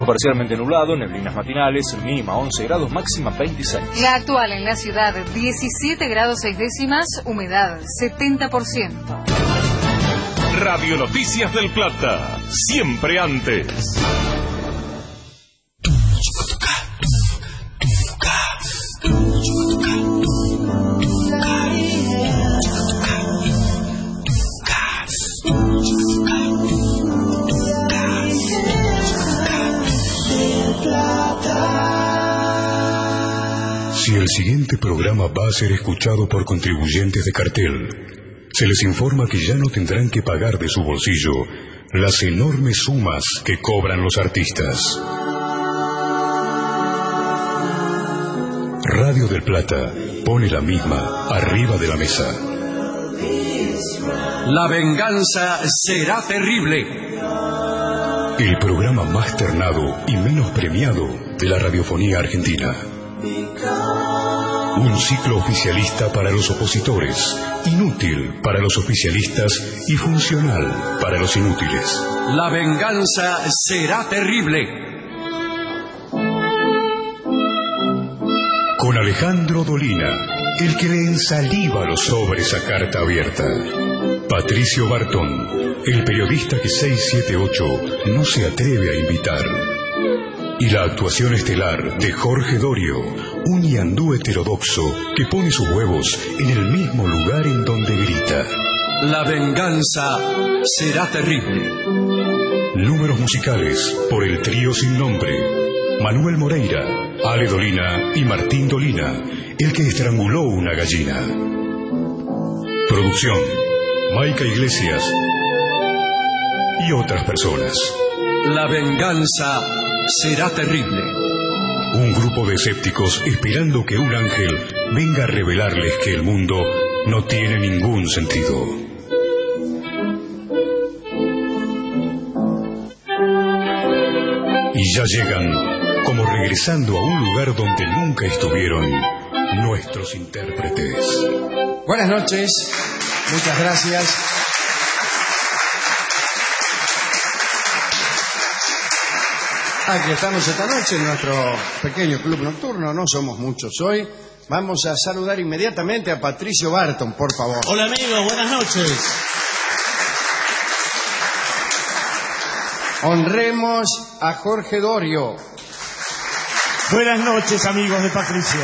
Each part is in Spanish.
Parcialmente nublado, neblinas matinales, mínima 11 grados, máxima 26. La actual en la ciudad, 17 grados 6 décimas, humedad 70%. Radio Noticias del Plata, siempre antes. Si el siguiente programa va a ser escuchado por contribuyentes de cartel, se les informa que ya no tendrán que pagar de su bolsillo las enormes sumas que cobran los artistas. Radio del Plata pone la misma arriba de la mesa. La venganza será terrible. El programa más ternado y menos premiado de la radiofonía argentina. Un ciclo oficialista para los opositores, inútil para los oficialistas y funcional para los inútiles. La venganza será terrible. Con Alejandro Dolina, el que le ensaliva los sobres a carta abierta. Patricio Bartón, el periodista que 678 no se atreve a invitar. Y la actuación estelar de Jorge Dorio, un ñandú heterodoxo que pone sus huevos en el mismo lugar en donde grita. La venganza será terrible. Números musicales por el trío sin nombre. Manuel Moreira, Ale Dolina y Martín Dolina, el que estranguló una gallina. Producción, Maica Iglesias y otras personas. La venganza será terrible. Un grupo de escépticos esperando que un ángel venga a revelarles que el mundo no tiene ningún sentido. Y ya llegan, como regresando a un lugar donde nunca estuvieron, nuestros intérpretes. Buenas noches, muchas gracias. Aquí estamos esta noche en nuestro pequeño club nocturno, no somos muchos hoy. Vamos a saludar inmediatamente a Patricio Barton, por favor. Hola amigos, buenas noches. Honremos a Jorge Dorio. Buenas noches amigos de Patricio.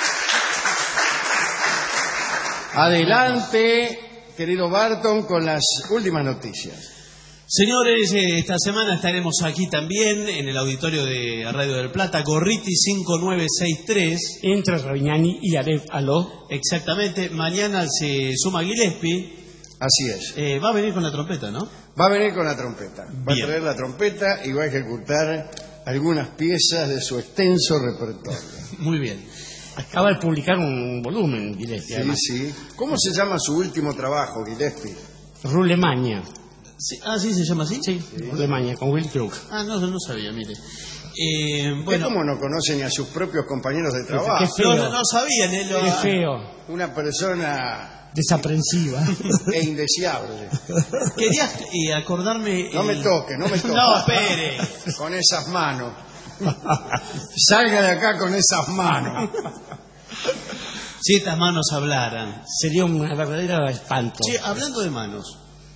Adelante, querido Barton, con las últimas noticias. Señores, esta semana estaremos aquí también en el auditorio de Radio del Plata, Gorriti 5963. Entre Ravignani y Aref Aló. Exactamente, mañana se suma Gillespie. Así es. Va a venir con la trompeta, ¿no? Va a venir con la trompeta. Va Bien. a traer la trompeta y va a ejecutar algunas piezas de su extenso repertorio. Muy bien. Acaba de publicar un volumen, Gillespie. Sí, sí. ¿Cómo se llama su último trabajo, Gillespie? Rulemaña. Sí, ¿sí se llama así? Sí, Rulemaña, con Will Crook. No sabía, mire. Bueno, ¿cómo no conoce ni a sus propios compañeros de trabajo? Qué feo. No sabían, ¿eh? Qué feo. Una persona desaprensiva e indeseable. Quería acordarme... No me toque, no me toque. No, espere. Con esas manos. Salga de acá con esas manos. Si estas manos hablaran. Sería una verdadera espanto. Sí, hablando de manos.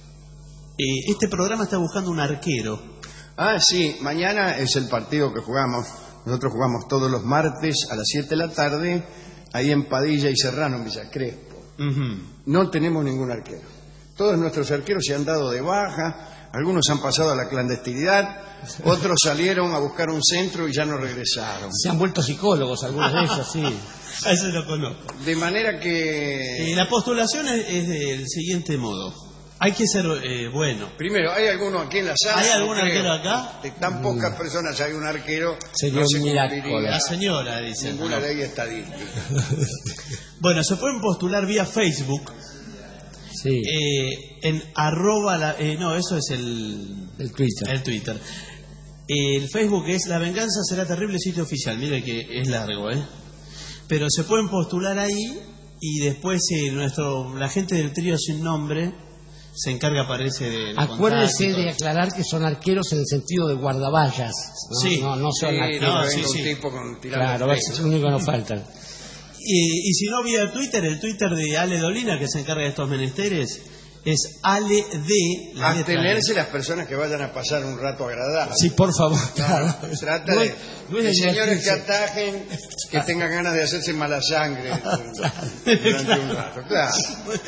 Este programa está buscando un arquero. Ah, sí, mañana es el partido que jugamos. Nosotros jugamos todos los martes a las 7 de la tarde, ahí en Padilla y Serrano, en Villa Crespo. No tenemos ningún arquero. Todos nuestros arqueros se han dado de baja, algunos han pasado a la clandestinidad, otros salieron a buscar un centro y ya no regresaron. Se han vuelto psicólogos algunos de ellos, sí. A eso lo conozco. De manera que... la postulación es del siguiente modo. Hay que ser bueno. Primero, ¿hay alguno aquí en la sala? ¿Hay algún arquero acá? De tan pocas personas hay un arquero. Sería no un se milagro. cumpliría La señora, dice. ninguna ley estadística. Bueno, se pueden postular vía Facebook. Sí. En arroba... no, eso es el Twitter. El Twitter. El Facebook es La Venganza Será Terrible, sitio oficial. Mire que es largo, ¿eh? Pero se pueden postular ahí y después la gente del trío sin nombre se encarga, parece, de... Acuérdese de aclarar que son arqueros en el sentido de guardaballas. ¿No? Sí. No son Sí, arqueros. no, sí, venga sí. un tipo con tirando Claro, flechas. es lo único que nos falta. Y si no, vía Twitter, el Twitter de Ale Dolina, que se encarga de estos menesteres, es Ale D. la letra Abstenerse E. las personas que vayan a pasar un rato agradable. Sí, por favor. Claro, Claro. trata No de, es- no es de señores que divertirse. atajen, que tengan ganas de hacerse mala sangre durante un rato. Claro.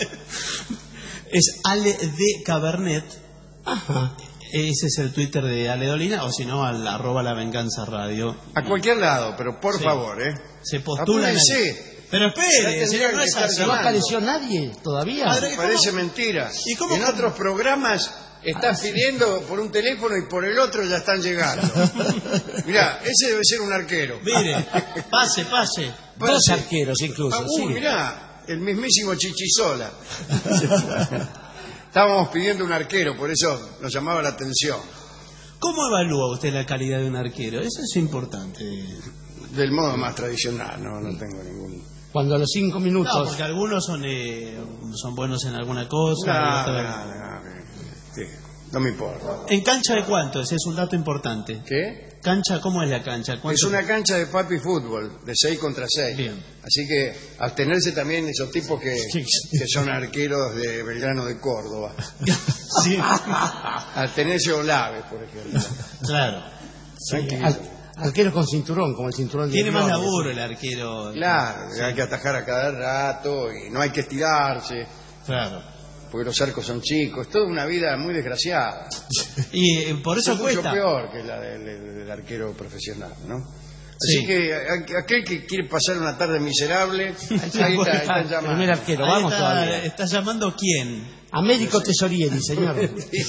Es Ale D. Cabernet. Ajá. Ese es el Twitter de Ale Dolina, o si no, al @lavenganzaradio. A cualquier lado, pero por Sí. favor, Se postulan. Apúrense. Pero Ya espere, tendrían señor, no que es estar así. ¿No llamando. apareció nadie todavía? Padre, Parece mentira. ¿Y cómo? En otros programas están pidiendo por un teléfono y por el otro ya están llegando. Mirá, ese debe ser un arquero. Mire, pase. Dos arqueros incluso. Uy, sí. mirá, el mismísimo Chichisola. Estábamos pidiendo un arquero, por eso nos llamaba la atención. ¿Cómo evalúa usted la calidad de un arquero? Eso es importante. Del modo más tradicional, no tengo ningún... Cuando a los 5 No, minutos... porque algunos son buenos en alguna cosa. y otros- Sí, no me importa. ¿En cancha de cuánto? Ese es un dato importante. ¿Qué? ¿Cancha? ¿Cómo es la cancha? ¿Cuánto? Es una cancha de papi fútbol, de 6 contra 6. Bien. Así que abstenerse también de esos tipos que son arqueros de Belgrano de Córdoba. Sí, Abstenerse Olaves, por ejemplo. claro. Tranquilo. Arqueros con cinturón, como el cinturón de Tiene más Flores. laburo el arquero. Claro, hay que atajar a cada rato y no hay que estirarse, Claro. porque los arcos son chicos. Es toda una vida muy desgraciada. Y por eso Es mucho cuesta. peor que la del arquero profesional, ¿no? Sí. Así que aquel que quiere pasar una tarde miserable, ahí están llamando. Primer arquero, Ahí vamos está, todavía. ¿Está llamando quién? Américo Tesorieri, señor.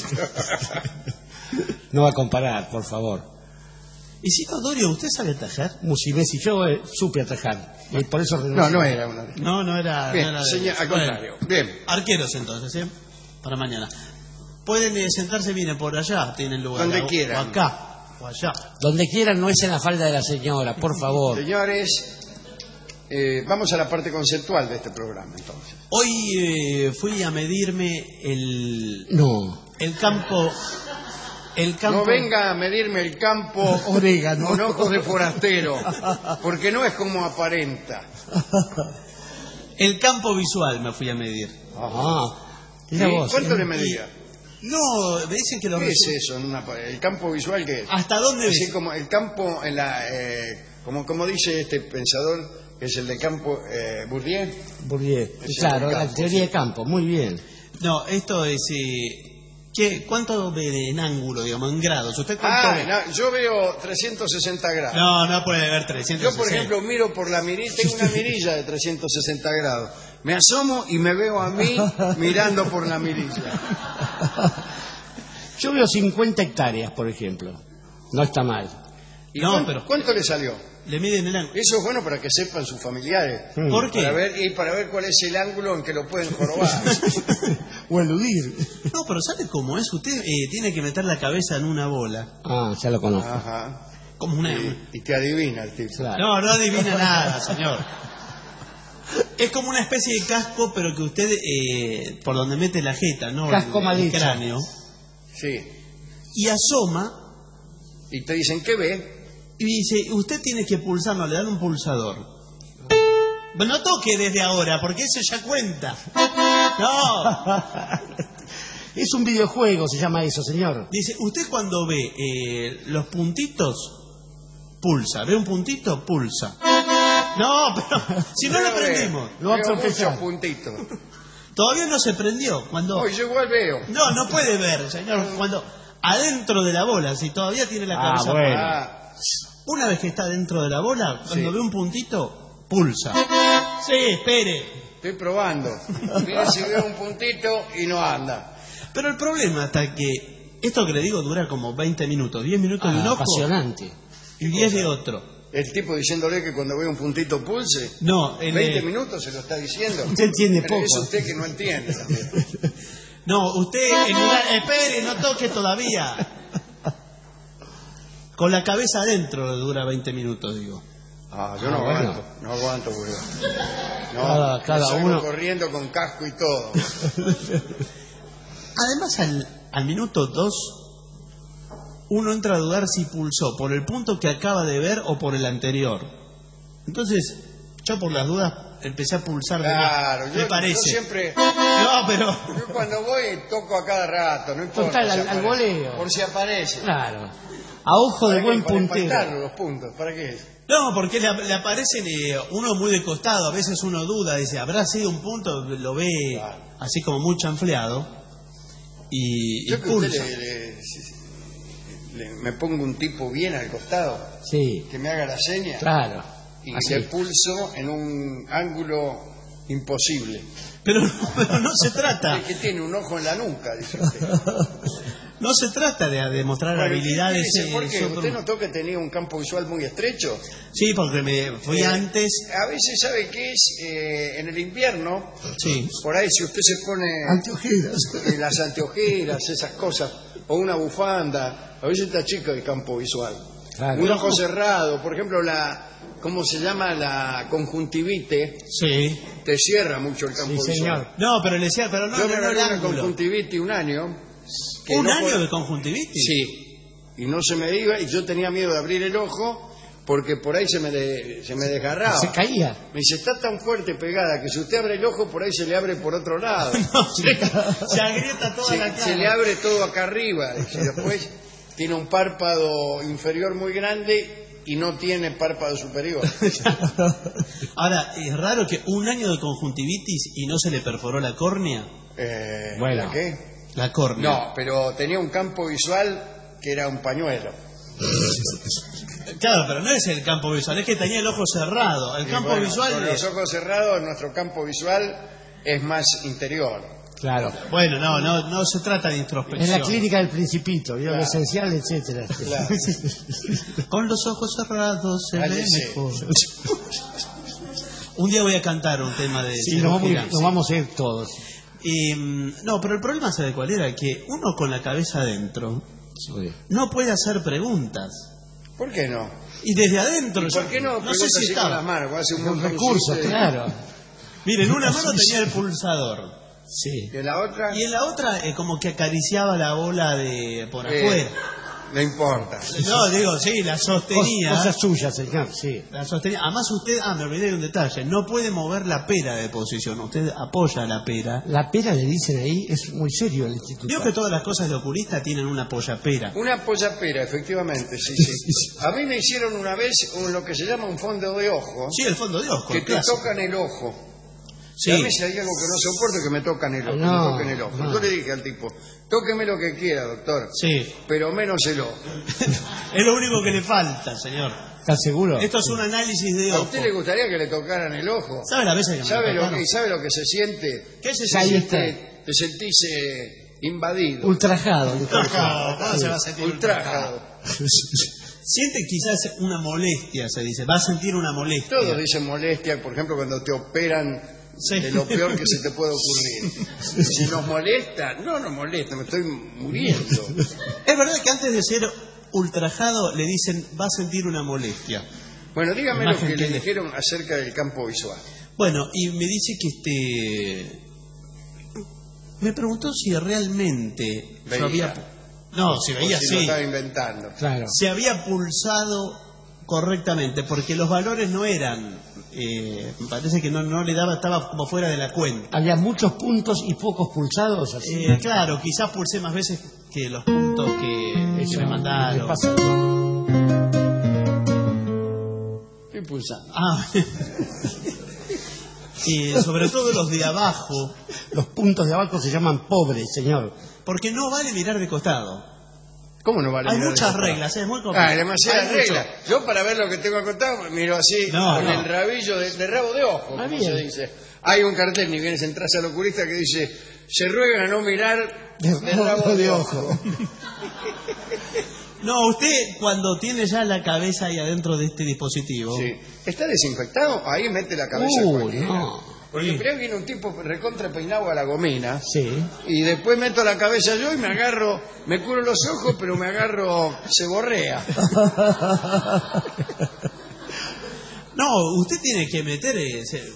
No va a comparar, por favor. Isidro Dorio, ¿usted sabe atajar? Musimesi, yo supe atajar. Y por eso renuncié. No era una... No era. Bien, no era señor, al Bueno, contrario. Bien. arqueros entonces, ¿eh? Para mañana. Pueden sentarse bien por allá, tienen lugar. Donde o quieran. O acá, o allá. Donde quieran, no es en la falda de la señora, por favor. Señores, vamos a la parte conceptual de este programa, entonces. Hoy fui a medirme No. el campo. No venga a medirme el campo Orégano. con ojos de forastero, porque no es como aparenta. El campo visual me fui a medir. Ah, ¿Sí? mira vos. ¿Cuánto le medía? No, me dicen que lo ¿Qué es eso? ¿El campo visual qué es? ¿Hasta dónde Así ves? como el campo en la... como dice este pensador, que es el de campo Bourdieu. Bourdieu. Es Claro, el la campo, teoría de campo, muy bien. No, esto es. ¿Cuánto ve en ángulo, digamos, en grados? ¿Usted cuánto ve? No, yo veo 360 grados. No puede ver 360. Yo, por ejemplo, miro por la mirilla, tengo una mirilla de 360 grados. Me asomo y me veo a mí mirando por la mirilla. Yo veo 50 hectáreas, por ejemplo. No está mal. ¿Y No, pero- cuánto le salió? Le miden el ángulo. Eso es bueno para que sepan sus familiares. ¿Por qué? Para ver cuál es el ángulo en que lo pueden jorobar. O eludir. No, pero ¿sabe cómo es? Usted tiene que meter la cabeza en una bola. Ah, ya lo conozco. Ajá. Como una. Y te adivina el tipo. Claro. No adivina nada, señor. Es como una especie de casco, pero que usted, por donde mete la jeta, ¿no? Casco mal el hecho. cráneo. Sí. Y asoma Y te dicen, ¿qué ve? y dice, usted tiene que pulsarlo, le dan un pulsador. Bueno, no toque desde ahora, porque eso ya cuenta. No. Es un videojuego, se llama eso, señor. Dice, usted cuando ve los puntitos, pulsa. ¿Ve un puntito? Pulsa. No, pero si no lo prendimos. Lo va a Veo tropezar. muchos puntitos. Todavía no se prendió. Cuando... Hoy yo igual veo. No puede ver, señor. Cuando adentro de la bola, si todavía tiene la cabeza... bueno. Ah, Una vez que está dentro de la bola, cuando Sí. ve un puntito, pulsa. Sí, espere. estoy probando. Mira si veo un puntito y no anda. Pero el problema está que esto que le digo dura como 20 minutos. 10 minutos de un ojo Apasionante. y 10 de otro. El tipo diciéndole que cuando ve un puntito pulse. No, 20 minutos se lo está diciendo. Usted entiende Pero poco. es usted que no entiende. No, usted en lugar... Espere, no toque todavía. Con la cabeza adentro dura 20 minutos, digo. Yo no bueno. aguanto. No aguanto, porque... No, Cada yo salgo uno- corriendo con casco y todo. Además, al minuto 2, uno entra a dudar si pulsó por el punto que acaba de ver o por el anterior. Entonces, yo por las dudas empecé a pulsar de Claro, más. Me parece. Yo siempre... No, pero... Yo cuando voy toco a cada rato, no importa. Total, si al aparece. voleo. Por si aparece. Claro. A ojo de ¿Para buen qué? Para puntero. empatarlo, los puntos. ¿Para qué es? No, porque le aparecen uno muy de costado, a veces uno duda, dice, ¿habrá sido un punto? Lo ve Claro. así como muy chanfleado y Yo que pulsa. usted me pongo un tipo bien al costado, Sí, que me haga la seña claro. y Así. le pulso en un ángulo imposible. Pero no se trata, Es que tiene un ojo en la nuca, dice usted. no se trata de demostrar Bueno, habilidades. ¿por qué? sobre- ¿Usted notó que tenía un campo visual muy estrecho? Sí, porque me fui antes. A veces, ¿sabe qué es? En el invierno, Sí. por ahí si usted se pone Anteojeras. las anteojeras, esas cosas, o una bufanda, a veces está chico el campo visual. Claro. Un ojo cerrado, por ejemplo, ¿cómo se llama? La conjuntivite, Sí. te cierra mucho el campo Sí, visual. señor. No, pero le decía, pero no, Yo me no el agarré una ángulo. conjuntivitis un año. que ¿Un no año pod- de conjuntivitis? Sí, y no se me iba, y yo tenía miedo de abrir el ojo, porque por ahí se me desgarraba. Se caía. Me dice, está tan fuerte pegada que si usted abre el ojo, por ahí se le abre por otro lado. No, se agrieta toda la cara. Se le abre todo acá arriba. Y después tiene un párpado inferior muy grande y no tiene párpado superior. Ahora, es raro que un año de conjuntivitis y no se le perforó la córnea. Bueno. ¿La qué? La córnea. No, pero tenía un campo visual que era un pañuelo. Claro, pero no es el campo visual, es que tenía el ojo cerrado. El Y campo bueno, visual con los ojos cerrados, nuestro campo visual es más interior. Claro. Bueno, no se trata de introspección. En la clínica del Principito, vio lo Claro. esencial, etcétera. Claro. Con los ojos cerrados se ve Cállese. mejor. Un día voy a cantar un tema de Sí, nos vamos a ir todos. No, pero el problema, ¿sabe cuál era? Que uno con la cabeza adentro no puede hacer preguntas. ¿Por qué no? Y desde adentro... ¿Y por qué no? No sé si así con las estaba. manos, hace un Los montón recursos, claro. Miren, en una mano tenía el pulsador. Sí. ¿Y en la otra? Y en la otra como que acariciaba la bola de por afuera. No importa. No, digo, sí, la sostenía. Cosas suyas, señor, sí. La sostenía. Además usted, me olvidé de un detalle, no puede mover la pera de posición, usted apoya la pera. La pera le dicen ahí, es muy serio el instituto. Vio que todas las cosas de oculista tienen una apoyapera. Una pollapera, efectivamente, sí, sí. A mí me hicieron una vez lo que se llama un fondo de ojo, Sí, el fondo de ojo, que el te clásico. tocan el ojo. Sí. Y a mí si hay algo que no soporto que me tocan el ojo, No, me toquen el ojo. no. Yo le dije al tipo, tóqueme lo que quiera, doctor, Sí. pero menos el ojo. Es lo único que le falta, señor. ¿Estás seguro? Esto es un análisis de ¿A ojo. usted le gustaría que le tocaran el ojo? ¿Sabe las veces que me ¿Sabe lo lo que se siente? ¿Qué se Ahí siente? está. Te sentís invadido, Ultrajado. ¿Cómo se va a sentir ultrajado. Siente quizás una molestia, se dice. Va a sentir una molestia. Todos dicen molestia, por ejemplo, cuando te operan Sí. de lo peor que se te puede ocurrir. Si nos molesta, no nos molesta, me estoy muriendo. Es verdad que antes de ser ultrajado le dicen va a sentir una molestia. Bueno, dígame Más lo que le entiende. dijeron acerca del campo visual. Bueno, y me dice que me preguntó si realmente Veía. yo había... No, si veía, O si lo sí. estaba inventando. Claro. Se había pulsado correctamente, porque los valores no eran... me parece que no le daba, estaba como fuera de la cuenta. Había muchos puntos y pocos pulsados, así. Claro, quizás pulsé más veces que los puntos que Eso me mandaron. ¿qué pasa? Estoy pulsando. Ah, y sobre todo los de abajo, Los puntos de abajo se llaman pobres, señor. porque no vale mirar de costado. ¿Cómo no vale Hay mirar muchas eso? reglas, es muy complicado. Ah, demasiadas Hay mucho. reglas. Yo para ver lo que tengo acotado miro así, No, con no. el rabillo de rabo de ojo, Ah, como bien. se dice. Hay un cartel, ni bien entras al oculista, que dice, se ruega a no mirar de rabo de ojo. No, usted cuando tiene ya la cabeza ahí adentro de este dispositivo, Sí. ¿Está desinfectado? Ahí mete la cabeza cualquiera. no. Porque primero viene un tipo recontra peinado a la gomina, Sí. y después meto la cabeza yo y me agarro, me curo los ojos, pero me agarro ceborrea. no, usted tiene que meter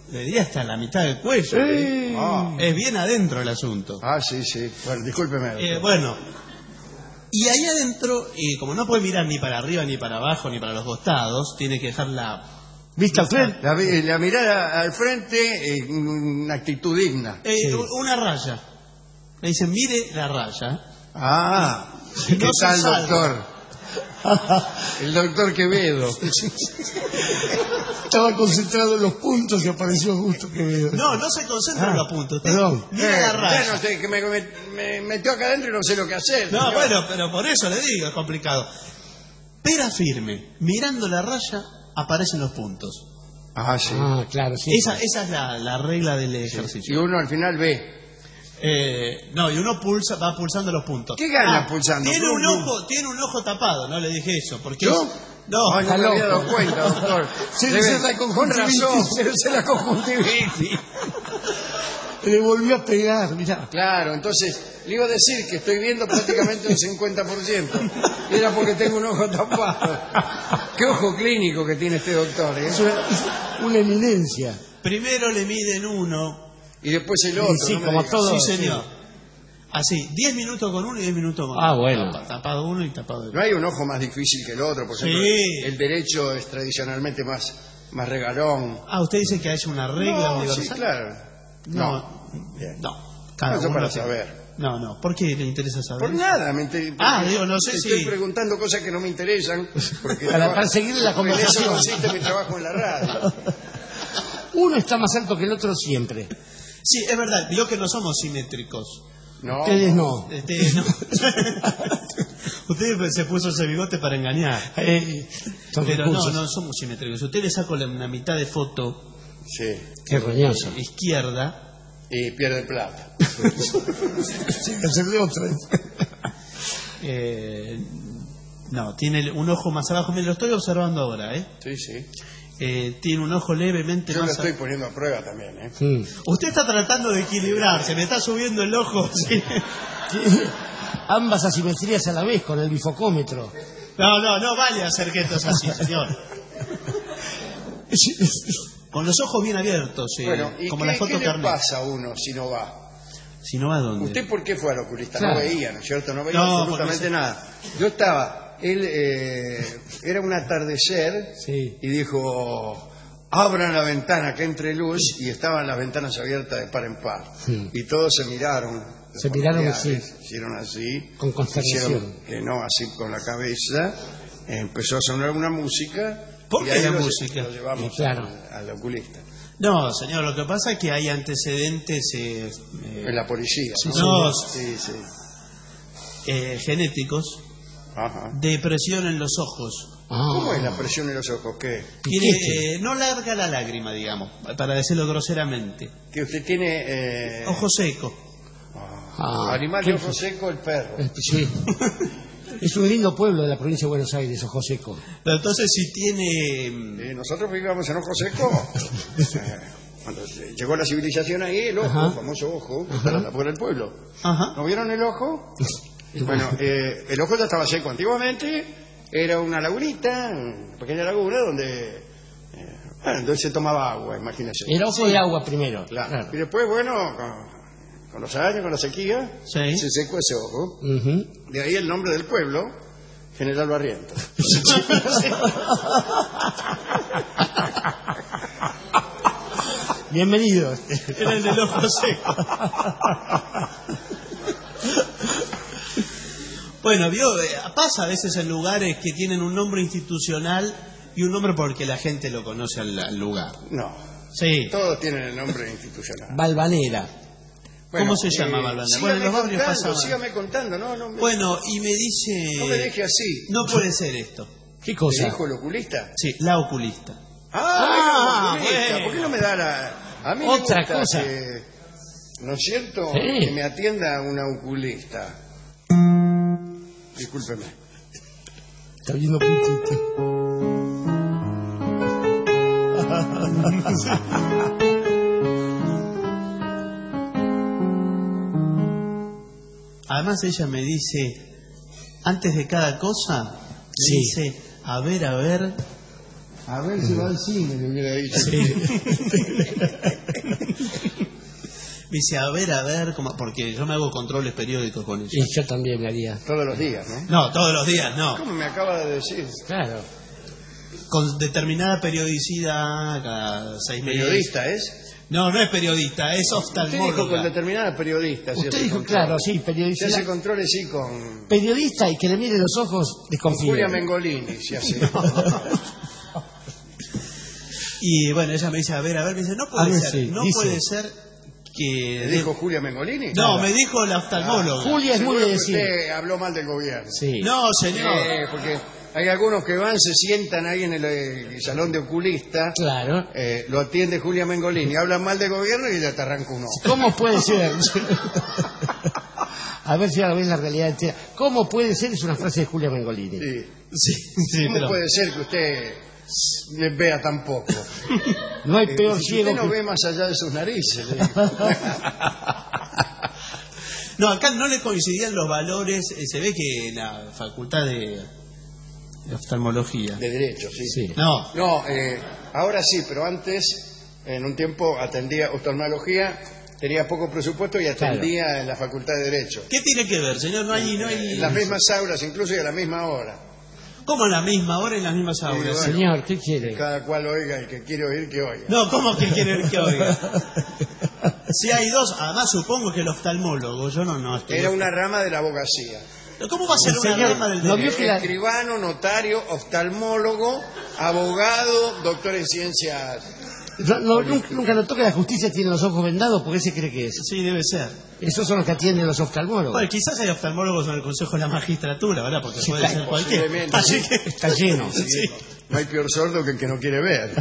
le diría hasta la mitad del cuello. Es bien adentro el asunto. Sí, sí. Bueno, discúlpeme. Bueno, y ahí adentro, como no puede mirar ni para arriba, ni para abajo, ni para los costados, tiene que dejar la vista al frente. La mirada al frente, una actitud digna. Una raya. Le dicen, mire la raya. ¿Qué tal, doctor? El doctor Quevedo. Estaba concentrado en los puntos y apareció justo Quevedo. No se concentra en los puntos. Perdón. Mira la raya. No sé, que me metió acá adentro y no sé lo que hacer. No, señor. bueno, pero por eso le digo, es complicado. Pera firme, mirando la raya, aparecen los puntos. Sí. Claro, sí. Esa es la regla del ejercicio. Y uno al final ve. Y uno va pulsando los puntos. ¿Qué gana pulsando? Tiene un ojo tapado, no le dije eso. Porque ¿Yo? No, no me había dado cuenta, doctor. Debe ser la conjuntivitis. Con razón, debe ser la conjuntivitis. Le volvió a pegar, mirá. Claro, entonces le iba a decir que estoy viendo prácticamente un 50%. Y era porque tengo un ojo tapado. Qué ojo clínico que tiene este doctor, ¿eh? Es una eminencia. Primero le miden uno. Y después el otro. Sí, no como digas. todo. Sí, señor. Así, 10 minutos con uno y 10 minutos con otro. Bueno. Tapado uno y tapado el otro. No hay un ojo más difícil que el otro, por ejemplo. Sí. El derecho es tradicionalmente más regalón. Usted dice que hay una regla universal. Sí, claro. No. Bien. No. Cada Eso uno para tiene. saber. No. ¿Por qué le interesa saber? Por nada, no sé estoy si... preguntando cosas que no me interesan. Porque Para seguir la en eso conversación. consiste mi trabajo en la radio. Uno está más alto que el otro siempre. Sí, es verdad, vio que no somos simétricos. No. Ustedes no. No. Usted se puso ese bigote para engañar. Pero no somos simétricos. Usted le saco la mitad de foto Sí. Qué roñoso. izquierda. Y pierde plata. Sí, hacerle otra. No, tiene un ojo más abajo. Me lo estoy observando ahora, ¿eh? Sí. Tiene un ojo levemente Yo lo más estoy poniendo a prueba también, ¿eh? Usted está tratando de equilibrarse, me está subiendo el ojo. ¿Sí? Ambas asimetrías a la vez con el bifocómetro. No vale hacer gestos así, señor. Con los ojos bien abiertos, Bueno, ¿y como la foto qué le Carnet. pasa a uno si no va? Si no va, ¿a dónde? ¿Usted por qué fue al oculista? Claro. No veía, ¿no es cierto? No veía No, absolutamente porque- nada. Yo estaba, era un atardecer Sí. y dijo, abran la ventana que entre luz, y estaban las ventanas abiertas de par en par. Sí. Y todos se miraron. los Se miraron familiares, así. hicieron así. Con consternación. Hicieron que no, así con la cabeza. Empezó a sonar una música. ¿Por y qué ahí la lo música? Lo llevamos Claro. al oculista. No, señor, lo que pasa es que hay antecedentes En la policía. Sí, ¿no? sí. Sí. Genéticos Ajá. de presión en los ojos. ¿Cómo es la presión en los ojos? ¿Qué? Tiene, no larga la lágrima, digamos, para decirlo groseramente. Que usted tiene... Ojo seco. Animal de ojo seco, el perro. Sí. Es un lindo pueblo de la provincia de Buenos Aires, Ojo Seco. Pero entonces si tiene... Nosotros vivíamos en ojo seco. Cuando llegó la civilización ahí, el ojo, Ajá. el famoso ojo, para por el pueblo. Ajá. ¿No vieron el ojo? Bueno, el ojo ya estaba seco. Antiguamente era una lagunita, una pequeña laguna donde... donde se tomaba agua, imagínese. Era ojo de agua primero. Claro. Y después, bueno, con los años, con la sequía, Sí. se secó ese ojo. Ujú. De ahí el nombre del pueblo, General Barrientos. Bienvenido. Era el del ojo seco. Bueno, pasa a veces en lugares que tienen un nombre institucional y un nombre porque la gente lo conoce al lugar. No, Sí. todos tienen el nombre institucional. Valvanera. ¿Cómo se llama Valvanera? Bueno, en los barrios pasa- Sígame contando, no me, Bueno, y me dice... no me deje así. No puede ser esto. ¿Qué ¿Me cosa? dijo el oculista? Sí, la oculista. Ah, el oculista. bueno. ¿Por qué no me da la... A mí Otra me gusta cosa. que, ¿no es cierto? Sí. Que me atienda una oculista. Discúlpeme. Está viendo puntito. Además ella me dice, antes de cada cosa, me Sí. dice, a ver, A ver si va al cine, le hubiera dicho. Me dice, a ver, porque yo me hago controles periódicos con eso. Y yo también me haría. Todos los días, ¿no? No, todos los días, no. ¿Cómo me acaba de decir? Claro. Con determinada periodicidad, cada 6 meses. ¿Periodista es? No, no es periodista, es Usted dijo con oftalmóloga. determinada periodista. si Usted hace dijo, controles. claro, sí, Si periodista. hace controles, sí, con Periodista y que le mire los ojos, desconfíe. Julia Mengolini, si hace. Y bueno, ella me dice, a ver, me dice, no puede A ver, ser, sí, no dice. puede ser que... ¿Le dijo Julia Mengolini? No, me dijo la oftalmóloga. Julia es muy Seguro de que decir. usted habló mal del gobierno. Sí. No, señor. Porque hay algunos que van, se sientan ahí en el salón de oculista, Claro. lo atiende Julia Mengolini, hablan mal del gobierno y ya te arranca un ojo. ¿Cómo puede ser? A ver si ahora ven la realidad entera. ¿Cómo puede ser? Es una frase de Julia Mengolini. Sí. Sí, ¿Cómo pero... puede ser que usted le vea tan poco? No hay peor Si ciego usted no que... ve más allá de sus narices. Le digo. No, acá no le coincidían los valores. Se ve que en la facultad de oftalmología. De derecho, sí. Sí. No, No, ahora sí, pero antes, en un tiempo, atendía oftalmología, tenía poco presupuesto y atendía en la facultad de derecho. ¿qué tiene que ver, señor? No hay... En las mismas aulas, incluso y a la misma hora. ¿Cómo a la misma hora en las mismas aulas? bueno. Señor, ¿qué quiere? Cada cual oiga, el que quiere oír, que oiga. No, ¿cómo que quiere que oiga? Si hay dos, además supongo que el oftalmólogo, yo no estoy... Era una rama de la abogacía. ¿Cómo va a ser una Señor, rama del ¿no derecho? vio que la- Escribano, notario, oftalmólogo, abogado, doctor en ciencias. Nunca notó que la justicia tiene los ojos vendados porque ese cree que es. Sí, debe ser. Esos son los que atienden los oftalmólogos. Bueno, quizás hay oftalmólogos en el Consejo de la Magistratura, ¿verdad? Porque Sí, puede ser cualquiera. posiblemente. Así que... Está lleno. Sí. No hay peor sordo que el que no quiere ver.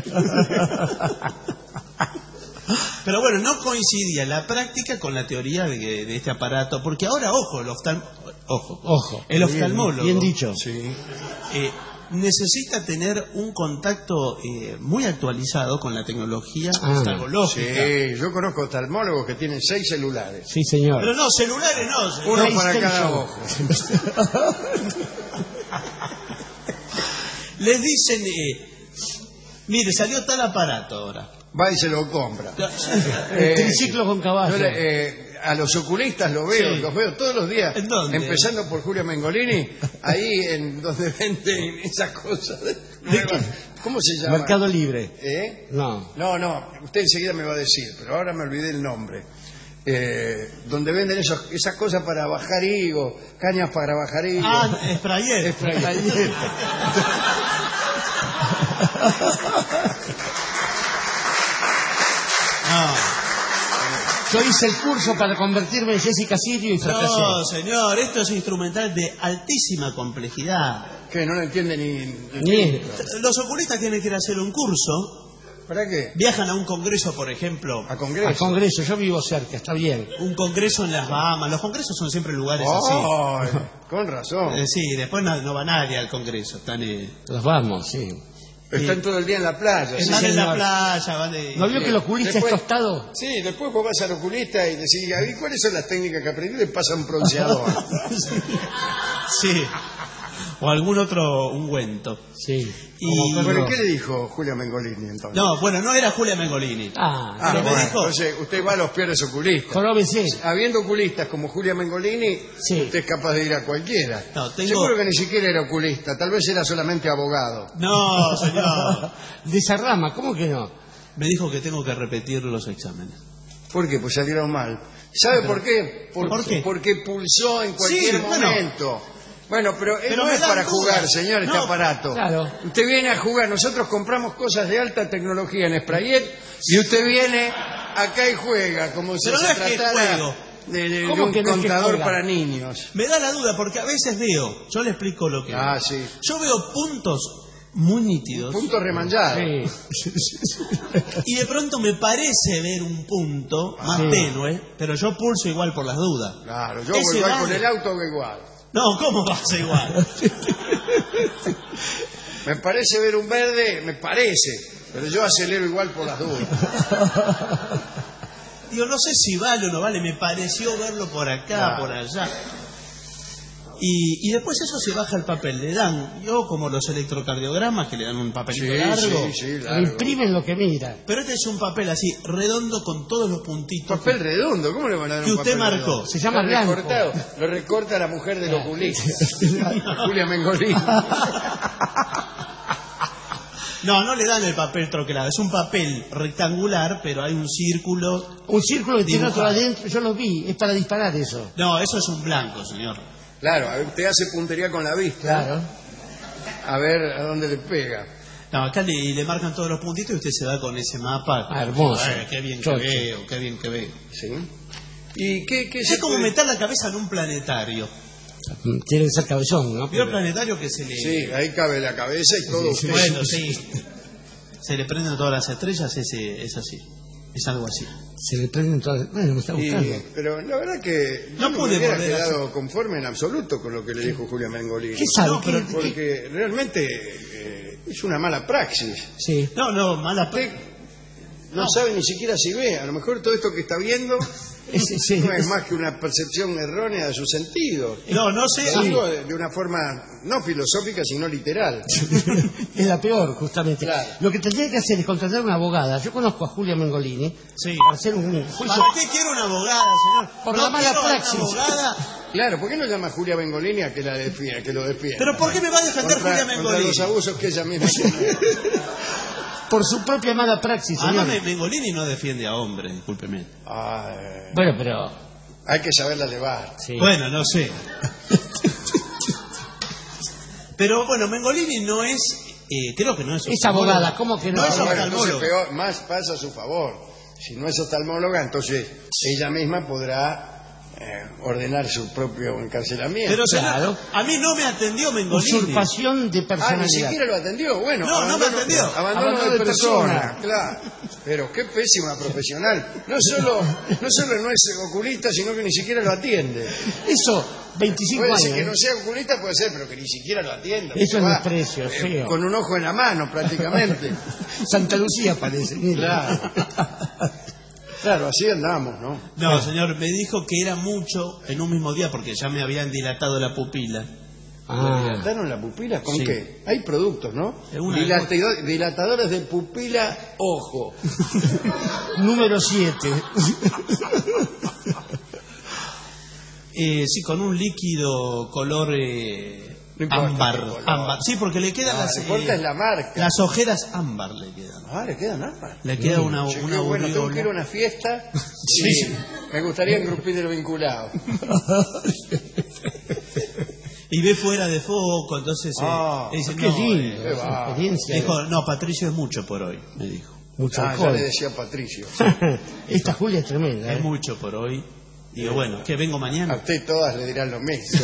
Pero bueno, no coincidía la práctica con la teoría de este aparato, porque ahora, ojo, el oftalmólogo Bien dicho. necesita tener un contacto muy actualizado con la tecnología oftalmológica. Sí, yo conozco oftalmólogos que tienen 6 celulares. Sí, señor. Pero no, celulares no. Uno PlayStation. para cada ojo. Les dicen, mire, salió tal aparato ahora. Va y se lo compra. Triciclo con caballo. Yo a los oculistas los veo todos los días. ¿En dónde? Empezando por Julia Mengolini, ahí en donde venden esas cosas nuevas. ¿Cómo se llama? Mercado Libre. No, usted enseguida me va a decir, pero ahora me olvidé el nombre. Donde venden esas cosas para bajar higos, cañas para bajar higos. Ah, Sprayer. No. Yo hice el curso para convertirme en Jessica Sirio y fracasé. No, señor, esto es instrumental de altísima complejidad. Que no lo entiende Ni- Los oculistas tienen que ir a hacer un curso. ¿Para qué? Viajan a un congreso, por ejemplo. A congreso. Al Congreso, yo vivo cerca, está bien. Un congreso en las Bahamas. Los congresos son siempre lugares Ay, con razón. así. Sí, después no va nadie al congreso. Están Los vamos, sí. Están todo el día en la playa. están sí. en la señor. playa. Van de... ¿No vio que el oculista Después- es tostado? Sí, después vos vas al oculista y decís, ¿y cuáles son las técnicas que aprendí? Le pasa un bronceador. Sí. O algún otro ungüento. Sí. Y... Bueno, ¿qué le dijo Julia Mengolini entonces? No, bueno, no era Julia Mengolini. Ah, me dijo- entonces usted va a los peores oculistas. Joróbese. Habiendo oculistas como Julia Mengolini, Sí. usted es capaz de ir a cualquiera. No, tengo- Seguro que ni siquiera era oculista, tal vez era solamente abogado. No, señor. De esa rama, ¿cómo que no? Me dijo que tengo que repetir los exámenes. ¿Por qué? Pues salieron mal. ¿Sabe por qué? ¿Por qué? Porque pulsó en cualquier Sí, bueno. momento. Bueno, pero Pero no me es dan para dudas. jugar, señor, este No, aparato. claro. Usted viene a jugar, nosotros compramos cosas de alta tecnología en Sprayet y usted viene acá y juega como si Pero se no es que tratara juego. de ¿Cómo un que no es que contador juega? para niños. Me da la duda porque a veces veo, yo le explico lo que Ah, veo. sí. Yo veo puntos muy nítidos Punto remanchado. Sí. y de pronto me parece ver un punto más Sí. tenue, pero yo pulso igual por las dudas. Claro, yo Ese voy igual vale. con el auto hago igual. No, ¿cómo vas a igual? Me parece ver un verde, me parece, pero yo acelero igual por las dudas. Digo, no sé si vale o no vale, me pareció verlo por acá, Claro. por allá. Y después eso se baja al papel. Le dan, como los electrocardiogramas, que le dan un papelito largo. Sí, Le imprimen lo que mira. Pero este es un papel así, redondo, con todos los puntitos. Papel redondo, ¿cómo le van a dar que un usted papel marcó. redondo? Se llama Lo blanco. recortado, lo recorta la mujer del oculista. Julia Mengolini. No le dan el papel troquelado. Es un papel rectangular, pero hay un círculo. Un círculo que tiene otro dibujado. adentro, yo lo vi, es para disparar eso. No, eso es un blanco, señor. Claro, usted hace puntería con la vista. Claro. A ver a dónde le pega. No, acá le marcan todos los puntitos y usted se va con ese mapa. Hermoso. Qué bien que Chocho. veo, qué bien que veo. ¿Sí? ¿Y qué Es como meter la cabeza en un planetario. Tiene que ser cabezón, ¿no? ¿Vio el planetario que se le... Sí, ahí cabe la cabeza y todo. Sí, usted. Bueno, sí. Se le prenden todas las estrellas, es así. Es algo así. Se le prenden todas. Bueno, me está gustando. Pero la verdad que No yo pude me hubiera volver a quedado conforme en absoluto con lo que le dijo Julia Mengolini. ¿Qué sabe? No, pero- Porque realmente es una mala praxis. Sí. No, mala... Usted no sabe ni siquiera si ve. A lo mejor todo esto que está viendo Sí. no es más que una percepción errónea de sus sentidos. No sé. Lo digo de una forma no filosófica, sino literal. Es la peor, justamente. Claro. Lo que tendría que hacer es contratar una abogada. Yo conozco a Julia Mengolini Sí. para hacer un juicio. ¿Para qué quiero una abogada, señor? Por No la mala quiero una praxis. abogada. Claro, ¿por qué no llama a Julia Mengolini a que la defienda, que lo defienda? ¿Pero por qué me va a defender Julia Contra Mengolini? los abusos que ella misma tiene. Por su propia mala praxis, señor. Además, Mengolini no defiende a hombres, discúlpeme. Ay, Bueno, pero... hay que saberla llevar. Sí. Bueno, no sé. Pero bueno, Mengolini no es... creo que no es... Es abogada, ¿cómo que no? No es Bueno, entonces oftalmóloga. peor, más pasa a su favor. Si no es oftalmóloga, entonces ella misma podrá ordenar su propio encarcelamiento. Pero señor, Claro. a mí no me atendió Mengolini. Usurpación de Ni personalidad. siquiera lo atendió. Bueno, No, no me atendió. Abandono de persona, claro. Pero qué pésima profesional. No solo no es oculista, sino que ni siquiera lo atiende. Eso, 25 Puede años. ser que no ¿eh? sea oculista, puede ser, pero que ni siquiera lo atienda. Eso es Va, desprecio, es feo. con un ojo en la mano, prácticamente. Santa Lucía parece. mira. Claro, así andamos, ¿no? No, señor, me dijo que era mucho en un mismo día porque ya me habían dilatado la pupila. Ah, ¿Dilataron la pupila? ¿Con Sí. qué? Hay productos, ¿no? Una- Dilatadores de pupila, ojo. número 7. Sí, con un líquido color No importa ámbar, qué color. ámbar. Sí, porque le quedan No, las, lo que importa es la marca. las ojeras ámbar le quedan. Ah, le queda nada. Le queda una Che, qué una bueno, tengo que ir a aureola. una fiesta. Sí. Me gustaría engrupir el vinculado. Y ve fuera de foco, entonces dice, qué no, lindo, qué esa va. experiencia. dijo, no, Patricio es mucho por hoy, me dijo. Mucho Ah, ya alcohol. le decía a Patricio. Esta Julia es tremenda. Es ¿eh? mucho por hoy. Digo, bueno, que vengo A mañana. usted todas le dirán lo mismo.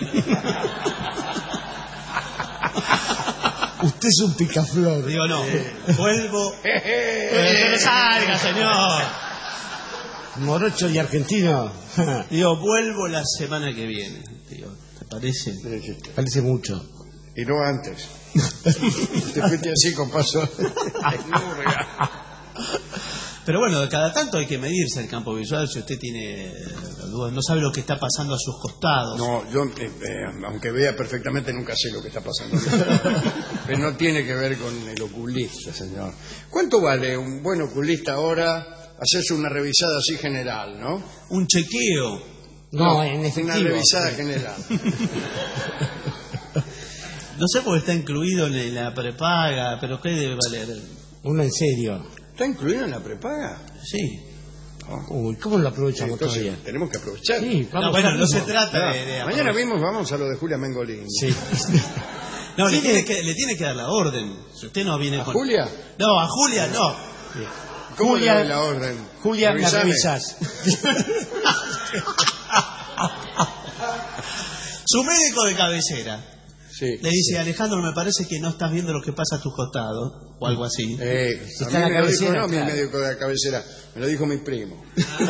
Usted es un picaflor. Digo, no, vuelvo. Que me salga, señor. Morocho y argentino. Digo, vuelvo la semana que viene. Digo, ¿te parece? Parece mucho. Y no antes. Te fuiste así con paso. Pero bueno, de cada tanto hay que medirse el campo visual. Si usted tiene dudas, no sabe lo que está pasando a sus costados. No, yo, aunque vea perfectamente, nunca sé lo que está pasando. Pero no tiene que ver con el oculista, señor. ¿Cuánto vale un buen oculista ahora hacerse una revisada así general, no? Un chequeo. No, en efectivo. Una revisada general. No sé porque está incluido en la prepaga, pero ¿qué debe valer? Uno en serio. ¿Está incluido en la prepaga? Sí. Uy, ¿cómo lo aprovechamos Entonces, todavía? tenemos que aprovechar. Sí, No, vamos bueno, ya no se mismo. trata Ah, de mañana mismo vamos a lo de Julia Mengolini. Sí. No, le tiene que dar la orden. Si usted no viene ¿A con... Julia? No, a Julia no. ¿Cómo Julia- le doy la orden? Julia, me Revisame. revisás. Su médico de cabecera Sí. le dice, Alejandro, me parece que no estás viendo lo que pasa a tus costados, o algo así. A Está mí en la me lo dijo cabecera, no mi claro. médico de la cabecera, me lo dijo mi primo.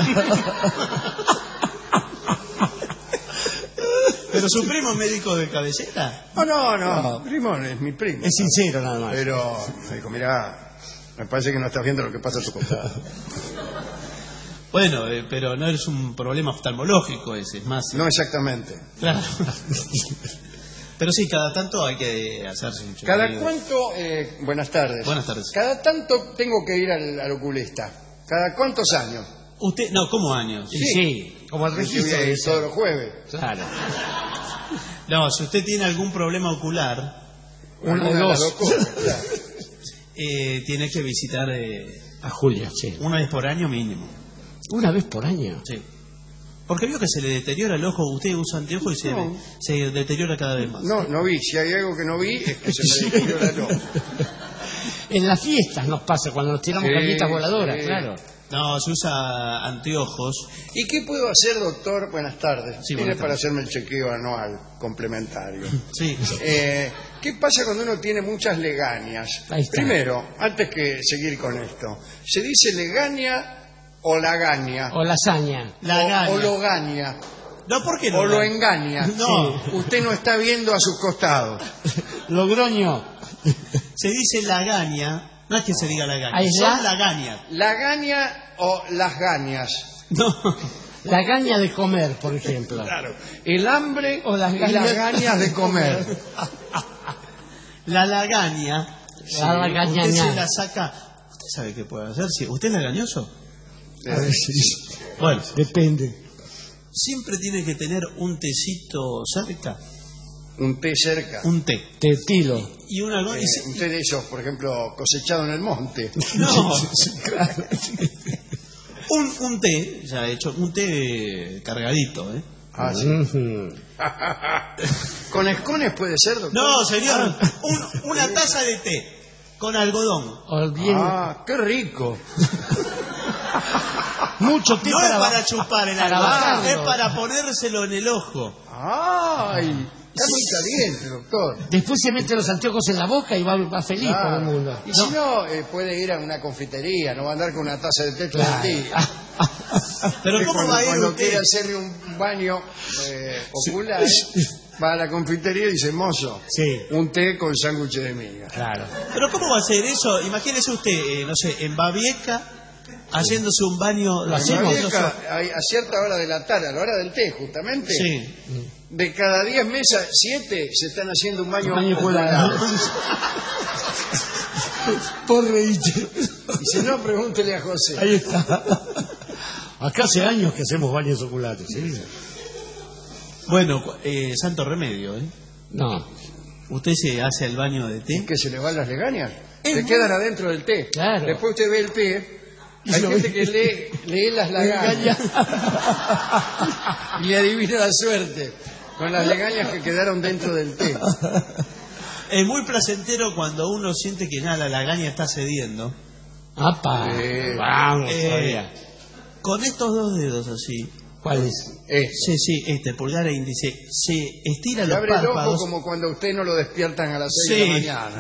Pero su primo es médico de cabecera. No, primo es mi primo. Es sincero nada más. Pero me dijo, mirá, me parece que no estás viendo lo que pasa a tu costado. Bueno, pero no es un problema oftalmológico ese, es más... No exactamente. Claro. Pero sí, cada tanto hay que hacerse un chequeo. ¿Cada cuánto? Buenas tardes. Buenas tardes. Cada tanto tengo que ir al oculista. ¿Cada cuántos años? Usted, no, ¿cómo años? Sí, como el Yo voy registro. a ir dice. todos los jueves. Claro. No, si usted tiene algún problema ocular, Uno Alguna o de las dos. cosas, claro. tiene que visitar A Julia, sí. una vez por año mínimo. Una vez por año. Sí. Porque vio que se le deteriora el ojo, usted usa anteojos y No. se deteriora cada vez más. No vi. Si hay algo que no vi, es que se me deteriora el ojo. En las fiestas nos pasa cuando nos tiramos Sí, cañitas voladoras, sí. claro. No, se usa anteojos. ¿Y qué puedo hacer, doctor? Buenas tardes. Sí, Viene buenas para tardes. hacerme el chequeo anual complementario. Sí. ¿Qué pasa cuando uno tiene muchas legañas? Ahí está. Primero, antes que seguir con esto, ¿se dice legaña o lagaña? O lasaña. Lagaña. O logaña. No, ¿por qué no? O lo engaña. No. Usted no está viendo a sus costados. Logroño. Se dice lagaña, no es que se diga lagaña, Ahí son está. lagañas. ¿Lagaña o las gañas? No. La gaña de comer, por ejemplo. Claro. El hambre O las y gañas. las gañas de comer. La lagaña, La lagaña. usted se la saca. ¿Usted sabe qué puede hacer? ¿Usted es lagañoso? A ver si- Bueno, Depende. siempre tiene que tener un tecito cerca, Un té cerca. un té. Tetilo. Y una cosa... Un té de esos, por ejemplo, cosechado en el monte. No, un té, ya hecho, un té cargadito, ¿eh? Ah, sí. Ujú. ¿Con escones puede ser, doctor? No, señor, una taza de té con algodón. O bien, Ah, qué rico. mucho té No es ba- para chupar el para algodón, bajarlo. es para ponérselo en el ojo. Ay, está muy caliente, doctor. Después se mete los anteojos en la boca y va feliz por el mundo. Y si no, puede ir a una confitería, no va a andar con una taza de té todo Claro. el día. Pero ¿cómo cuando, va a ir cuando usted? quiere hacerle un baño ocular, va a la confitería y dice, mozo, Sí. un té con sándwich de miga. Claro. Pero ¿cómo va a hacer eso? Imagínese usted, no sé, en Babieca, haciéndose un baño... Lo En hacemos. Babieca, a cierta hora de la tarde, a la hora del té, justamente, Sí. de cada 10 mesas, 7 se están haciendo un baño, Baño ocular. Por reírte. Y si no, pregúntele a José. Ahí está. Acá hace años que hacemos baños oculares. ¿Sí? Bueno, santo remedio, ¿eh? No, Usted se hace el baño de té. ¿Que se le van las legañas? Se quedan adentro del té. Claro. Después usted ve el té. Y Hay lo gente ve. que lee las legañas y le adivina la suerte con las legañas que quedaron dentro del té. Es muy placentero cuando uno siente que nada, la lagaña está cediendo. ¡Apa! Vamos, todavía. Con estos dos dedos así, ¿Cuál es? sí, este pulgar e índice, se estira Le los abre el ojo párpados, como cuando a usted no lo despiertan a las 6 Sí. de la mañana.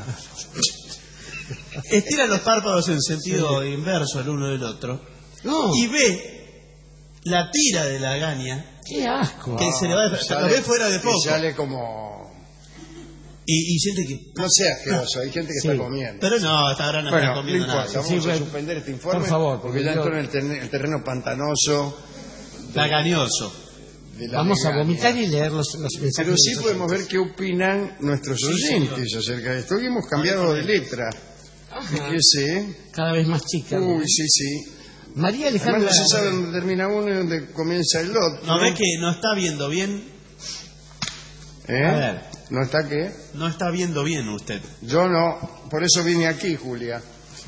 estira los párpados en sentido inverso el uno del otro No, y ve la tira de la lagaña qué asco. que se le va lo ve fuera de foco Y sale como... y siente que... No sea asqueroso, hay gente que Sí. está comiendo. Pero no, hasta ahora no Bueno, está no comiendo importa, nada. vamos Sí, a bueno, suspender este informe. por favor, porque ya yo- entró en el terreno pantanoso. Lagañoso. De la Vamos a legaña. vomitar y leer los mensajes. Pero de sí los podemos oyentes. ver qué opinan nuestros oyentes acerca de esto. Hoy hemos cambiado de letra. Fíjese. Cada vez más chica. Uy, sí. María Además Alejandra. no se sabe dónde termina uno y dónde comienza el otro. ¿No ve que no está viendo bien? ¿Eh? A ver. ¿No está qué? No está viendo bien usted. Yo no. Por eso vine aquí, Julia.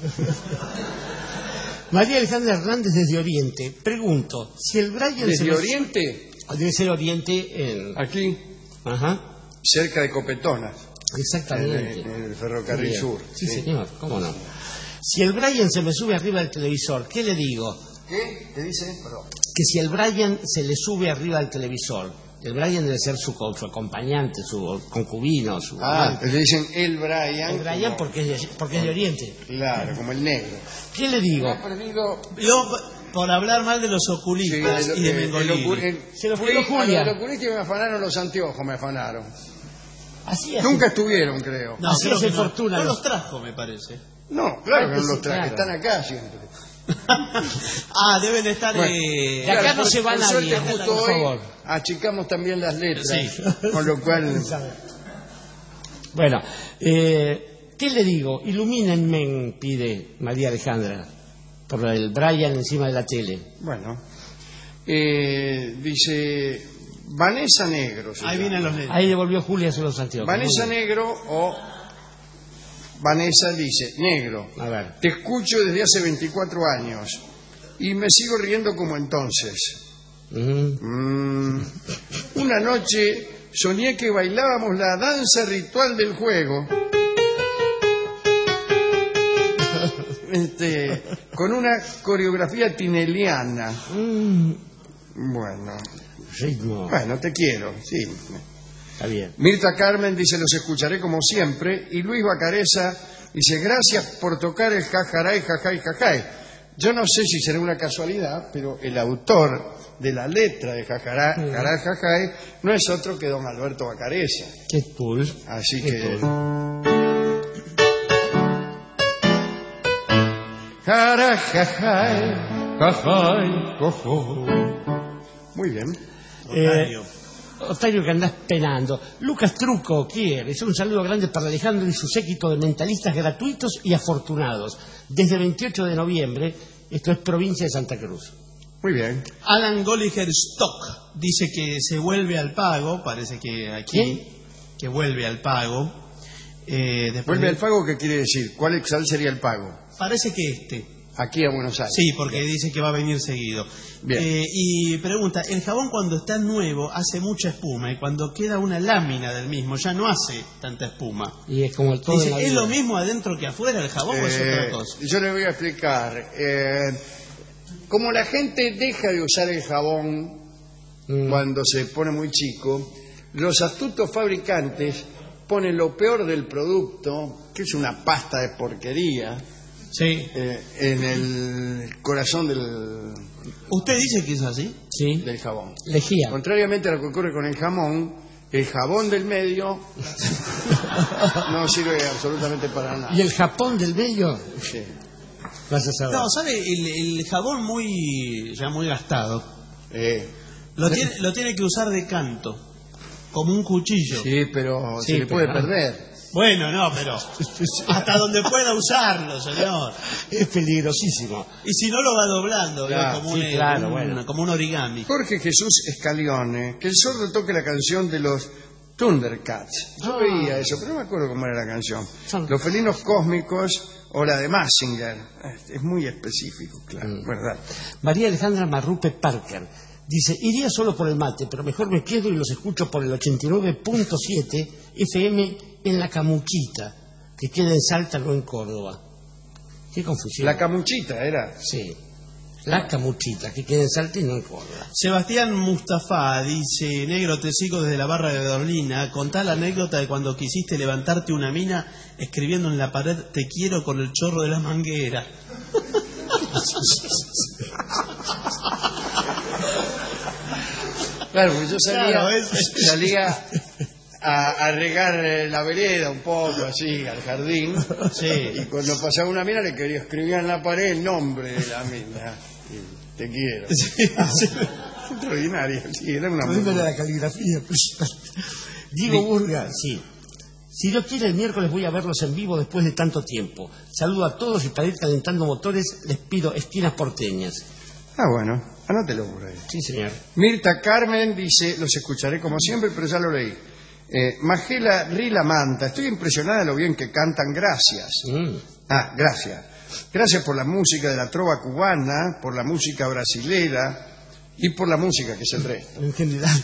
María Alejandra Hernández desde Oriente. Pregunto, si el Brian se ¿Desde me- Oriente? Debe ser Oriente en... Aquí, Ajá, cerca de Copetona, exactamente. en el ferrocarril Bien. sur. Sí, señor, cómo no. Si el Brian se me sube arriba del televisor, ¿qué le digo? ¿Qué? ¿Qué dice? Perdón. Que si el Brian se le sube arriba del televisor, el Brian debe ser su acompañante, su concubino, su amante. Le dicen el Brian. El Brian como- porque es de Oriente. Claro, como el negro. ¿Qué le digo? Ha perdido... Yo, por hablar mal de los oculistas y de Mengolini. Se lo fui fue a Julia. los oculistas y me afanaron los anteojos, me afanaron. Así es. Nunca estuvieron, creo. No, Así creo hace que no. fortuna, No ¿no? los trajo, me parece. No, claro que no Sí, los traje, claro. están acá siempre. Deben estar... Bueno, de acá no se va por nadie, suerte, justo por hoy favor. achicamos también las letras, Sí. con lo cual... Bueno, ¿qué le digo? Ilumínenme, pide María Alejandra, por el Brian encima de la tele. Bueno, dice Vanessa Negro. Ahí vienen los letras. Ahí devolvió Julia a los anteojos. Vanessa Negro o Vanessa dice, Negro, A ver. te escucho desde hace 24 años y me sigo riendo como entonces. Una noche soñé que bailábamos la danza ritual del juego. Con una coreografía tineliana. Bueno, te quiero, sí. Está bien. Mirta Carmen dice, los escucharé como siempre. Y Luis Bacareza dice, gracias por tocar el jajaray, jajay, jajay. Yo no sé si será una casualidad, pero el autor de la letra de jajaray, jajay no es otro que don Alberto Bacareza. Qué cool. Así Qué que... cool. Muy bien. Otario, que andás penando. Lucas Truco quiere. Es un saludo grande para Alejandro y su séquito de mentalistas gratuitos y afortunados. Desde 28 de noviembre, esto es provincia de Santa Cruz. Muy bien. Alan Golliger Stock dice que se vuelve al pago. Parece que aquí... ¿Quién? Que vuelve al pago. ¿Vuelve al pago qué quiere decir? ¿Cuál sería el pago? Parece que este. Aquí a Buenos Aires. Sí, porque dice que va a venir seguido. Bien. Y pregunta, el jabón cuando está nuevo hace mucha espuma y cuando queda una lámina del mismo ya no hace tanta espuma. Y es como el todo. Dice, ¿es lo mismo adentro que afuera el jabón o es otra cosa? Yo le voy a explicar. Como la gente deja de usar el jabón cuando se pone muy chico, los astutos fabricantes ponen lo peor del producto, que es una pasta de porquería, Sí. en el corazón ¿Usted dice que es así? Sí. del jabón. Lejía. Contrariamente a lo que ocurre con el jamón, el jabón del medio no sirve absolutamente para nada. ¿Y el Japón del medio? Sí. Vas a saber. No, ¿sabe? El jabón ya muy gastado, lo tiene que usar de canto, como un cuchillo. Sí, pero Sí, se le pero puede no. perder. Bueno, no, pero hasta donde pueda usarlo, señor. Es peligrosísimo. Y si no lo va doblando, Claro, como, sí, claro, bueno. como un origami. Jorge Jesús Escalione, que el sordo toque la canción de los Thundercats. Yo veía eso, pero no me acuerdo cómo era la canción. Los felinos cósmicos o la de Mazinger. Es muy específico, claro, ¿verdad? María Alejandra Marrupe Parker dice, iría solo por el mate, pero mejor me quedo y los escucho por el 89.7 FM en La Camuchita, que queda en Salta, no en Córdoba. Qué confusión. La Camuchita era. Sí, La Camuchita, que queda en Salta y no en Córdoba. Sebastián Mustafa dice, negro, te sigo desde la barra de Dorlina, contá la anécdota de cuando quisiste levantarte una mina escribiendo en la pared te quiero con el chorro de la manguera. Claro, porque yo salía, Claro, salía a regar la vereda un poco así, al jardín. Sí. Y cuando pasaba una mina le quería escribir en la pared el nombre de la mina. Y te quiero. Extraordinario, sí, era una Problema de la caligrafía. Diego Burga, sí. Si Dios quiere, el miércoles voy a verlos en vivo después de tanto tiempo. Saludo a todos y para ir calentando motores les pido esquinas porteñas. Ah, bueno, anótelo por ahí. Sí, señor. Mirta Carmen dice, los escucharé como siempre, pero ya lo leí. Magela Rila Manta, estoy impresionada de lo bien que cantan, gracias. Gracias. Gracias por la música de la trova cubana, por la música brasilera y por la música que es el resto. En general.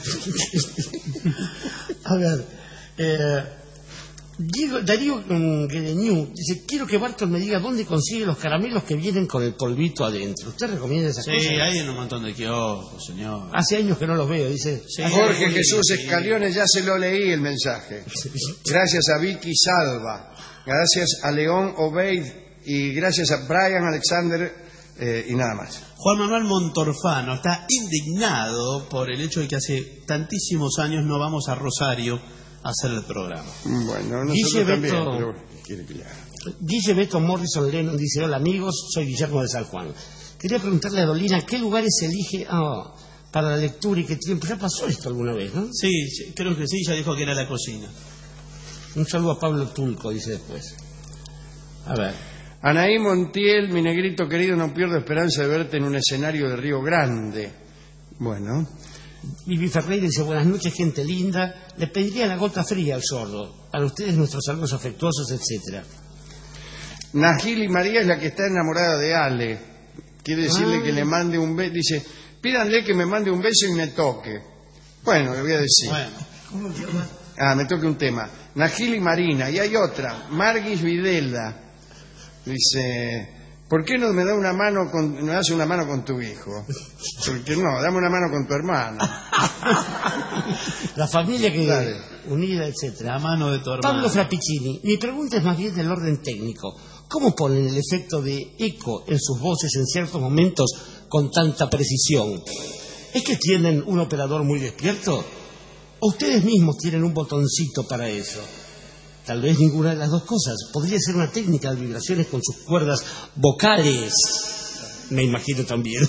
A ver, Darío Guereñú dice, quiero que Bartos me diga dónde consigue los caramelos que vienen con el polvito adentro. ¿Usted recomienda esas cosas? Sí, hay en un montón de kioscos, señor. Hace años que no los veo, dice. Sí, Jorge sí, Jesús sí. Escalione, ya se lo leí el mensaje. Gracias a Vicky Salva, gracias a León Obeid y gracias a Brian Alexander y nada más. Juan Manuel Montorfano está indignado por el hecho de que hace tantísimos años no vamos a Rosario a hacer el programa. Bueno, nosotros Guille también, Beto. pero ¿qué quiere que le haga? Guille Beto Morrison Lennon dice: hola amigos, soy Guillermo de San Juan. Quería preguntarle a Dolina qué lugares elige para la lectura y qué tiempo. Ya pasó esto alguna vez, ¿no? Sí, creo que sí, ya dijo que era la cocina. Un saludo a Pablo Tulco, dice después. A ver. Anaí Montiel, mi negrito querido, no pierdo esperanza de verte en un escenario de Río Grande. Bueno. Vivi Ferreira dice: buenas noches, gente linda. Le pediría la gota fría al sordo. Para ustedes, nuestros saludos afectuosos, etcétera. Najili María es la que está enamorada de Ale. Quiere decirle que le mande un beso. Dice: pídanle que me mande un beso y me toque. Bueno, le voy a decir. Bueno. ¿Cómo se llama? Me toque un tema. Najili Marina. Y hay otra, Margis Videla. Dice: ¿por qué no me das una mano con tu hijo? Porque no, dame una mano con tu hermana. La familia que unida, etcétera. La mano de tu hermano. Pablo Frappicini, mi pregunta es más bien del orden técnico. ¿Cómo ponen el efecto de eco en sus voces en ciertos momentos con tanta precisión? ¿Es que tienen un operador muy despierto? ¿O ustedes mismos tienen un botoncito para eso? Tal vez ninguna de las dos cosas. Podría ser una técnica de vibraciones con sus cuerdas vocales. Me imagino también.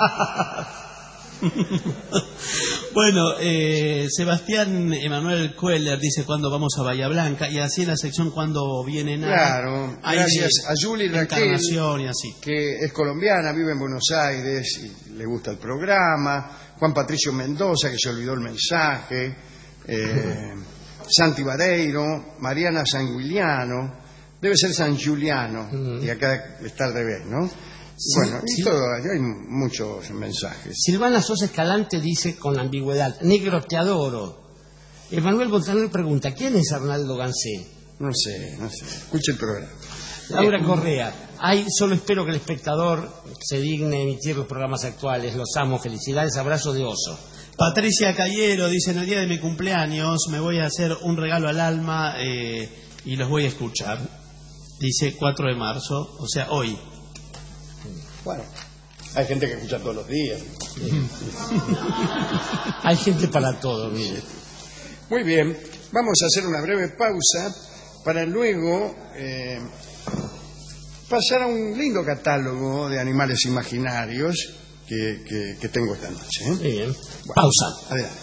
Bueno, Sebastián Emanuel Cueller dice: ¿cuándo vamos a Bahía Blanca? Y así en la sección ¿cuándo viene nada? Claro, gracias a Julie Raquel, y así. que es colombiana, vive en Buenos Aires y le gusta el programa. Juan Patricio Mendoza, que se olvidó el mensaje. Santi Vareiro, Mariana Sanguiliano, debe ser San Giuliano, y acá está al revés, ¿no? Sí, bueno, y todo, hay muchos mensajes. Silvana Sosa Escalante dice con ambigüedad: negro, te adoro. Emanuel Montaner pregunta: ¿quién es Arnaldo Gansé? No sé, escuche el programa. Laura Correa: solo espero que el espectador se digne emitir los programas actuales. Los amo, felicidades, abrazo de oso. Patricia Cayero dice: en el día de mi cumpleaños me voy a hacer un regalo al alma y los voy a escuchar. Dice 4 de marzo, o sea, hoy. Bueno, hay gente que escucha todos los días. Hay gente para todo, mire. Muy bien, vamos a hacer una breve pausa para luego pasar a un lindo catálogo de animales imaginarios que tengo esta noche. Muy bien. Bueno, pausa. Adelante.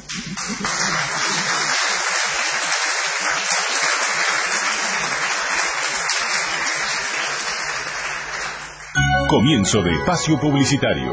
Comienzo de espacio publicitario.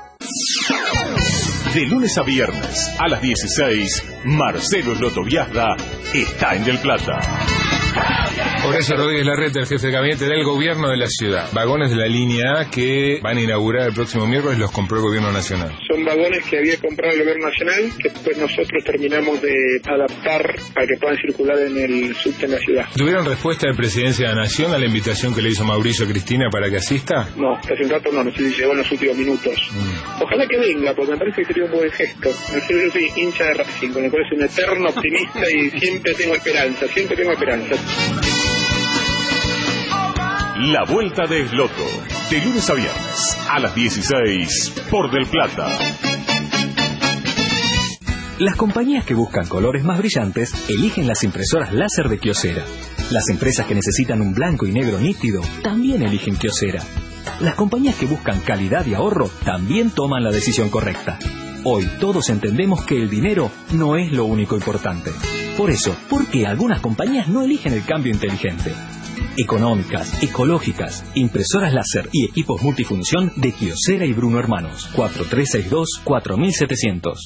De lunes a viernes a las 16, Marcelo Slotoviazda está en Del Plata. Horacio Rodríguez Larreta, el jefe de gabinete del gobierno de la ciudad. Vagones de la línea A que van a inaugurar el próximo miércoles, los compró el gobierno nacional. Son vagones que había comprado el gobierno nacional, que después nosotros terminamos de adaptar para que puedan circular en el subte en la ciudad. ¿Tuvieron respuesta de Presidencia de la Nación a la invitación que le hizo Mauricio Cristina para que asista? No, hace un rato no sé si llegó en los últimos minutos. Ojalá que venga, porque me parece que sería un buen gesto. Yo soy hincha de Racing, con el cual soy un eterno optimista y siempre tengo esperanza. La Vuelta de Esloto, de lunes a viernes a las 16 por Del Plata. Las compañías que buscan colores más brillantes eligen las impresoras láser de Kyocera. Las empresas que necesitan un blanco y negro nítido también eligen Kyocera. Las compañías que buscan calidad y ahorro también toman la decisión correcta. Hoy todos entendemos que el dinero no es lo único importante. Por eso, ¿por qué algunas compañías no eligen el cambio inteligente? Económicas, ecológicas, impresoras láser y equipos multifunción de Kyocera y Bruno Hermanos. 4362-4700.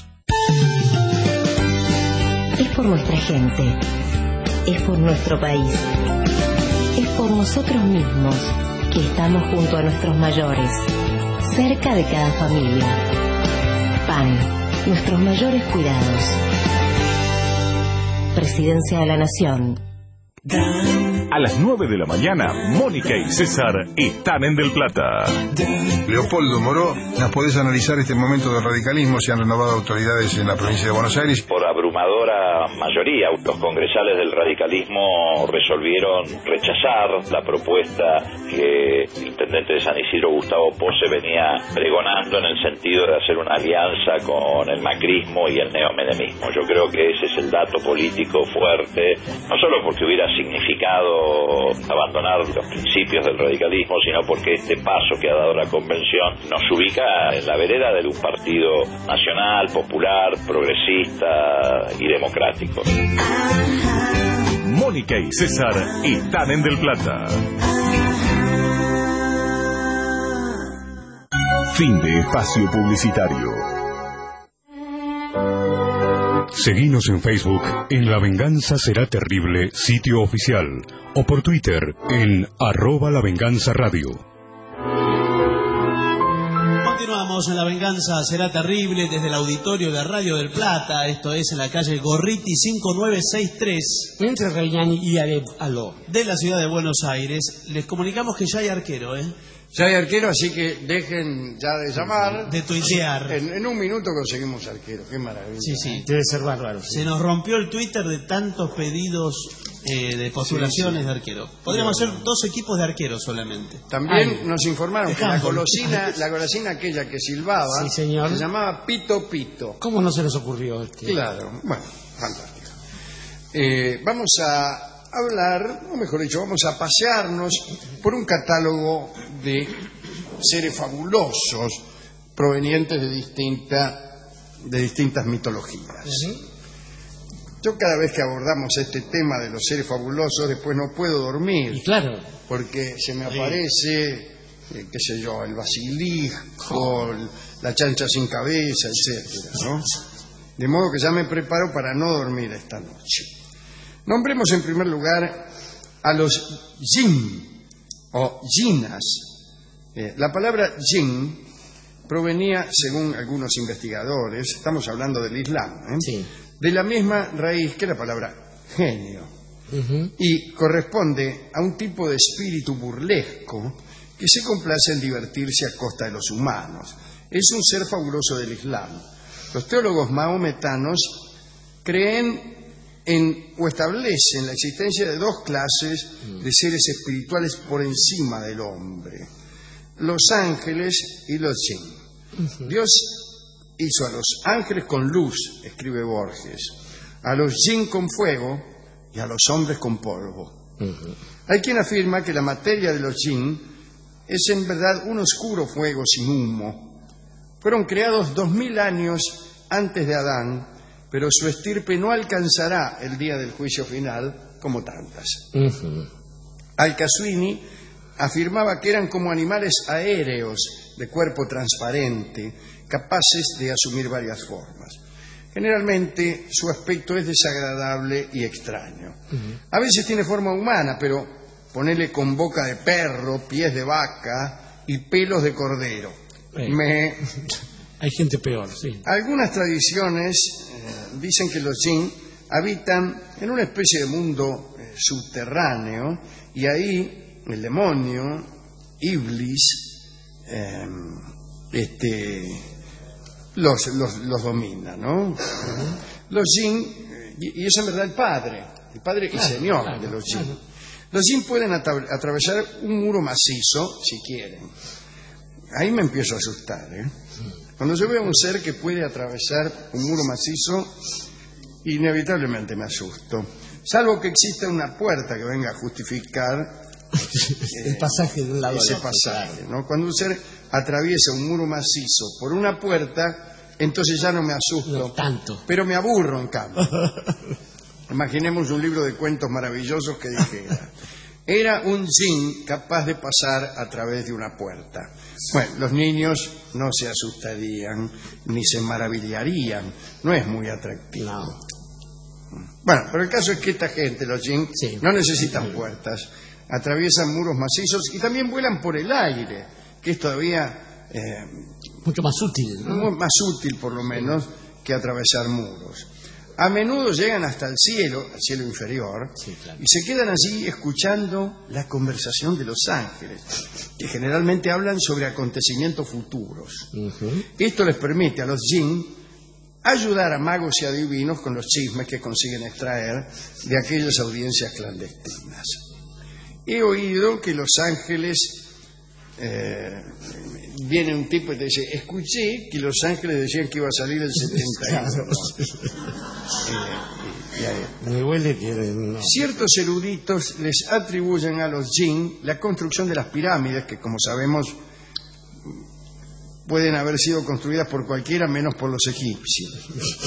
Es por nuestra gente, es por nuestro país, es por nosotros mismos que estamos junto a nuestros mayores, cerca de cada familia. PAN, nuestros mayores cuidados. Presidencia de la Nación. A las 9 de la mañana, Mónica y César están en Del Plata. Leopoldo Moró, ¿nos podés analizar este momento del radicalismo? Se han renovado autoridades en la provincia de Buenos Aires. Por abrumadora mayoría. Los congresales del radicalismo resolvieron rechazar la propuesta que el intendente de San Isidro, Gustavo Pose, venía pregonando en el sentido de hacer una alianza con el macrismo y el neomenemismo. Yo creo que ese es el dato político fuerte, no solo porque hubiera significado abandonar los principios del radicalismo, sino porque este paso que ha dado la convención nos ubica en la vereda de un partido nacional, popular, progresista y democrático. Mónica y César están en Del Plata. Fin de espacio publicitario. Seguinos en Facebook en La Venganza Será Terrible, sitio oficial, o por Twitter en @lavenganzaradio. Continuamos en La Venganza Será Terrible desde el auditorio de Radio del Plata. Esto es en la calle Gorriti 5963. Entre Reñán y Aló. De la ciudad de Buenos Aires. Les comunicamos que ya hay arquero, ¿eh? Ya hay arquero, así que dejen ya de llamar. De tuitear. En un minuto conseguimos arquero, qué maravilla. Sí, sí. Debe ser bárbaro. Se nos rompió el Twitter de tantos pedidos de postulaciones de arquero. Podríamos hacer 2 equipos de arqueros solamente. También nos informaron que la golosina aquella que silbaba, sí, señor, se llamaba Pito Pito. ¿Cómo no se nos ocurrió? Claro, bueno, fantástico. Vamos a hablar, o mejor dicho, vamos a pasearnos por un catálogo de seres fabulosos provenientes de distintas mitologías. Yo cada vez que abordamos este tema de los seres fabulosos, después no puedo dormir. Y claro. Porque se me aparece, qué sé yo, el basilisco, la chancha sin cabeza, etcétera, ¿no? De modo que ya me preparo para no dormir esta noche. Nombremos en primer lugar a los jinn o jinnas. La palabra jinn provenía, según algunos investigadores, estamos hablando del Islam, sí, de la misma raíz que la palabra genio, y corresponde a un tipo de espíritu burlesco que se complace en divertirse a costa de los humanos. Es un ser fabuloso del Islam. Los teólogos mahometanos creen o establecen la existencia de 2 clases de seres espirituales por encima del hombre: los ángeles y los jinn. Dios hizo a los ángeles con luz, escribe Borges, a los jinn con fuego y a los hombres con polvo. Hay quien afirma que la materia de los jinn es en verdad un oscuro fuego sin humo. Fueron creados 2000 años antes de Adán, pero su estirpe no alcanzará el día del juicio final como tantas. Al-Qaswini afirmaba que eran como animales aéreos de cuerpo transparente, capaces de asumir varias formas. Generalmente su aspecto es desagradable y extraño. A veces tiene forma humana, pero ponele con boca de perro, pies de vaca y pelos de cordero. Hay gente peor, sí. Algunas tradiciones dicen que los jinn habitan en una especie de mundo subterráneo, y ahí el demonio, Iblis, los domina, ¿no? Los jinn, y es en verdad el padre y señor de los jinn. Los jinn pueden atravesar un muro macizo si quieren. Ahí me empiezo a asustar, ¿eh? Cuando yo veo a un ser que puede atravesar un muro macizo, inevitablemente me asusto. Salvo que exista una puerta que venga a justificar el pasaje de un lado ese pasaje, ¿no? Cuando un ser atraviesa un muro macizo por una puerta, entonces ya no me asusto. No tanto. Pero me aburro, en cambio. Imaginemos un libro de cuentos maravillosos que dijera: era un jinn capaz de pasar a través de una puerta. Bueno, los niños no se asustarían ni se maravillarían. No es muy atractivo. No. Bueno, pero el caso es que esta gente, los jinn, no necesitan puertas. Atraviesan muros macizos y también vuelan por el aire, que es todavía mucho más útil, ¿no? Más útil, por lo menos, que atravesar muros. A menudo llegan hasta el cielo inferior, y se quedan allí escuchando la conversación de los ángeles, que generalmente hablan sobre acontecimientos futuros. Esto les permite a los jinn ayudar a magos y adivinos con los chismes que consiguen extraer de aquellas audiencias clandestinas. He oído que Los Ángeles, viene un tipo y te dice, escuché que Los Ángeles decían que iba a salir el 71. Me huele que... No. Ciertos eruditos les atribuyen a los jinn la construcción de las pirámides, que como sabemos pueden haber sido construidas por cualquiera menos por los egipcios.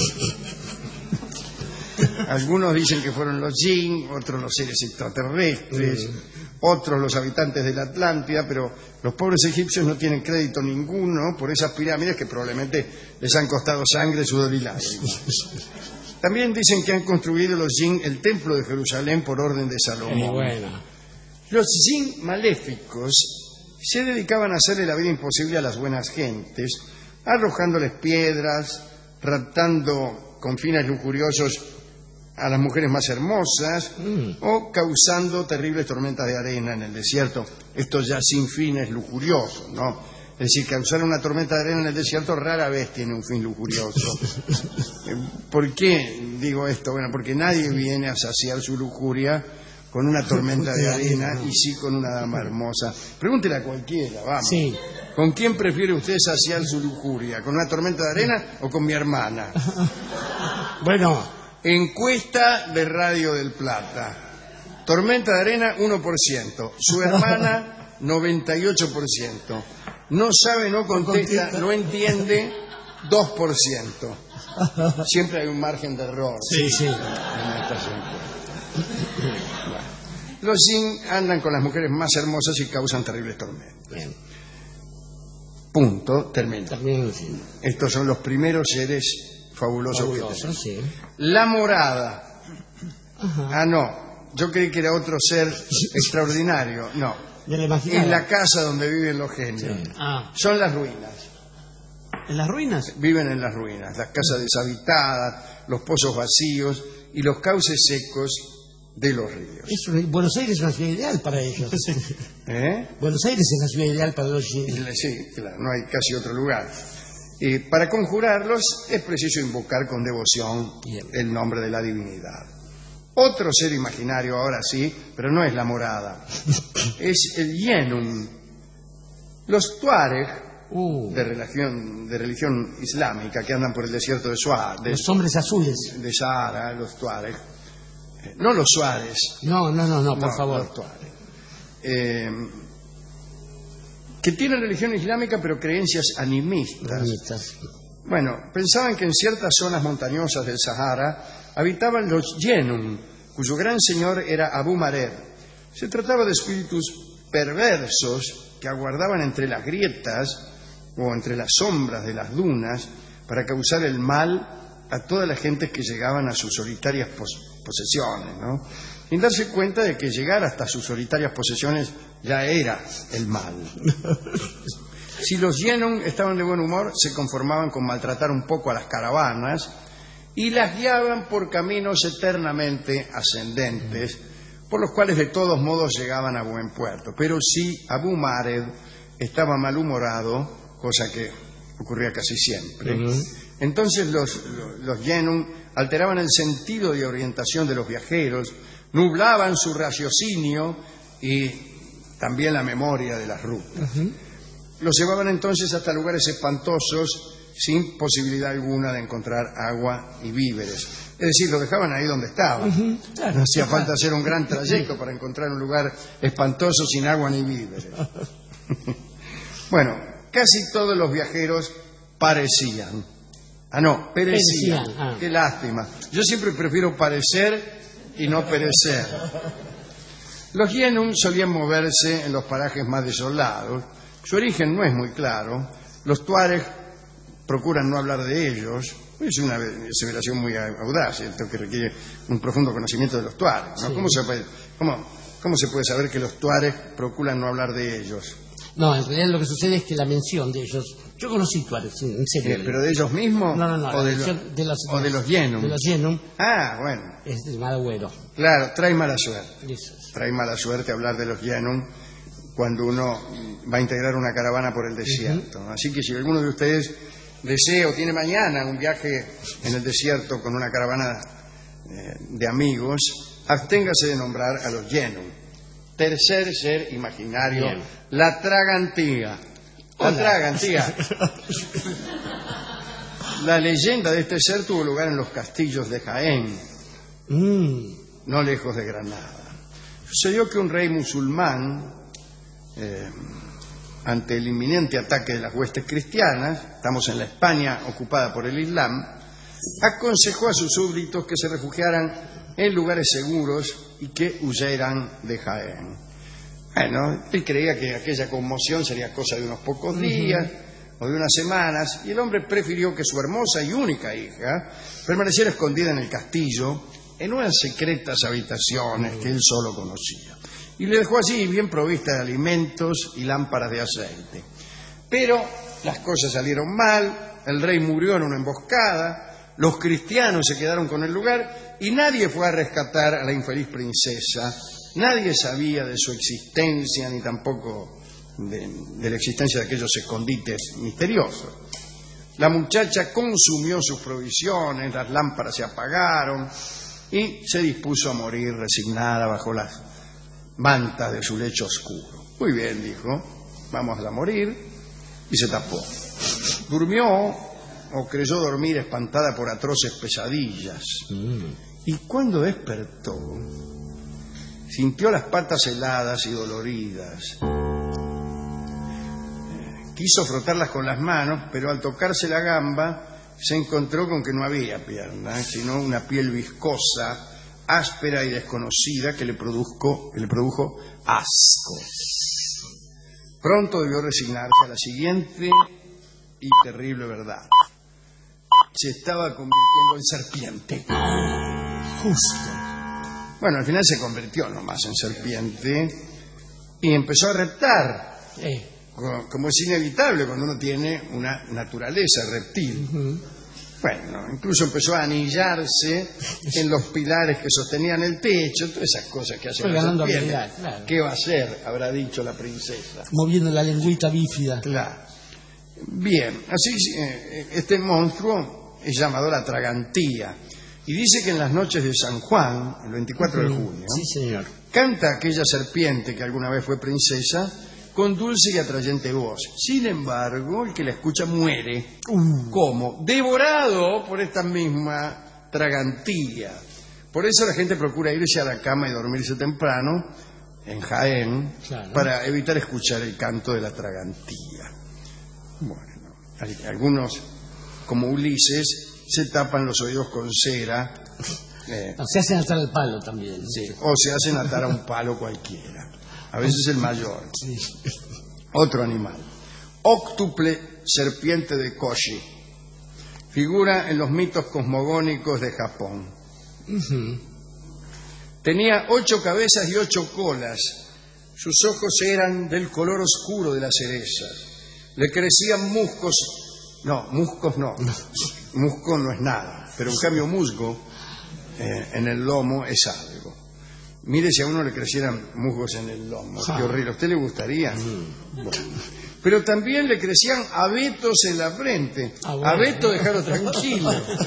Algunos dicen que fueron los jinn, otros los seres extraterrestres, otros los habitantes de la Atlántida, pero los pobres egipcios no tienen crédito ninguno por esas pirámides que probablemente les han costado sangre, sudor y lágrimas. También dicen que han construido los jinn el templo de Jerusalén por orden de Salomón. Los jinn maléficos se dedicaban a hacerle la vida imposible a las buenas gentes, arrojándoles piedras, raptando con fines lujuriosos a las mujeres más hermosas o causando terribles tormentas de arena en el desierto. Esto ya sin fines lujuriosos, ¿no? Es decir, causar una tormenta de arena en el desierto rara vez tiene un fin lujurioso. ¿Por qué digo esto? Bueno, porque nadie viene a saciar su lujuria con una tormenta de arena y sí con una dama hermosa. Pregúntele a cualquiera, vamos. Sí. ¿Con quién prefiere usted saciar su lujuria? ¿Con una tormenta de arena o con mi hermana? Bueno... Encuesta de Radio del Plata. Tormenta de arena, 1%. Su hermana, 98%. No sabe, no contesta, no entiende, 2%. Siempre hay un margen de error. Sí, sí. En estas encuestas. Los jinn andan con las mujeres más hermosas y causan terribles tormentas. Bien. Punto, termina. Sí. Estos son los primeros seres fabuloso que tenemos. Sí. La morada. Ajá. Ah, no. Yo creí que era otro ser extraordinario. No. Es la casa donde viven los genios. Sí. Son las ruinas. ¿En las ruinas? Viven en las ruinas. Las casas deshabitadas, los pozos vacíos y los cauces secos de los ríos. Buenos Aires es una ciudad ideal para ellos. Buenos Aires es la ciudad ideal para los genios. Sí, claro. No hay casi otro lugar. Para conjurarlos es preciso invocar con devoción el nombre de la divinidad. Otro ser imaginario, ahora sí, pero no es la morada, es el Yenun. Los Tuareg, de religión islámica, que andan por el desierto de Sahara. Los hombres azules. De Sahara, los Tuareg. No los Suárez. No, por favor. Los Tuareg. Que tienen religión islámica pero creencias animistas. Bueno, pensaban que en ciertas zonas montañosas del Sahara habitaban los Yenun, cuyo gran señor era Abu Mared. Se trataba de espíritus perversos que aguardaban entre las grietas o entre las sombras de las dunas para causar el mal a toda la gente que llegaban a sus solitarias posesiones, ¿no? Sin darse cuenta de que llegar hasta sus solitarias posesiones ya era el mal. Si los Yenun estaban de buen humor, se conformaban con maltratar un poco a las caravanas y las guiaban por caminos eternamente ascendentes, por los cuales de todos modos llegaban a buen puerto. Pero si Abu Mared estaba malhumorado, cosa que ocurría casi siempre, entonces los Yenun alteraban el sentido de orientación de los viajeros, nublaban su raciocinio y también la memoria de las rutas. Los llevaban entonces hasta lugares espantosos sin posibilidad alguna de encontrar agua y víveres. Es decir, lo dejaban ahí donde estaban. Claro, no hacía falta hacer un gran trayecto para encontrar un lugar espantoso sin agua ni víveres. Bueno, casi todos los viajeros perecían. Qué lástima. Yo siempre prefiero parecer y no perecer. Los Yenun solían moverse en los parajes más desolados. Su origen no es muy claro. Los Tuareg procuran no hablar de ellos. Es una aseveración muy audaz, ¿cierto? Que requiere un profundo conocimiento de los Tuareg, ¿no? Sí. ¿Cómo se puede saber que los Tuareg procuran no hablar de ellos? No, en realidad lo que sucede es que la mención de ellos... Yo conocí Tuareg, en serio. ¿Pero de ellos mismos? No. ¿O de los Yenun? De los Yenun. Ah, bueno. Es de mal agüero. Claro, trae mala suerte. Eso. Trae mala suerte hablar de los Yenun cuando uno va a integrar una caravana por el desierto. Así que si alguno de ustedes tiene mañana un viaje en el desierto con una caravana de amigos, absténgase de nombrar a los Yenun. Tercer ser imaginario, bien. La tragantía. La tragantía. La leyenda de este ser tuvo lugar en los castillos de Jaén, no lejos de Granada. Sucedió que un rey musulmán, ante el inminente ataque de las huestes cristianas, estamos en la España ocupada por el Islam, aconsejó a sus súbditos que se refugiaran en lugares seguros y que huyeran de Jaén. Bueno, él creía que aquella conmoción sería cosa de unos pocos días o de unas semanas, y el hombre prefirió que su hermosa y única hija permaneciera escondida en el castillo, en unas secretas habitaciones que él solo conocía. Y le dejó allí bien provista de alimentos y lámparas de aceite. Pero las cosas salieron mal, el rey murió en una emboscada, los cristianos se quedaron con el lugar y nadie fue a rescatar a la infeliz princesa. Nadie sabía de su existencia ni tampoco de la existencia de aquellos escondites misteriosos. La muchacha consumió sus provisiones, las lámparas se apagaron y se dispuso a morir resignada bajo las mantas de su lecho oscuro. Muy bien, dijo, vamos a morir, y se tapó. Durmió o creyó dormir espantada por atroces pesadillas. Y cuando despertó, sintió las patas heladas y doloridas. Quiso frotarlas con las manos, pero al tocarse la gamba se encontró con que no había pierna, sino una piel viscosa, áspera y desconocida que le produjo asco. Pronto debió resignarse a la siguiente y terrible verdad. Se estaba convirtiendo en serpiente. Justo. Bueno, al final se convirtió nomás en serpiente y empezó a reptar. Como es inevitable cuando uno tiene una naturaleza reptil. Bueno, incluso empezó a anillarse en los pilares que sostenían el techo, todas esas cosas que hacen las serpientes. Claro. ¿Qué va a hacer? Habrá dicho la princesa. Moviendo la lengüita bífida. Claro. Bien, así este monstruo es llamado la tragantía. Y dice que en las noches de San Juan, el 24 de junio, sí, señor, canta aquella serpiente que alguna vez fue princesa con dulce y atrayente voz. Sin embargo, el que la escucha muere. ¿Cómo? Devorado por esta misma tragantía. Por eso la gente procura irse a la cama y dormirse temprano en Jaén, claro, para evitar escuchar el canto de la tragantía. Bueno, algunos, como Ulises, se tapan los oídos con cera. Se hacen atar al palo también. Sí, o se hacen atar a un palo cualquiera. A veces el mayor. Sí. Otro animal. Óctuple serpiente de Koshi. Figura en los mitos cosmogónicos de Japón. Tenía 8 cabezas y 8 colas. Sus ojos eran del color oscuro de las cerezas. Le crecían muscos. No, muscos no. Musgo no es nada. Pero en cambio musgo en el lomo es algo. Mire si a uno le crecieran musgos en el lomo. Qué horrible. ¿A usted le gustaría? Bueno. Pero también le crecían abetos en la frente. Abeto, déjalo tranquilo.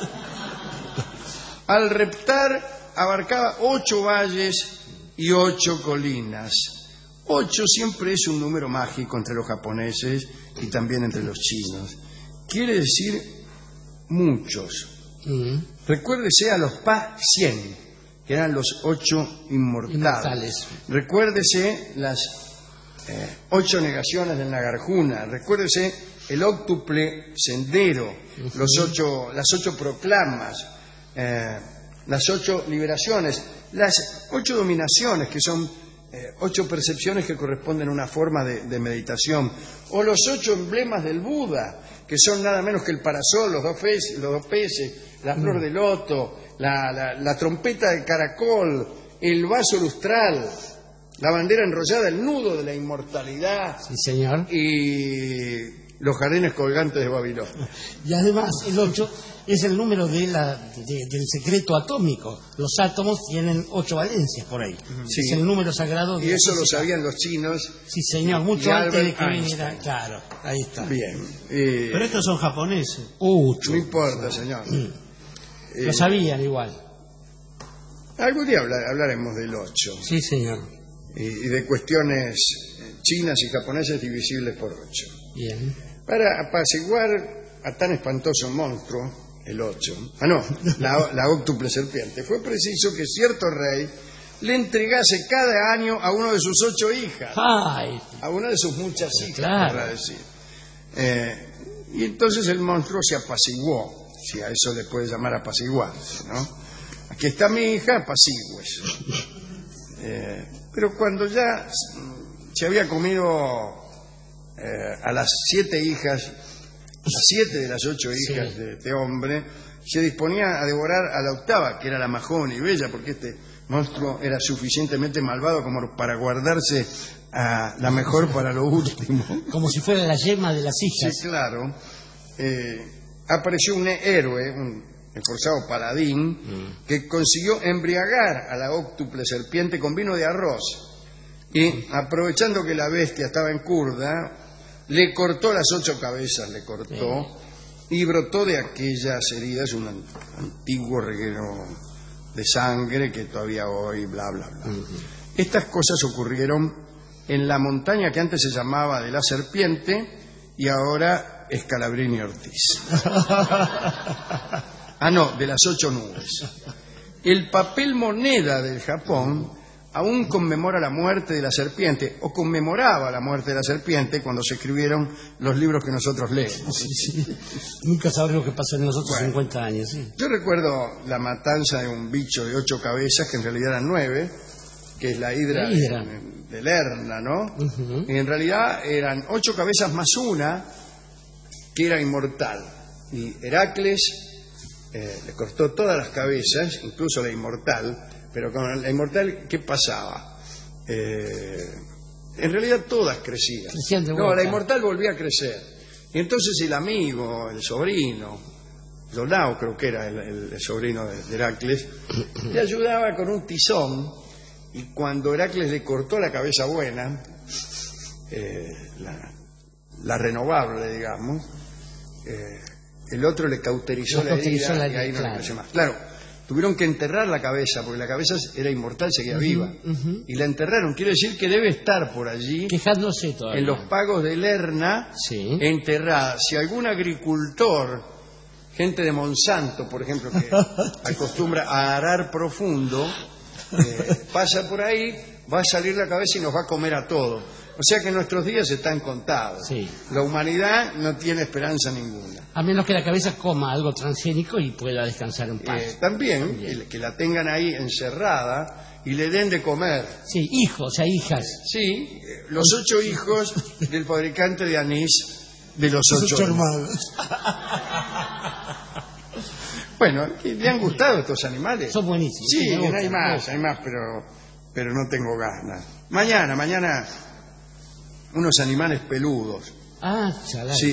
Al reptar abarcaba 8 valles y 8 colinas. 8 siempre es un número mágico entre los japoneses y también entre los chinos. Quiere decir muchos. Recuérdese a los Pa-100, que eran los 8 inmortales. Recuérdese las 8 negaciones del Nagarjuna. Recuérdese el óctuple sendero, las 8 proclamas, las 8 liberaciones, las 8 dominaciones, que son 8 percepciones que corresponden a una forma de meditación, o los 8 emblemas del Buda, que son nada menos que el parasol, los dos peces, la flor de loto, la trompeta de caracol, el vaso lustral, la bandera enrollada, el nudo de la inmortalidad. Sí, señor. Y los jardines colgantes de Babilonia. Y además el 8 es el número del secreto atómico. Los átomos tienen 8 valencias por ahí. Sí. Es el número sagrado. Y eso lo sabían los chinos. Sí, señor, mucho y antes de Albert que Einstein. viniera. Claro, ahí está. Bien. Pero estos son japoneses. No importa, señor. Lo sabían igual. Algún día hablaremos del 8. Sí, señor. Y de cuestiones chinas y japonesas divisibles por 8. Bien. Para apaciguar a tan espantoso monstruo, el 8, la óctuple serpiente, fue preciso que cierto rey le entregase cada año a uno de sus 8 hijas. ¡Ay! A una de sus muchas hijas, Claro. para decir. Y entonces el monstruo se apaciguó, si a eso le puede llamar apaciguarse, ¿no? Aquí está mi hija, apacigües. Pero cuando ya se había comido a las 7 hijas, a 7 de las 8 hijas de este hombre, se disponía a devorar a la 8ª, que era la más joven y bella, porque este monstruo era suficientemente malvado como para guardarse a la mejor para lo último. Como si fuera la yema de las hijas. Sí, claro. Apareció un héroe, un esforzado paladín, que consiguió embriagar a la óctuple serpiente con vino de arroz. Y aprovechando que la bestia estaba en curda, le cortó las 8 cabezas, y brotó de aquellas heridas un antiguo reguero de sangre que todavía hoy, bla, bla, bla. Estas cosas ocurrieron en la montaña que antes se llamaba de la serpiente y ahora es Scalabrini Ortiz. De las 8 nubes. El papel moneda del Japón aún conmemora la muerte de la serpiente, o conmemoraba la muerte de la serpiente cuando se escribieron los libros que nosotros leemos. Nunca sabremos qué pasó en los otros 50 años. Sí. Yo recuerdo la matanza de un bicho de 8 cabezas, que en realidad eran 9, que es la hidra de Lerna, ¿no? Y en realidad eran 8 cabezas más una, que era inmortal. Y Heracles le cortó todas las cabezas, incluso la inmortal. Pero con la inmortal, ¿qué pasaba? En realidad todas crecían. La inmortal volvía a crecer. Y entonces el amigo, el sobrino, Donao creo que era el sobrino de Heracles, le ayudaba con un tizón, y cuando Heracles le cortó la cabeza buena, la renovable, digamos, el otro le cauterizó la herida y ahí no le creció más. Claro. Tuvieron que enterrar la cabeza, porque la cabeza era inmortal, seguía viva. Y la enterraron. Quiere decir que debe estar por allí, quejándose todavía, en los pagos de Lerna, enterrada. Si algún agricultor, gente de Monsanto, por ejemplo, que acostumbra a arar profundo, pasa por ahí, va a salir la cabeza y nos va a comer a todos. O sea que nuestros días están contados. La humanidad no tiene esperanza ninguna. A menos que la cabeza coma algo transgénico y pueda descansar en paz. También, que la tengan ahí encerrada y le den de comer. Sí, hijos e hijas. Sí, los 8 hijos del fabricante de anís de los 8 hermanos. Bueno, ¿le han gustado estos animales? Son buenísimos. Sí, hay más, pero no tengo ganas. Mañana, unos animales peludos. Chalá. Sí,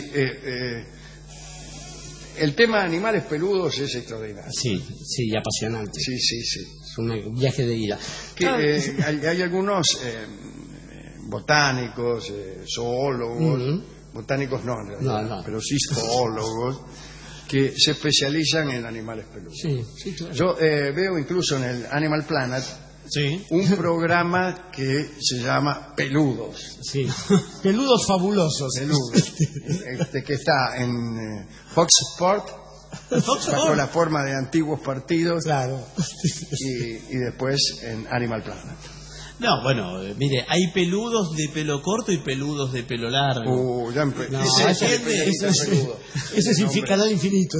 el tema de animales peludos es extraordinario. Sí, apasionante. Sí. Es un viaje de ida. Hay algunos botánicos, zoólogos, botánicos no en realidad, pero sí zoólogos, que se especializan en animales peludos. Sí, claro. Yo veo incluso en el Animal Planet un programa que se llama Peludos. Sí. Peludos fabulosos. Peludos. Que está en Fox Sport, bajo la forma de antiguos partidos. Claro. Y después en Animal Planet. No, bueno, mire, hay peludos de pelo corto y peludos de pelo largo. Ese significa nada infinito.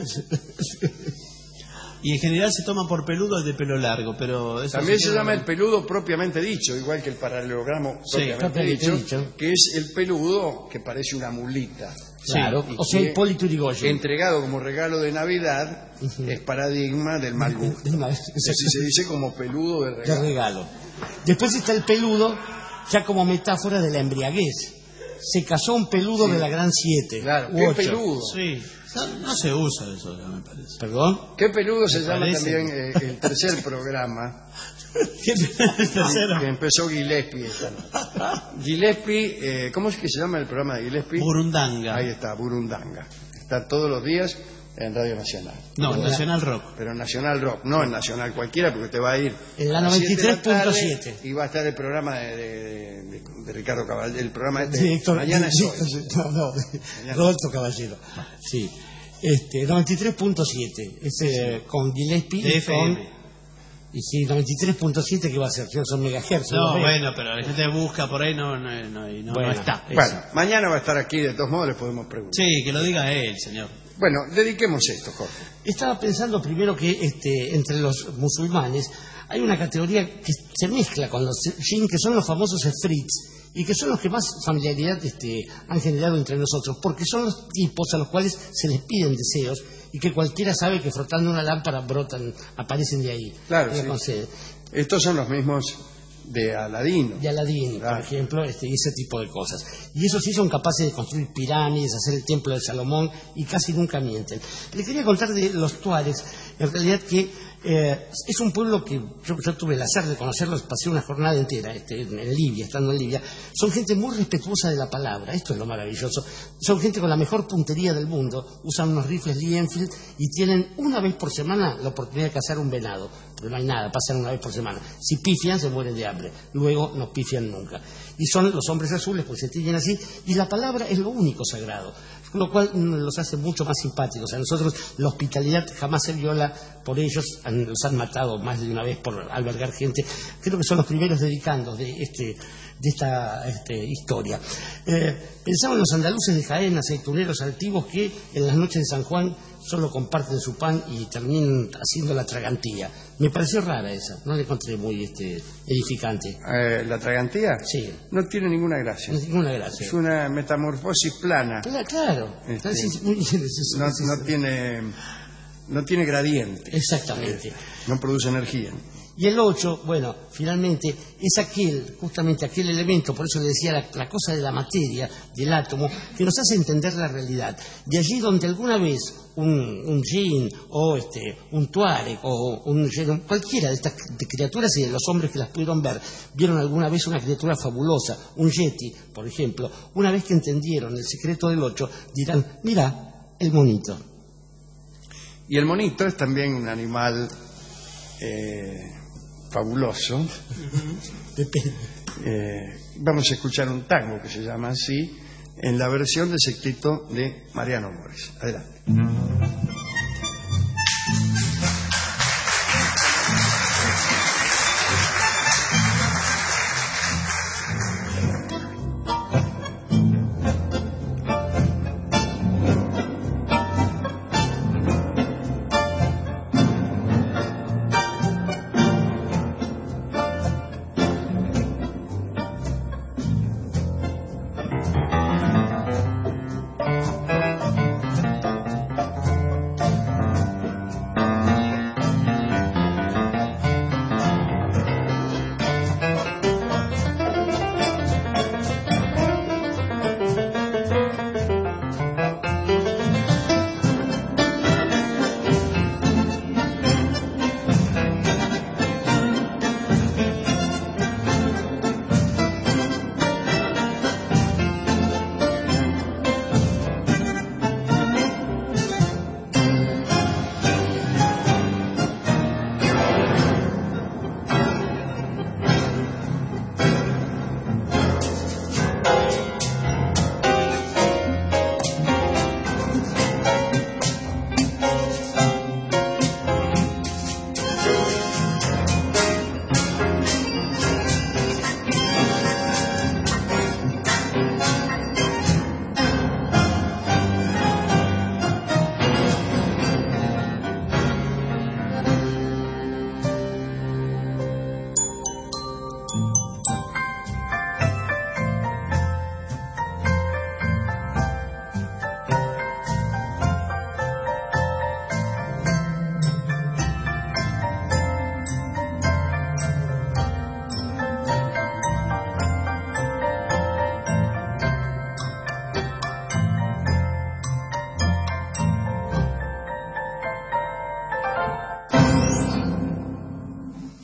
Y en general se toma por peludo el de pelo largo, pero... Eso también se llama el peludo propiamente dicho, igual que el paralelogramo propiamente dicho, que es el peludo que parece una mulita. Claro, o sea, el Hipólito Yrigoyen. Entregado como regalo de Navidad, es paradigma del mal gusto. Así se dice como peludo de regalo. Después está el peludo, ya como metáfora de la embriaguez. se casó un peludo de la Gran 7. Claro, u qué 8. peludo. Sí. No se usa eso, me parece. ¿Perdón? Qué peludo se llama parece? también el tercer programa. El tercero. Que empezó Gillespie esta noche. Gillespie, ¿cómo es que se llama el programa de Gillespie? Burundanga. Ahí está, Burundanga. Está todos los días en Radio Nacional. No, en Nacional Rock. Pero en Nacional Rock, no en Nacional cualquiera, porque te va a ir En la a las 7 de la tarde 93.7. y va a estar el programa de Ricardo Caballero, el programa este. Director, Mañana es hoy. No, Roberto Caballero. Sí. 93.7. Es con Gillespie y con... Y sí, 93.7 que va a ser, que no son megahertz. No, bueno, pero la gente busca por ahí, no está. Bueno, mañana va a estar aquí, de todos modos le podemos preguntar. Sí, que lo diga él, señor. Bueno, dediquemos esto, Jorge. Estaba pensando primero que entre los musulmanes hay una categoría que se mezcla con los jinn, que son los famosos efrits, y que son los que más familiaridad han generado entre nosotros, porque son los tipos a los cuales se les piden deseos y que cualquiera sabe que frotando una lámpara aparecen de ahí. Claro, sí. Estos son los mismos de Aladino. De Aladino, claro. Por ejemplo, y ese tipo de cosas. Y esos sí son capaces de construir pirámides, hacer el templo de Salomón, y casi nunca mienten. Le quería contar de los tuaregs, en realidad que es un pueblo que yo tuve el azar de conocerlos, pasé una jornada entera en Libia, estando en Libia. Son gente muy respetuosa de la palabra, esto es lo maravilloso. Son gente con la mejor puntería del mundo, usan unos rifles Lee Enfield y tienen una vez por semana la oportunidad de cazar un venado. Pero no hay nada, pasan una vez por semana. Si pifian, se mueren de hambre. Luego no pifian nunca. Y son los hombres azules, pues se tiñen así, y la palabra es lo único sagrado, lo cual los hace mucho más simpáticos. A nosotros la hospitalidad jamás se viola por ellos, los han matado más de una vez por albergar gente. Creo que son los primeros dedicandos de esta historia. Pensaban los andaluces de Jaén, aceituneros altivos, que en las noches de San Juan solo comparten su pan y terminan haciendo la tragantía. Me pareció rara esa, no la encontré muy edificante. ¿La tragantía? Sí. No tiene ninguna gracia. Ninguna gracia. Es una metamorfosis plana. Claro. No tiene gradiente. Exactamente. No produce energía. Y el 8, bueno, finalmente es justamente aquel elemento, por eso le decía la cosa de la materia, del átomo, que nos hace entender la realidad. De allí donde alguna vez un jinn o un tuareg o cualquiera de estas criaturas, y de los hombres que las pudieron ver, vieron alguna vez una criatura fabulosa, un yeti, por ejemplo, una vez que entendieron el secreto del 8, dirán, mira, el monito. Y el monito es también un animal fabuloso. Vamos a escuchar un tango que se llama así, en la versión del sexteto de Mariano Mores. Adelante.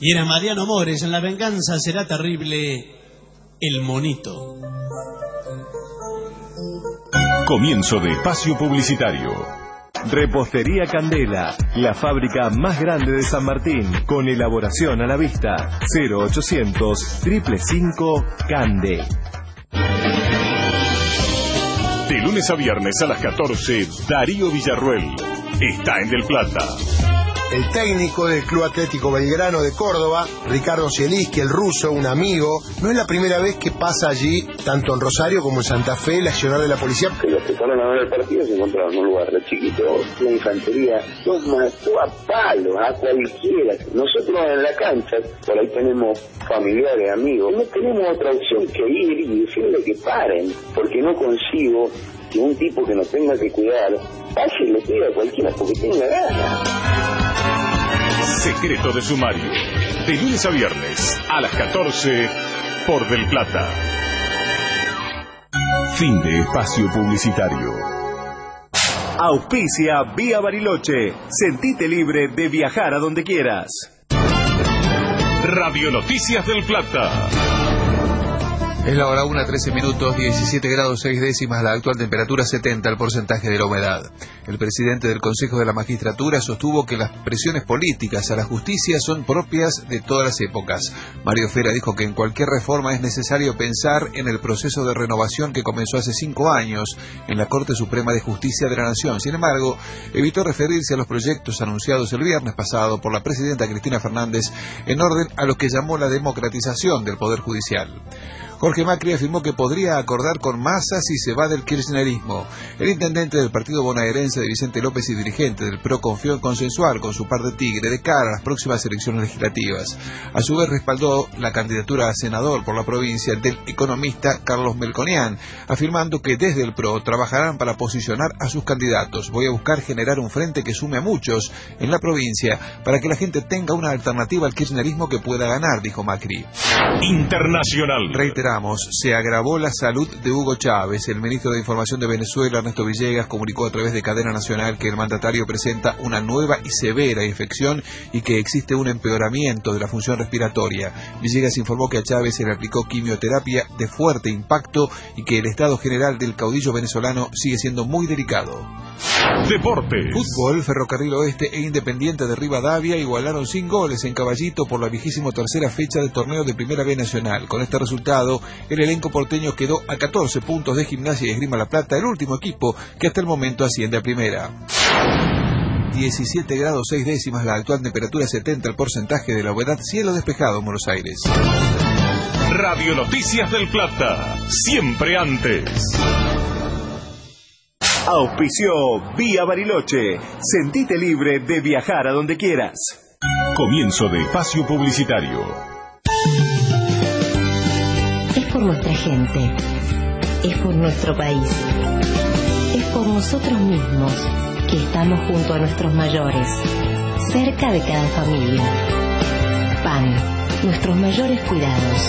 Y era Mariano Mores en La venganza será terrible, el monito. Comienzo de espacio publicitario. Repostería Candela, la fábrica más grande de San Martín, con elaboración a la vista. 0800-555 Cande. De lunes a viernes a las 14, Darío Villarruel está en Del Plata. El técnico del Club Atlético Belgrano de Córdoba, Ricardo Zielinski, el ruso, un amigo, no es la primera vez que pasa allí, tanto en Rosario como en Santa Fe, el accionar de la policía. Que los que fueron a ver el partido se encontraron en un lugar de chiquito, la infantería los mató a palos, a cualquiera. Nosotros en la cancha, por ahí tenemos familiares, amigos, no tenemos otra opción que ir y decirle que paren, porque no consigo que un tipo que nos tenga que cuidar vaya y le pida a cualquiera porque tenga ganas. Secreto de sumario. De lunes a viernes a las 14 por Del Plata. Fin de espacio publicitario. Auspicia Vía Bariloche. Sentite libre de viajar a donde quieras. Radio Noticias Del Plata. Es la hora 1:13 minutos, 17 grados 6 décimas, la actual temperatura 70, el porcentaje de la humedad. El presidente del Consejo de la Magistratura sostuvo que las presiones políticas a la justicia son propias de todas las épocas. Mario Fera dijo que en cualquier reforma es necesario pensar en el proceso de renovación que comenzó hace 5 años en la Corte Suprema de Justicia de la Nación. Sin embargo, evitó referirse a los proyectos anunciados el viernes pasado por la presidenta Cristina Fernández en orden a lo que llamó la democratización del Poder Judicial. Jorge Macri afirmó que podría acordar con Massa si se va del kirchnerismo. El intendente del partido bonaerense de Vicente López y dirigente del PRO confió en consensuar con su par de tigre de cara a las próximas elecciones legislativas. A su vez respaldó la candidatura a senador por la provincia del economista Carlos Melconian, afirmando que desde el PRO trabajarán para posicionar a sus candidatos. Voy a buscar generar un frente que sume a muchos en la provincia para que la gente tenga una alternativa al kirchnerismo que pueda ganar, dijo Macri. Internacional. Reiteramos, se agravó la salud de Hugo Chávez. El ministro de Información de Venezuela, Ernesto Villegas, comunicó a través de cadena nacional que el mandatario presenta una nueva y severa infección y que existe un empeoramiento de la función respiratoria. Villegas informó que a Chávez se le aplicó quimioterapia de fuerte impacto y que el estado general del caudillo venezolano sigue siendo muy delicado. Deportes. Fútbol, Ferrocarril Oeste e Independiente de Rivadavia igualaron sin goles en Caballito por la 23ª fecha del torneo de Primera B Nacional. Con este resultado, el elenco porteño quedó a 14 puntos de Gimnasia y Esgrima La Plata, el último equipo que hasta el momento asciende a Primera. 17 grados 6 décimas, la actual temperatura 70, el porcentaje de la humedad, cielo despejado en Buenos Aires. Radio Noticias Del Plata, siempre antes. Auspició Vía Bariloche. Sentite libre de viajar a donde quieras. Comienzo de espacio publicitario. Es por nuestra gente, es por nuestro país, es por nosotros mismos que estamos junto a nuestros mayores, cerca de cada familia. PAN, nuestros mayores cuidados.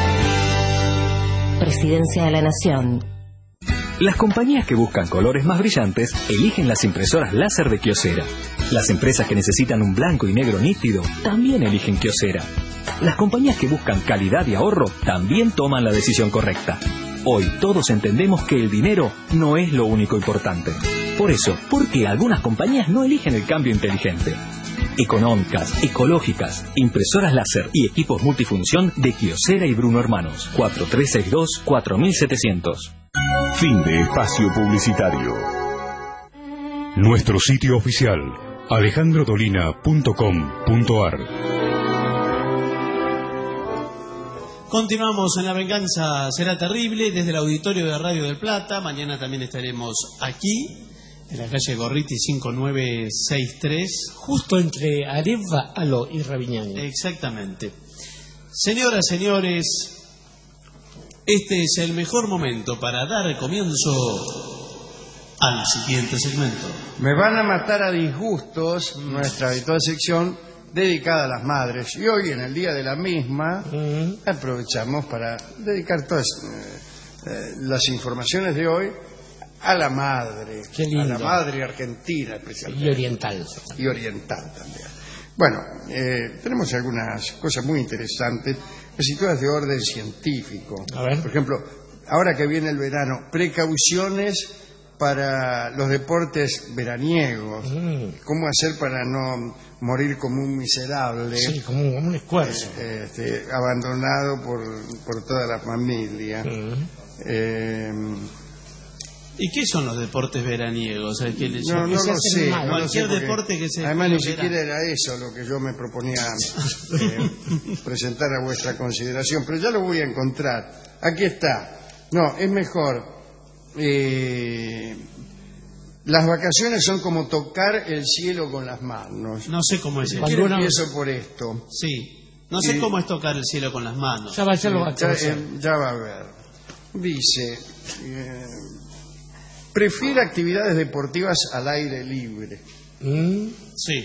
Presidencia de la Nación. Las compañías que buscan colores más brillantes eligen las impresoras láser de Kyocera. Las empresas que necesitan un blanco y negro nítido también eligen Kyocera. Las compañías que buscan calidad y ahorro también toman la decisión correcta. Hoy todos entendemos que el dinero no es lo único importante. Por eso, ¿por qué algunas compañías no eligen el cambio inteligente? Económicas, ecológicas, impresoras láser y equipos multifunción de Kyocera y Bruno Hermanos. 4362-4700. Fin de espacio publicitario. Nuestro sitio oficial, alejandrodolina.com.ar. Continuamos en La venganza será terrible desde el auditorio de Radio del Plata. Mañana también estaremos aquí, en la calle Gorriti 5963. Justo entre Areva, Aló y Raviñán. Exactamente. Señoras, señores, este es el mejor momento para dar comienzo al siguiente segmento. Me van a matar a disgustos, nuestra habitual sección dedicada a las madres. Y hoy, en el día de la misma, aprovechamos para dedicar todas las informaciones de hoy a la madre. Qué lindo. A la madre argentina especialmente. Y oriental. Y oriental también. Bueno, tenemos algunas cosas muy interesantes, casi todas de orden científico. A ver. Por ejemplo, ahora que viene el verano, precauciones para los deportes veraniegos. ¿Cómo hacer para no morir como un miserable? Sí, como un esfuerzo. Abandonado por toda la familia. ¿Y qué son los deportes veraniegos? No lo sé. Cualquier deporte que se... Además, ni siquiera era eso lo que yo me proponía presentar a vuestra consideración, pero ya lo voy a encontrar. Aquí está. No, es mejor. Las vacaciones son como tocar el cielo con las manos. No sé cómo es eso. Si quiero empiezo por esto. Sí. No sé cómo es tocar el cielo con las manos. Ya va a ver. Dice... prefiere actividades deportivas al aire libre. Sí.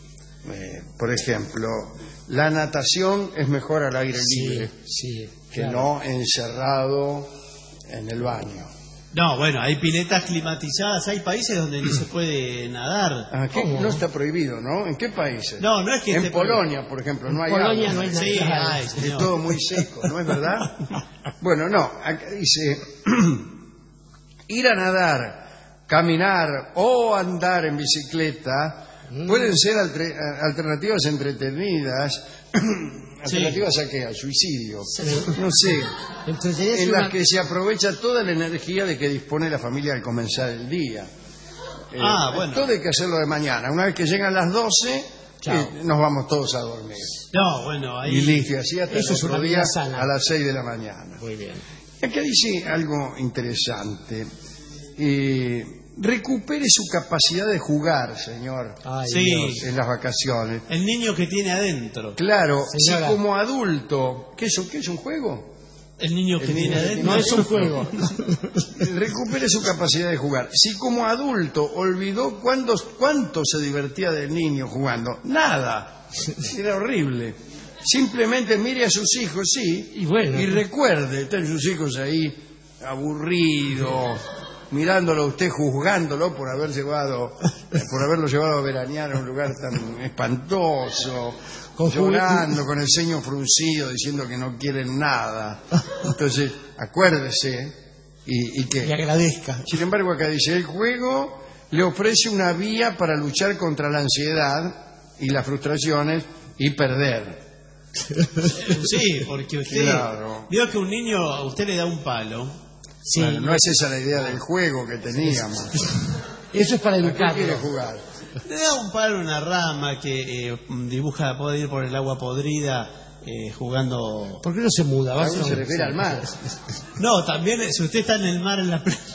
Por ejemplo, la natación es mejor al aire libre que no encerrado en el baño. No, bueno, hay piletas climatizadas, hay países donde ni se puede nadar. No está prohibido, ¿no? ¿En qué países? No es que en Polonia, por ejemplo, no hay Polonia agua. no hay nada. Es todo muy seco, ¿no es verdad? Bueno, no, acá dice ir a nadar, caminar o andar en bicicleta pueden ser alternativas entretenidas. ¿Alternativas a qué? ¿Al suicidio? No sé. En las que se aprovecha toda la energía de que dispone la familia al comenzar el día. Bueno. Todo hay que hacerlo de mañana. Una vez que llegan las 12, nos vamos todos a dormir. No, bueno, ahí... Y listo, así hasta Eso el es otro una día vida sana. a las 6 de la mañana. Muy bien. Acá dice algo interesante. Recupere su capacidad de jugar, señor. En las vacaciones. El niño que tiene adentro. Claro, Señora. si como adulto... ¿Qué es un juego? El niño que tiene adentro. No es un juego. Recupere su capacidad de jugar. Si como adulto olvidó cuánto se divertía de niño jugando, nada. Era horrible. Simplemente mire a sus hijos, y recuerde, están sus hijos ahí aburridos, mirándolo a usted, juzgándolo por haberlo llevado a veranear a un lugar tan espantoso, llorando con el ceño fruncido, diciendo que no quieren nada. Entonces, acuérdese y que... Y agradezca. Sin embargo, acá dice, el juego le ofrece una vía para luchar contra la ansiedad y las frustraciones y perder. Sí, porque usted... Claro. Vio que un niño, a usted le da un palo. Sí. Bueno, no es esa la idea del juego que teníamos. Eso es para ¿A qué educarlo. quiere jugar? Le da un palo a una rama que dibuja, puede ir por el agua podrida jugando... ¿Por qué no se muda? ¿A uno se refiere al mar? No, también si usted está en el mar, en la playa...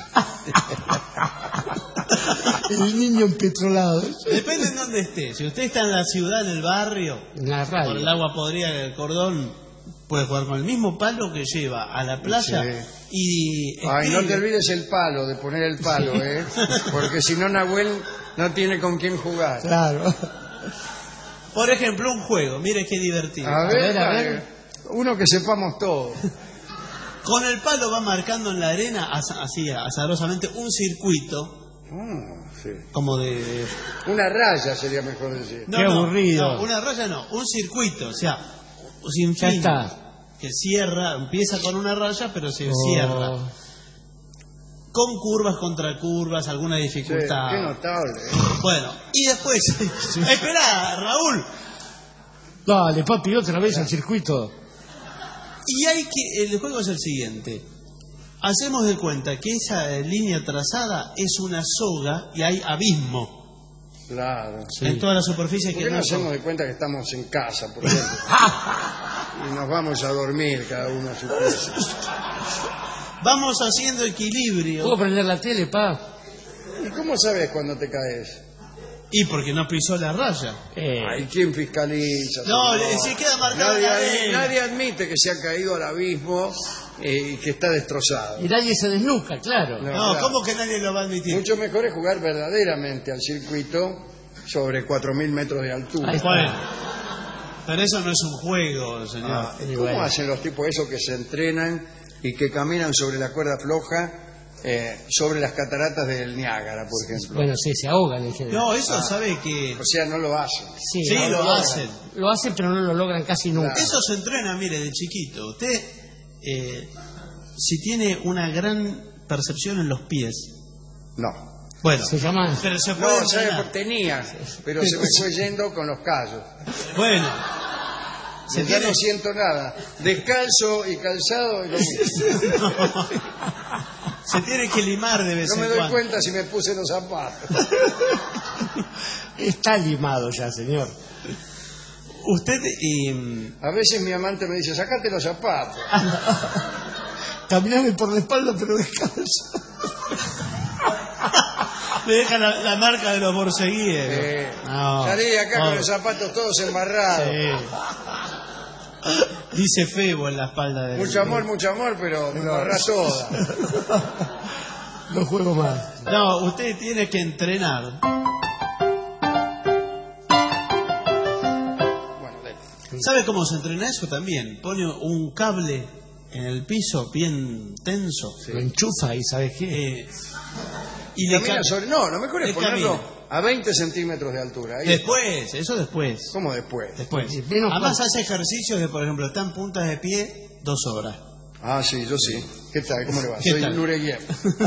El niño empetrolado. Depende de dónde esté. Si usted está en la ciudad, en el barrio, En la radio. por el agua podrida del cordón, puede jugar con el mismo palo que lleva a la playa y... Ay, no te olvides el palo, de poner el palo, porque si no Nahuel no tiene con quién jugar. Claro. Por ejemplo, un juego, mire qué divertido. A ver. Uno que sepamos todos. Con el palo va marcando en la arena, así azarosamente, un circuito. Sí. Como de... Una raya sería mejor decir. Qué aburrido. No, una raya no, un circuito, o sea, sin Ya fin. está. Que cierra, empieza con una raya, pero se cierra. Con curvas, contra curvas, alguna dificultad. Sí, qué notable. Bueno, y después... Espera, Raúl. Dale, papi, otra vez al circuito. Y el juego es el siguiente. Hacemos de cuenta que esa línea trazada es una soga y hay abismo. Claro. En toda la superficie. ¿Por qué no hacemos de cuenta que estamos en casa, por ejemplo? Y nos vamos a dormir cada uno a su casa. Vamos haciendo equilibrio. ¿Puedo prender la tele, pa? ¿Y cómo sabes cuando te caes? Y porque no pisó la raya. Ay, ¿quién fiscaliza? No, si queda marcado en la arena. Nadie admite que se ha caído al abismo y que está destrozado. Y nadie se desnuca, claro. No, claro. ¿cómo que nadie lo va a admitir? Mucho mejor es jugar verdaderamente al circuito sobre 4.000 metros de altura. Bueno, pero eso no es un juego, señor. ¿Cómo hacen los tipos esos que se entrenan y que caminan sobre la cuerda floja sobre las cataratas del Niágara, por ejemplo. Bueno, sí, se ahogan en general. No, eso sabe que... O sea, no lo hacen. Sí, Sí, lo hacen. Lo hacen, pero no lo logran casi nunca. Claro. Eso se entrena, mire, de chiquito. Usted, si tiene una gran percepción en los pies... No. Bueno, Se llama... pero se puede No, ¿sabe? entrenar. Porque tenía, pero se me fue yendo con los callos. Bueno, Ya no siento nada. Descalzo y calzado y lo mismo. se tiene que limar de vez No en me doy cuando. cuenta si me puse los zapatos. Está limado ya, señor. Usted... A veces mi amante me dice, sacate los zapatos. Caminame por la espalda, pero descalzo. le deja la marca de los borceguíes. No. Salí de acá No. con los zapatos todos embarrados. Sí. Dice Febo en la espalda de... Mucho amor, pero me embarrás toda. No juego más. No, usted tiene que entrenar. ¿Sabe cómo se entrena eso también? Pone un cable en el piso bien tenso. Lo enchufa y ¿sabes qué? Y le Camina sobre... No, lo mejor es le ponerlo camina. a 20 centímetros de altura. Ahí Después, eso después. ¿Cómo después? Después. Sí, menos Además mal. hace ejercicios de, por ejemplo, está en puntas de pie 2 horas. Ah, sí, yo sí. ¿Qué tal? ¿Cómo le va? ¿Qué Soy tal? Nureyev.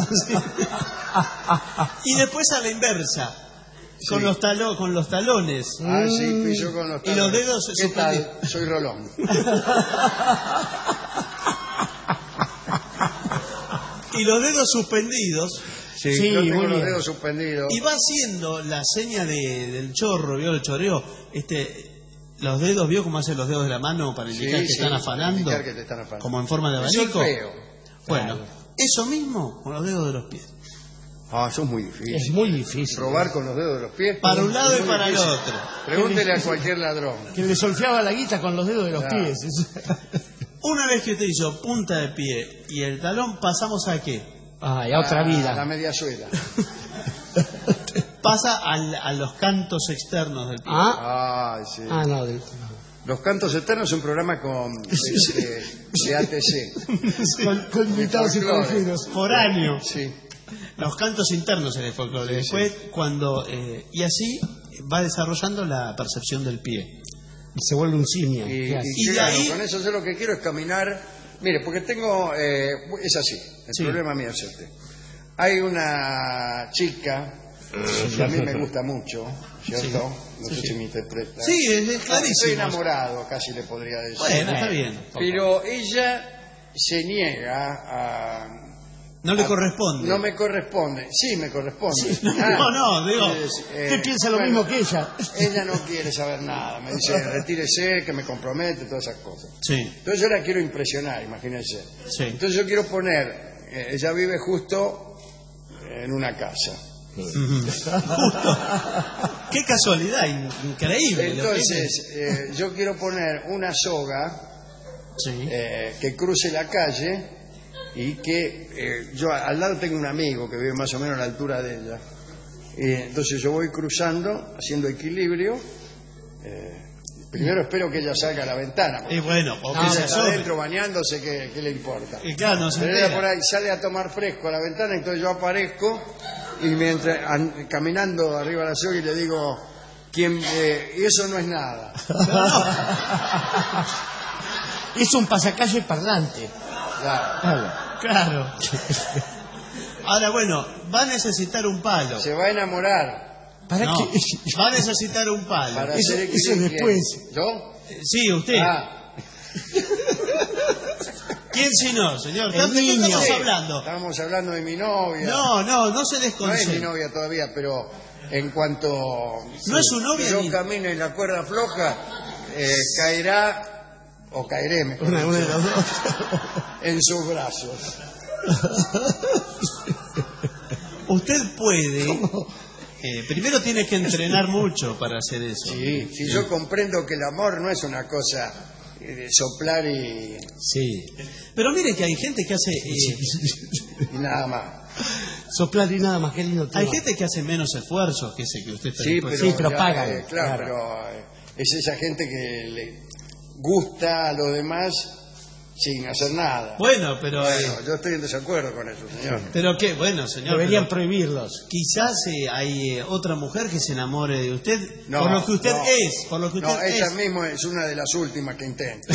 Y después a la inversa, con, Sí. con los talones. Ah, sí, piso con los Y los dedos ¿Qué suspendidos. tal? Soy Rolón. Y los dedos suspendidos. Sí, Sí, yo tengo muy los bien. dedos suspendidos. Y va haciendo la seña del chorro, ¿vio? El chorreo. Los dedos, ¿vio cómo hacen los dedos de la mano para indicar que Sí, están para afanando? indicar que te están afanando. Como en forma de Eso es abanico. feo. Bueno, eso mismo con los dedos de los pies. Ah, eso es muy difícil. Es muy difícil. Robar con los dedos de los pies. Para un lado es y muy para el difícil. otro. Pregúntele a cualquier ladrón. Que le solfeaba la guita con los dedos de los Claro. pies. Una vez que usted hizo punta de pie y el talón, pasamos a qué? Ay, a otra vida. La media suela. Pasa a los cantos externos del pie. Ay, sí. Ah, no. Los Cantos Eternos es un programa de ATC. Con invitados folclore. extranjeros. Por año. Sí. Los cantos internos en el folclore. Después, cuando... y así va desarrollando la percepción del pie. Se vuelve un simio. Y ¿Qué hace? de claro, ahí- con eso yo lo que quiero es caminar. Mire, porque tengo... es así. El Sí. problema mío es este. Hay una chica que a mí me gusta mucho, ¿cierto? No sé si me interpreta. Sí, es Estoy clarísimo. enamorado, casi le podría decir. Bueno, está bien. Pero ella se niega a... No le corresponde. No me corresponde. Sí, me corresponde. No, digo, usted piensa lo mismo que ella. Ella no quiere saber nada. Me dice, retírese, que me compromete, todas esas cosas. Sí, Entonces yo la quiero impresionar, imagínense. sí. Entonces yo quiero poner... ella vive justo en una casa. Justo. Qué casualidad, increíble. lo que Entonces, yo quiero poner una soga Sí. que cruce la calle y que yo al lado tengo un amigo que vive más o menos a la altura de ella. Entonces yo voy cruzando, haciendo equilibrio. Primero espero que ella salga a la ventana. Y bueno, porque ella se está asome. adentro bañándose, ¿qué le importa? Y claro, no se Pero ella entera. por ahí sale a tomar fresco a la ventana, entonces yo aparezco y mientras caminando arriba de la soga y le digo, y eso no es nada. Es un pasacalle parlante. Claro. Claro. Ahora, bueno, va a necesitar un palo. Se va a enamorar. ¿Para No, qué? va a necesitar un palo. Para Eso- hacer eso equilibrio. después. ¿Yo? Sí, usted. Ah, ¿Quién si no, señor? El ¿De qué niño. estamos sí. hablando? Estábamos hablando de mi novia. No se No es mi desconcentre. novia todavía, pero en cuanto No es su novia yo ni- camine en la cuerda floja, caerá o caeré, mejor Una de dicho, los dos. en sus brazos. Usted puede. Primero tiene que entrenar mucho para hacer eso. Sí, si yo comprendo que el amor no es una cosa de soplar y Sí. Pero mire que hay gente que hace. nada más. Soplar y nada más, qué lindo tema. Hay gente que hace menos esfuerzos que ese que usted está Sí, dispuesto. pero, Sí, pero ya, pagan, claro, claro. pero es esa gente que le gusta a los demás sin hacer nada. Bueno, pero... yo estoy en desacuerdo con eso, señor. Pero qué, bueno, señor. Deberían prohibirlos. Quizás hay otra mujer que se enamore de usted No, por lo que usted no. es. Por lo que usted ella es. misma es una de las últimas que intenta.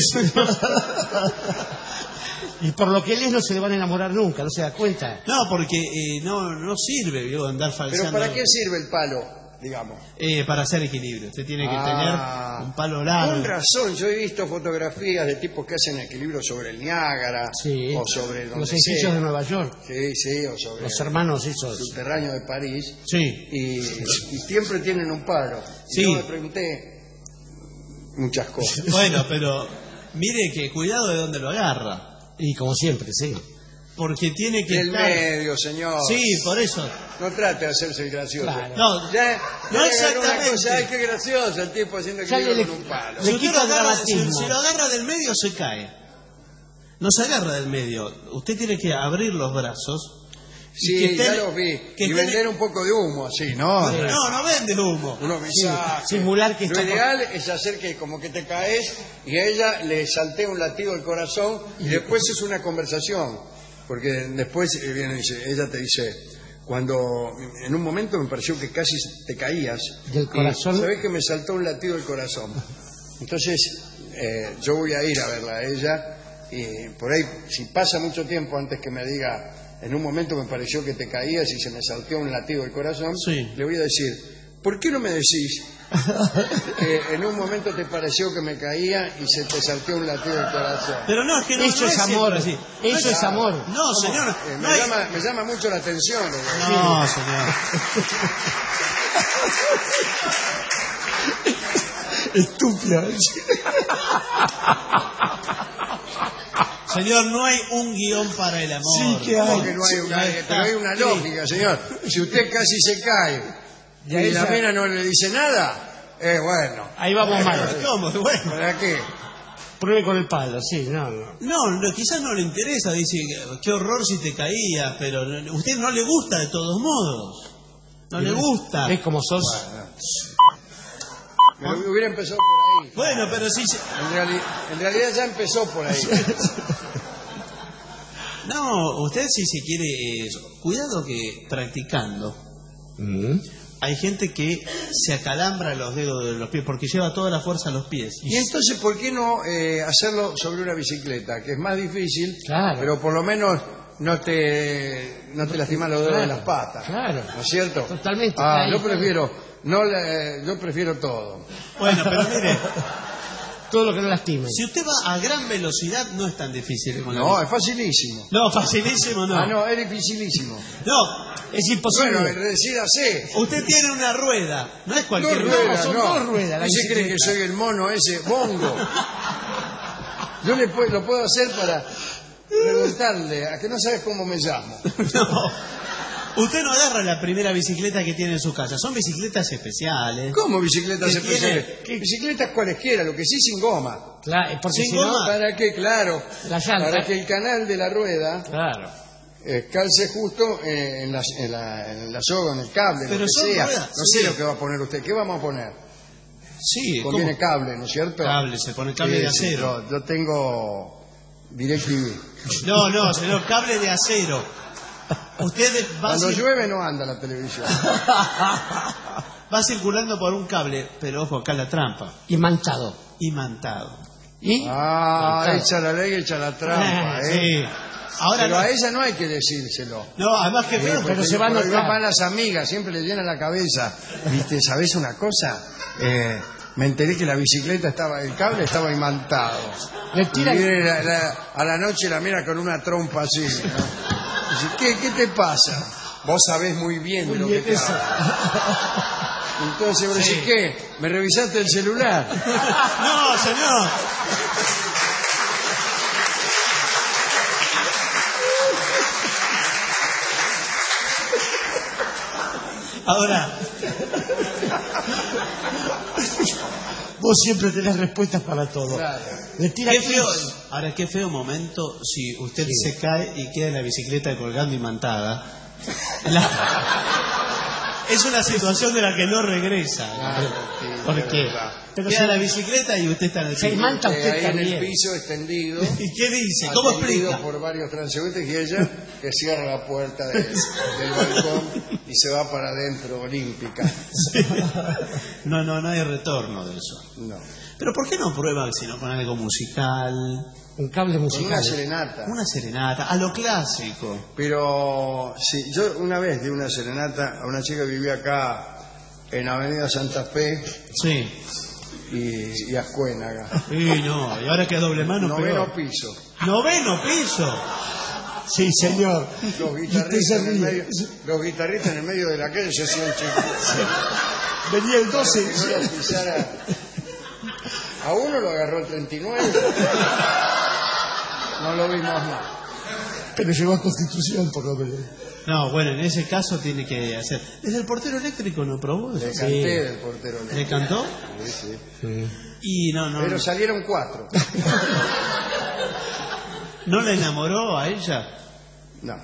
Y por lo que él es no se le van a enamorar nunca, ¿no se da cuenta? No, porque no sirve, digo, andar falseando. ¿Pero para qué sirve el palo, digamos? Para hacer equilibrio. Usted tiene que tener un palo largo. Con razón, yo he visto fotografías de tipos que hacen equilibrio sobre el Niágara, Sí. o sobre donde Los edificios de Nueva York. Sí, o sobre Los hermanos esos. el subterráneo de París. Sí. Y siempre tienen un palo. Sí. Y yo me pregunté muchas cosas. Bueno, pero mire que cuidado de dónde lo agarra. Y como siempre, sí. Porque tiene que Del estar... medio, señor. Sí, por eso. No trate de hacerse el gracioso. Claro. No, Ya no agarró exactamente. una cosa, ay, qué gracioso el tipo haciendo equilibrio con un palo. Si Le usted quita lo el agarra, dramatismo. si lo agarra del medio, se cae. No se agarra del medio. Usted tiene que abrir los brazos. Sí, que ya esté- los vi. que Y esté- vender un poco de humo, así, ¿no? No vende humo. Unos mensajes. Simular que Lo está... ideal es hacer que como que te caes y a ella le saltea un latido al corazón y después es una conversación. Porque después viene y dice, ella te dice, cuando en un momento me pareció que casi te caías. Del corazón. ¿Sabés que me saltó un latido del corazón? Entonces yo voy a ir a verla a ella y por ahí, si pasa mucho tiempo antes que me diga, en un momento me pareció que te caías y se me saltó un latido del corazón, Sí. le voy a decir, ¿por qué no me decís que en un momento te pareció que me caía y se te saltó un latido del corazón? Pero no, es que no, Eso no es amor. siempre así. Eso es amor. No, señor. no hay- Me llama mucho la atención. No, señor. Estúpido. Señor, no hay un guión para el amor. Sí que hay. ¿Cómo que no hay una, pero hay una lógica, señor? Si usted casi se cae y la ella- mina no le dice nada, bueno. Ahí vamos mal. ¿Cómo? Bueno. ¿Para qué? Pruebe con el palo, sí, no. No, quizás no le interesa. Dice, qué horror si te caías, pero a usted no le gusta de todos modos. No le gusta. Es como sos. Me hubiera empezado por ahí. Bueno, pero sí. En realidad ya empezó por ahí. No, usted si se quiere... cuidado que practicando. Hay gente que se acalambra los dedos de los pies porque lleva toda la fuerza a los pies. Y entonces, ¿por qué no hacerlo sobre una bicicleta? Que es más difícil, Claro. pero por lo menos no te lastimas los dedos de las patas. Claro. ¿No es cierto? Totalmente. Yo prefiero todo. Bueno, pero mire, Todo lo que no lastime. si usted va a gran velocidad no es tan difícil. Con la No, bici. es facilísimo. No, facilísimo no. No, es dificilísimo. No, Es imposible. Bueno, decídase. usted tiene una rueda. No es cualquier Dos rueda. ruedas, son no. dos ruedas, la ¿No se cree que bicicleta. soy el mono ese bongo? Yo lo puedo hacer para preguntarle, a que no sabes cómo me llamo. No. Usted no agarra la primera bicicleta que tiene en su casa. Son bicicletas especiales. ¿Cómo bicicletas ¿Qué especiales? tiene? Bicicletas cualesquiera, lo que sí sin goma. Claro, porque Sin si no... goma. ¿Para qué? Claro. La llanta. Para que el canal de la rueda Claro. calce justo en la soga, en el cable, Pero lo que son sea. ruedas, No sí. sé lo que va a poner usted. ¿Qué vamos a poner? Sí, Conviene ¿cómo? cable, ¿no es cierto? Cable, se pone cable de Sí, acero. Yo tengo DirecTV. No, señor, cable de acero. Usted va, Cuando llueve no anda la televisión. va circulando por un cable, pero ojo, acá la trampa. Y manchado. Imantado. ¿Y? Ah, echa la ley, echa la trampa, ¿eh? Sí. Ahora Pero no, a ella no hay que decírselo. no, además que feo, pero se va a Porque notar. van las amigas, siempre le llenan la cabeza. ¿Viste? ¿Sabés una cosa? Me enteré que la bicicleta el cable estaba imantado. Le Y tiran... viene a la noche la mira con una trompa así. ¿no? Dice, ¿qué te pasa? Vos sabés muy bien de lo que te eso. hablo. Entonces vos decís, ¿qué? ¿Me revisaste el celular? No, señor. Ahora, Vos siempre tenés respuestas para todo. Claro. Le tira qué feo, tips. ahora qué feo momento si usted se cae y queda en la bicicleta colgando imantada. Es una situación de la que no regresa. ¿Por qué? Pero queda la bicicleta y usted está en el piso. Se manta usted ahí también. en el piso extendido. ¿Y qué dice? ¿Cómo atendido explica? por varios transeúntes y ella que cierra la puerta del balcón y se va para adentro olímpica. No hay retorno de eso. No. Pero ¿por qué no prueban si no con algo musical? Un cable musical. Con una serenata. Una serenata, a lo clásico. Pero sí, yo una vez di una serenata a una chica que vivía acá en Avenida Santa Fe. Sí. Y Ascuénaga. Y no, y ahora que a doble mano. Noveno peor. piso. ¡Noveno piso! Sí, señor. Los guitarristas en el medio de la calle se hacían chicos. Venía el 12. Para que no lo pisara. A uno lo agarró el 39. No lo vimos más. Pero llegó a Constitución, por lo menos. No, bueno, en ese caso tiene que hacer. ¿Desde el portero eléctrico no probó? Le canté del portero eléctrico. ¿Le cantó? Sí. Y no. Pero salieron 4. ¿No la enamoró a ella? No.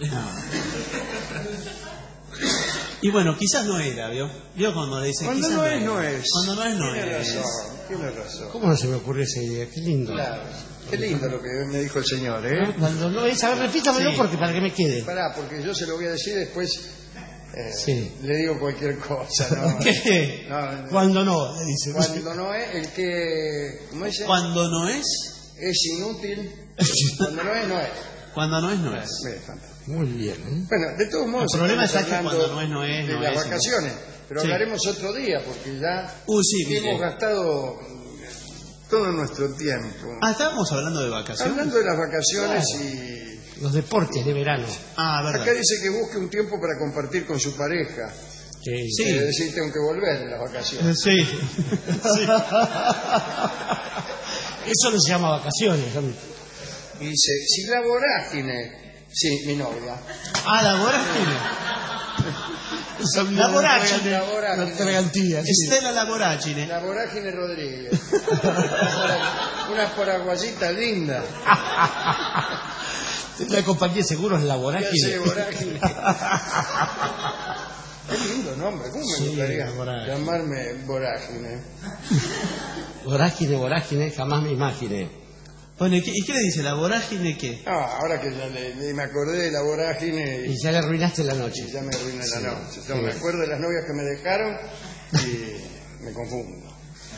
Y bueno, quizás no era, ¿vio? ¿Vio cuando le dicen Cuando quizás no es, no es. Cuando no es, no Tiene es. Tiene razón. ¿Cómo no se me ocurrió esa idea? Qué lindo. Claro. Qué lindo lo que me dijo el señor, ¿eh? Cuando no es, a ver, repítamelo Sí. porque para que me quede. Pará, porque yo se lo voy a decir después. Sí. Le digo cualquier cosa, ¿no? ¿Qué? No, Cuando no, le dice. Cuando no es, el que. ¿Cómo dice? Cuando no es. Es inútil. Cuando no es, no es. Cuando no es, no es. Fantástico. Muy bien. Bueno, de todos modos. El problema estamos es que hablando cuando no es, de no las es. vacaciones. Pero Sí. hablaremos otro día, porque ya Sí, hemos gastado todo nuestro tiempo. Estábamos hablando de vacaciones. Hablando de las vacaciones y. Los deportes de verano. Verdad. Acá dice que busque un tiempo para compartir con su pareja. Sí. Quiere decir, tengo que volver en las vacaciones. Sí. Eso no se llama vacaciones. Y dice, si la vorágine. Sí, mi novia. La vorágine. La vorágine. La vorágine. La tragantía. Sí. Estela la vorágine. La vorágine Rodríguez. Una paraguayita linda. La compañía de seguros La ¿Qué Vorágine. hace vorágine? Qué lindo nombre. ¿Cómo me gustaría llamarme vorágine? Vorágine, jamás me imaginé. Bueno, ¿y qué le dice? ¿La vorágine qué? Ahora que ya me acordé de la vorágine. Y ya le arruinaste la noche. Y ya me arruiné la noche. Yo me acuerdo de las novias que me dejaron y me confundo.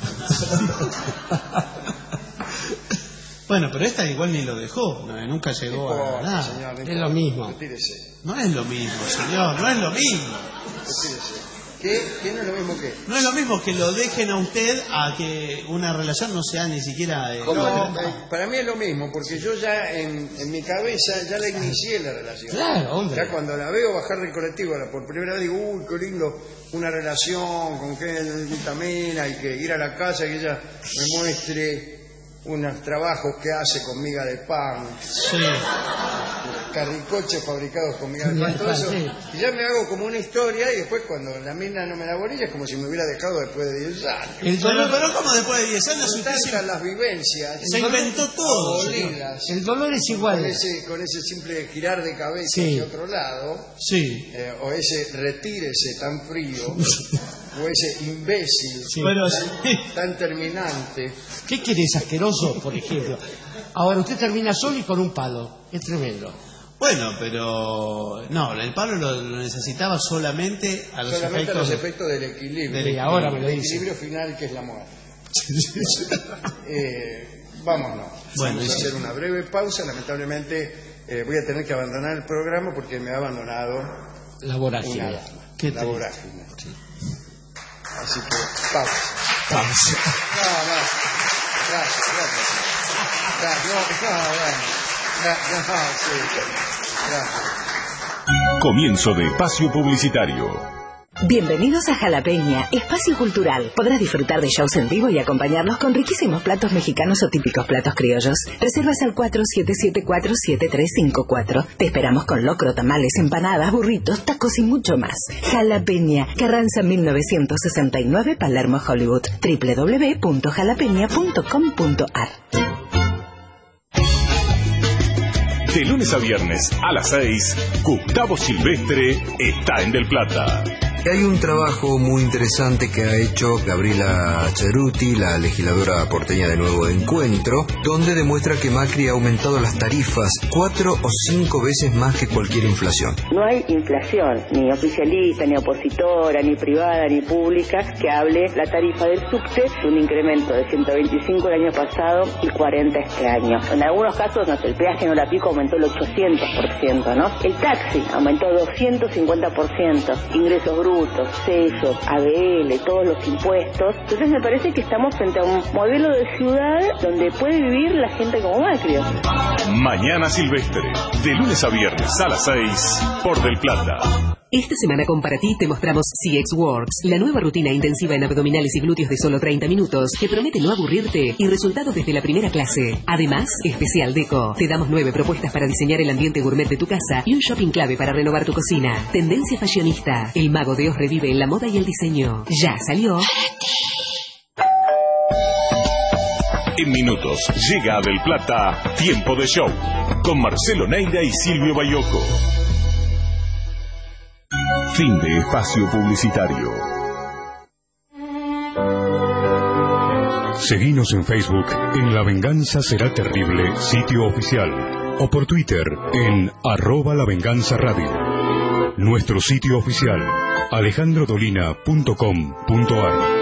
Bueno, pero esta igual ni lo dejó, nunca llegó a nada. Señor, Es lo mismo. Retírese. No es lo mismo, señor, no es lo mismo. Retírese. ¿Qué no es lo mismo que? No es lo mismo que lo dejen a usted a que una relación no sea ni siquiera... Para mí es lo mismo, porque yo ya en mi cabeza ya la inicié la relación. Claro, hombre. Ya cuando la veo bajar del colectivo por primera vez digo, uy, qué lindo, una relación con que vitamina y que ir a la casa y que ella me muestre unos trabajos que hace con miga de pan. Sí. Carricoches fabricados con miga de pan, todo eso. Y ya me hago como una historia y después cuando la mina no me da bolilla es como si me hubiera dejado después de 10 años. Pero ¿cómo después de 10 años? Son tantas las vivencias. Se inventó todo. Abolidas. El dolor es igual. Con ese simple girar de cabeza Sí. hacia otro lado. Sí. O ese retírese tan frío. O ese imbécil tan terminante. ¿Qué querés, asqueroso, por ejemplo? Ahora usted termina solo y con un palo. Es tremendo. Bueno, pero no, el palo lo necesitaba solamente a los efectos del equilibrio. Y ahora me lo el dice. equilibrio final que es la muerte. Vámonos. Bueno, vamos a hacer una breve pausa. Lamentablemente voy a tener que abandonar el programa porque me ha abandonado la vorágine. La vorágine. Sí. Así que pausa. Pausa. No. Gracias. Comienzo de espacio publicitario. Bienvenidos a Jalapeña, espacio cultural. Podrás disfrutar de shows en vivo y acompañarlos con riquísimos platos mexicanos o típicos platos criollos. Reservas al 4774-7354. Te esperamos con locro, tamales, empanadas, burritos, tacos y mucho más. Jalapeña, Carranza 1969, Palermo, Hollywood. www.jalapeña.com.ar. De lunes a viernes a las 6, Gustavo Silvestre está en Del Plata. Hay un trabajo muy interesante que ha hecho Gabriela Ceruti, la legisladora porteña de Nuevo Encuentro, donde demuestra que Macri ha aumentado las tarifas 4 o 5 veces más que cualquier inflación. No hay inflación, ni oficialista, ni opositora, ni privada, ni pública, que hable la tarifa del subte de un incremento de 125 el año pasado y 40 este año. En algunos casos, no sé, el peaje en Olapico aumentó el 800%, ¿no? El taxi aumentó 250%, ingresos brutos, sellos, ABL, todos los impuestos. Entonces me parece que estamos frente a un modelo de ciudad donde puede vivir la gente como Macri. Mañana Silvestre, de lunes a viernes a las 6 por Del Plata. Esta semana con Para Ti te mostramos CX Works, la nueva rutina intensiva en abdominales y glúteos de solo 30 minutos que promete no aburrirte y resultados desde la primera clase. Además, especial deco. Te damos 9 propuestas para diseñar el ambiente gourmet de tu casa y un shopping clave para renovar tu cocina. Tendencia fashionista. El mago de Oz revive en la moda y el diseño. Ya salió. En minutos llega a Del Plata Tiempo de Show con Marcelo Neira y Silvio Bayoco. Fin de espacio publicitario. Seguinos en Facebook en La Venganza Será Terrible, sitio oficial, o por Twitter en @lavenganzaradio. Nuestro sitio oficial, alejandrodolina.com.ar.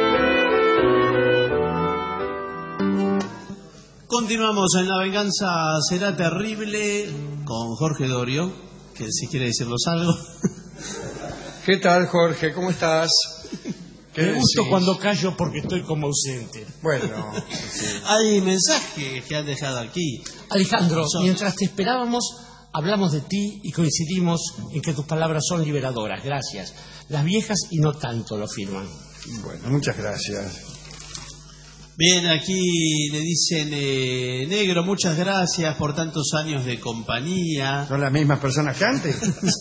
Continuamos en La Venganza Será Terrible con Jorge Dorio, que si quiere decirnos algo. ¿Qué tal, Jorge? ¿Cómo estás? Me gusto cuando callo porque estoy como ausente. Bueno, sí. Hay mensajes que han dejado aquí. Alejandro, mientras te esperábamos, hablamos de ti y coincidimos en que tus palabras son liberadoras. Gracias. Las viejas y no tanto lo firman. Bueno, muchas gracias. Bien, aquí le dicen, negro, muchas gracias por tantos años de compañía. ¿Son las mismas personas que antes?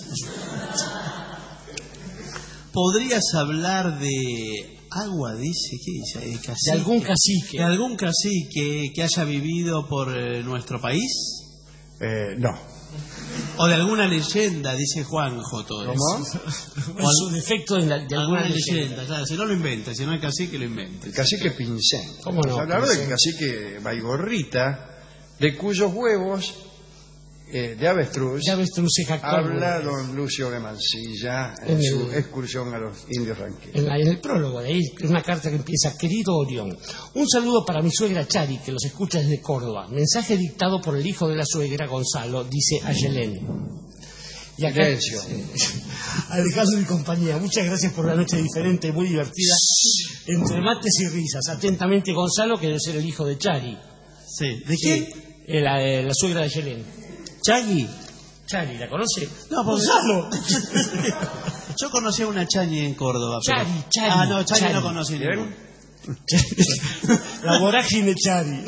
¿Podrías hablar de agua, dice? ¿Qué dice? ¿De cacique? De algún cacique. ¿De algún cacique que haya vivido por nuestro país? No. ¿O de alguna leyenda, dice Juanjo todo ¿Cómo? eso? Es un defecto de alguna leyenda. Claro, si no lo inventa, si no hay cacique, lo inventa. El cacique Pincén. ¿Cómo no? Hablar del cacique Baigorrita, de cuyos huevos de avestruz se jactó habla don Lucio de Mansilla en su excursión a los indios ranqueros. En el prólogo de ahí, una carta que empieza: querido Orión, un saludo para mi suegra Chari, que los escucha desde Córdoba. Mensaje dictado por el hijo de la suegra, Gonzalo, dice Ayelén. Y acá, Alejandro y compañía, muchas gracias por la noche diferente, muy divertida, entre mates y risas. Atentamente, Gonzalo, que debe ser el hijo de Chari. Sí. ¿De quién? La suegra de Ayelén. Chagui. Chari, ¿la conoce? No, Gonzalo. Yo conocí a una Chani en Córdoba. Pero... Chari. Ah, no, Chari no conocí ninguno. La vorágine Chari.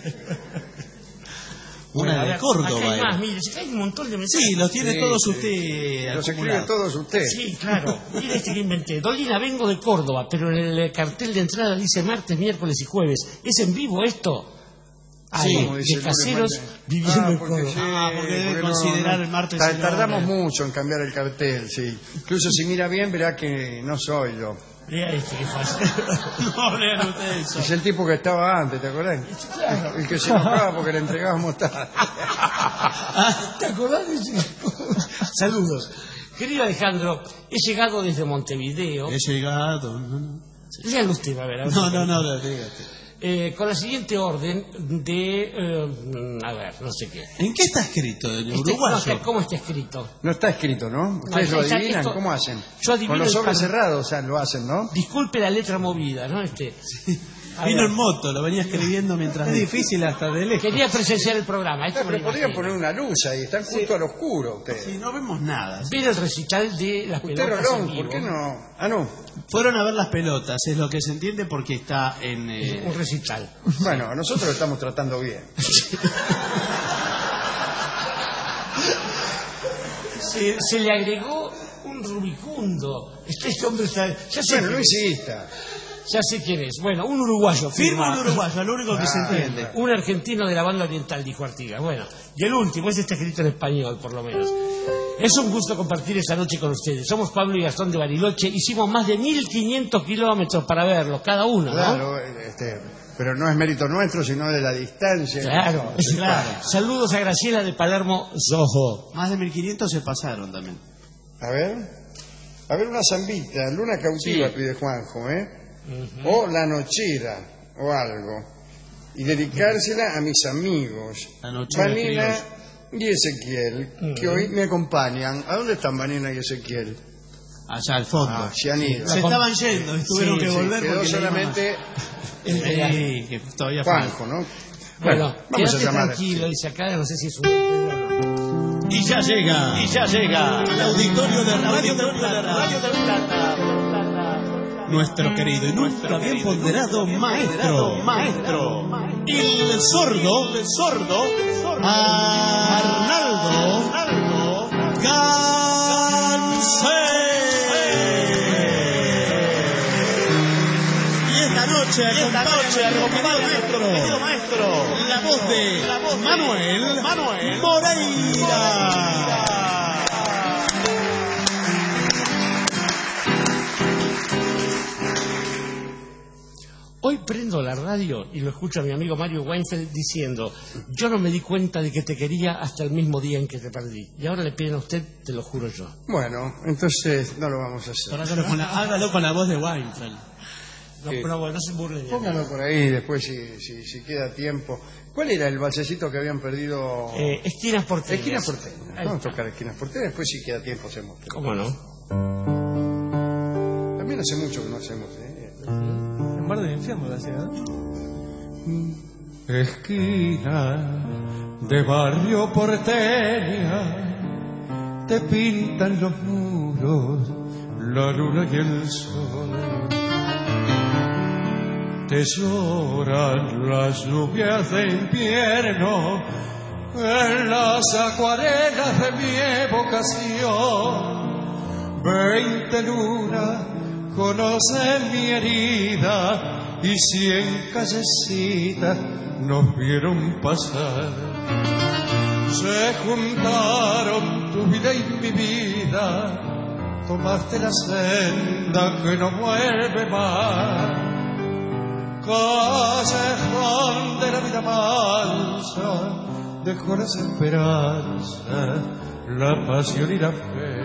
Una de Córdoba. Acá hay más, mire, hay un montón de mensajes. Sí, los tiene todos usted. Los escribe todos usted. Sí, claro. Mire este que inventé. Dolina, vengo de Córdoba, pero en el cartel de entrada dice martes, miércoles y jueves. ¿Es en vivo esto? Sí, de caseros viviendo en Córdoba. Porque debe considerar el martes. Tardamos mucho en cambiar el cartel, sí. Incluso si mira bien, verá que no soy yo. Lea este que fácil. No, lean ustedes eso. Es el tipo que estaba antes, ¿te acordás? Claro. El que se enojaba porque le entregábamos tarde. ¿Te acordás? Saludos. Querido Alejandro, he llegado desde Montevideo. He llegado. No. Léalo usted, a ver. No, dígate. Con la siguiente orden de... a ver, no sé qué. ¿En qué está escrito? ¿En uruguayo? ¿Cómo está escrito? No está escrito, ¿no? ¿Ustedes lo adivinan? ¿Cómo hacen? Yo adivino. Con los sobres cerrados, o sea, lo hacen, ¿no? Disculpe la letra movida, ¿no? Sí. Vino en moto, lo venía escribiendo mientras... Es difícil hasta de lejos. Quería presenciar el programa. Pero podrían poner una luz ahí, están justo al oscuro ustedes. Sí, no vemos nada. Ver el recital de las pelotas Rolón, en vivo. ¿por qué no? Ah, no. Fueron a ver las pelotas, es lo que se entiende porque está en... un recital. Bueno, nosotros lo estamos tratando bien. Se le agregó un rubicundo. Este hombre está... Bueno, no insista. Ya sé quién es. Bueno, un uruguayo. Firma un uruguayo, lo único que se entiende. Un argentino de la banda oriental, dijo Artigas. Bueno, y el último, ese está escrito en español, por lo menos. Es un gusto compartir esta noche con ustedes. Somos Pablo y Gastón de Bariloche. Hicimos más de 1.500 kilómetros para verlos, cada uno, ¿no? Claro, pero no es mérito nuestro, sino de la distancia. Claro, claro. Saludos a Graciela de Palermo, Soho. Más de 1.500 se pasaron también. A ver una zambita, Luna Cautiva, sí. Pide Juanjo, ¿eh? O La Nochera, o algo. Y dedicársela a mis amigos, Vanina y Ezequiel, que hoy me acompañan. ¿A dónde están Vanina y Ezequiel? Allá al fondo. Se han ido. Se estaban yendo, tuvieron que volver. Quedó solamente que todavía Juanjo, ¿no? Bueno, vamos a llamar. Tranquilo, dice acá, no sé si es un... Y ya llega al auditorio de Radio del Plata. Nuestro querido y nunca bien ponderado maestro, el sordo, Arnaldo Gansé. Y esta noche, querido maestro, la voz de Manuel Moreira. Hoy prendo la radio y lo escucho a mi amigo Mario Weinfeld diciendo: yo no me di cuenta de que te quería hasta el mismo día en que te perdí. Y ahora le piden a usted, te lo juro yo. Bueno, entonces no lo vamos a hacer. Hágalo con la voz de Weinfeld. No se burlen. Póngalo por ahí después si queda tiempo. ¿Cuál era el balsecito que habían perdido? Esquinas Porteñas. Esquinas Porteñas. Vamos a tocar Esquinas Porteñas, después si queda tiempo hacemos. ¿Cómo no? También hace mucho que no hacemos, En Bar del Infierno la hacía, Esquina de barrio porteña, te pintan los muros, la luna y el sol. Te lloran las lluvias de invierno en las acuarelas de mi evocación. 20 lunas conocen mi herida y 100 callecitas nos vieron pasar. Se juntaron tu vida y mi vida, tomaste la senda que no vuelve más. Callejón de la vida mansa, dejó las esperanzas, la pasión y la fe.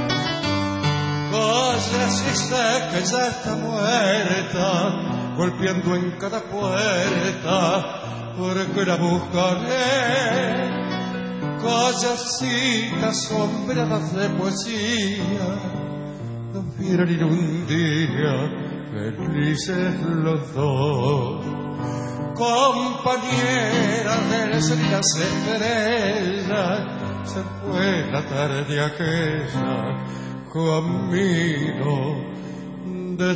Calles y sé que ya está muerta, golpeando en cada puerta, porque la buscaré. Callecitas sombreadas de poesía, nos vieron ir un día felices los dos. Compañera del sol y las estrellas, se fue la tarde aquella, camino de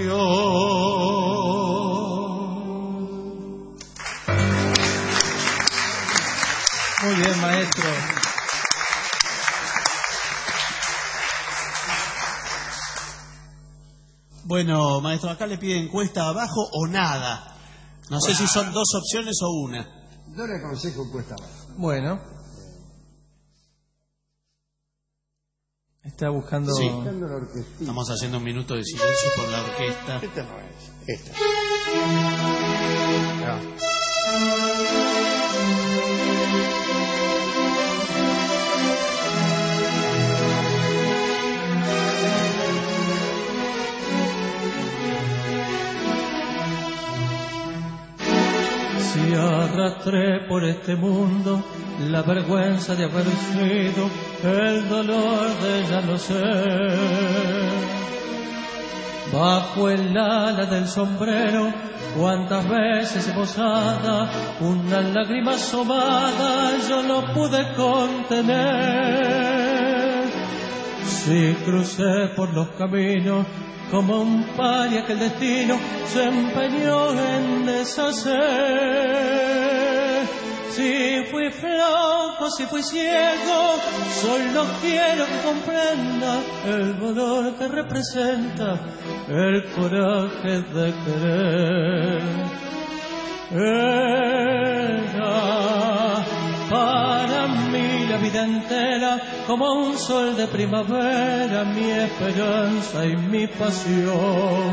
Dios. Muy bien, maestro. Bueno, maestro, acá le piden cuesta abajo o nada. No sé si son dos opciones o una. Yo le aconsejo cuesta abajo. Bueno. Está buscando... Sí. Estamos haciendo un minuto de silencio por la orquesta. Esta no es. Esta. No. Si arrastré por este mundo la vergüenza de haber sido, el dolor de ya no ser. Bajo el ala del sombrero, cuántas veces esbozada, una lágrima asomada yo no pude contener. Si crucé por los caminos como un paria que el destino se empeñó en deshacer. Si fui flojo, si fui ciego, solo quiero que comprenda el dolor que representa el coraje de querer. Era para mí la vida entera como un sol de primavera, mi esperanza y mi pasión.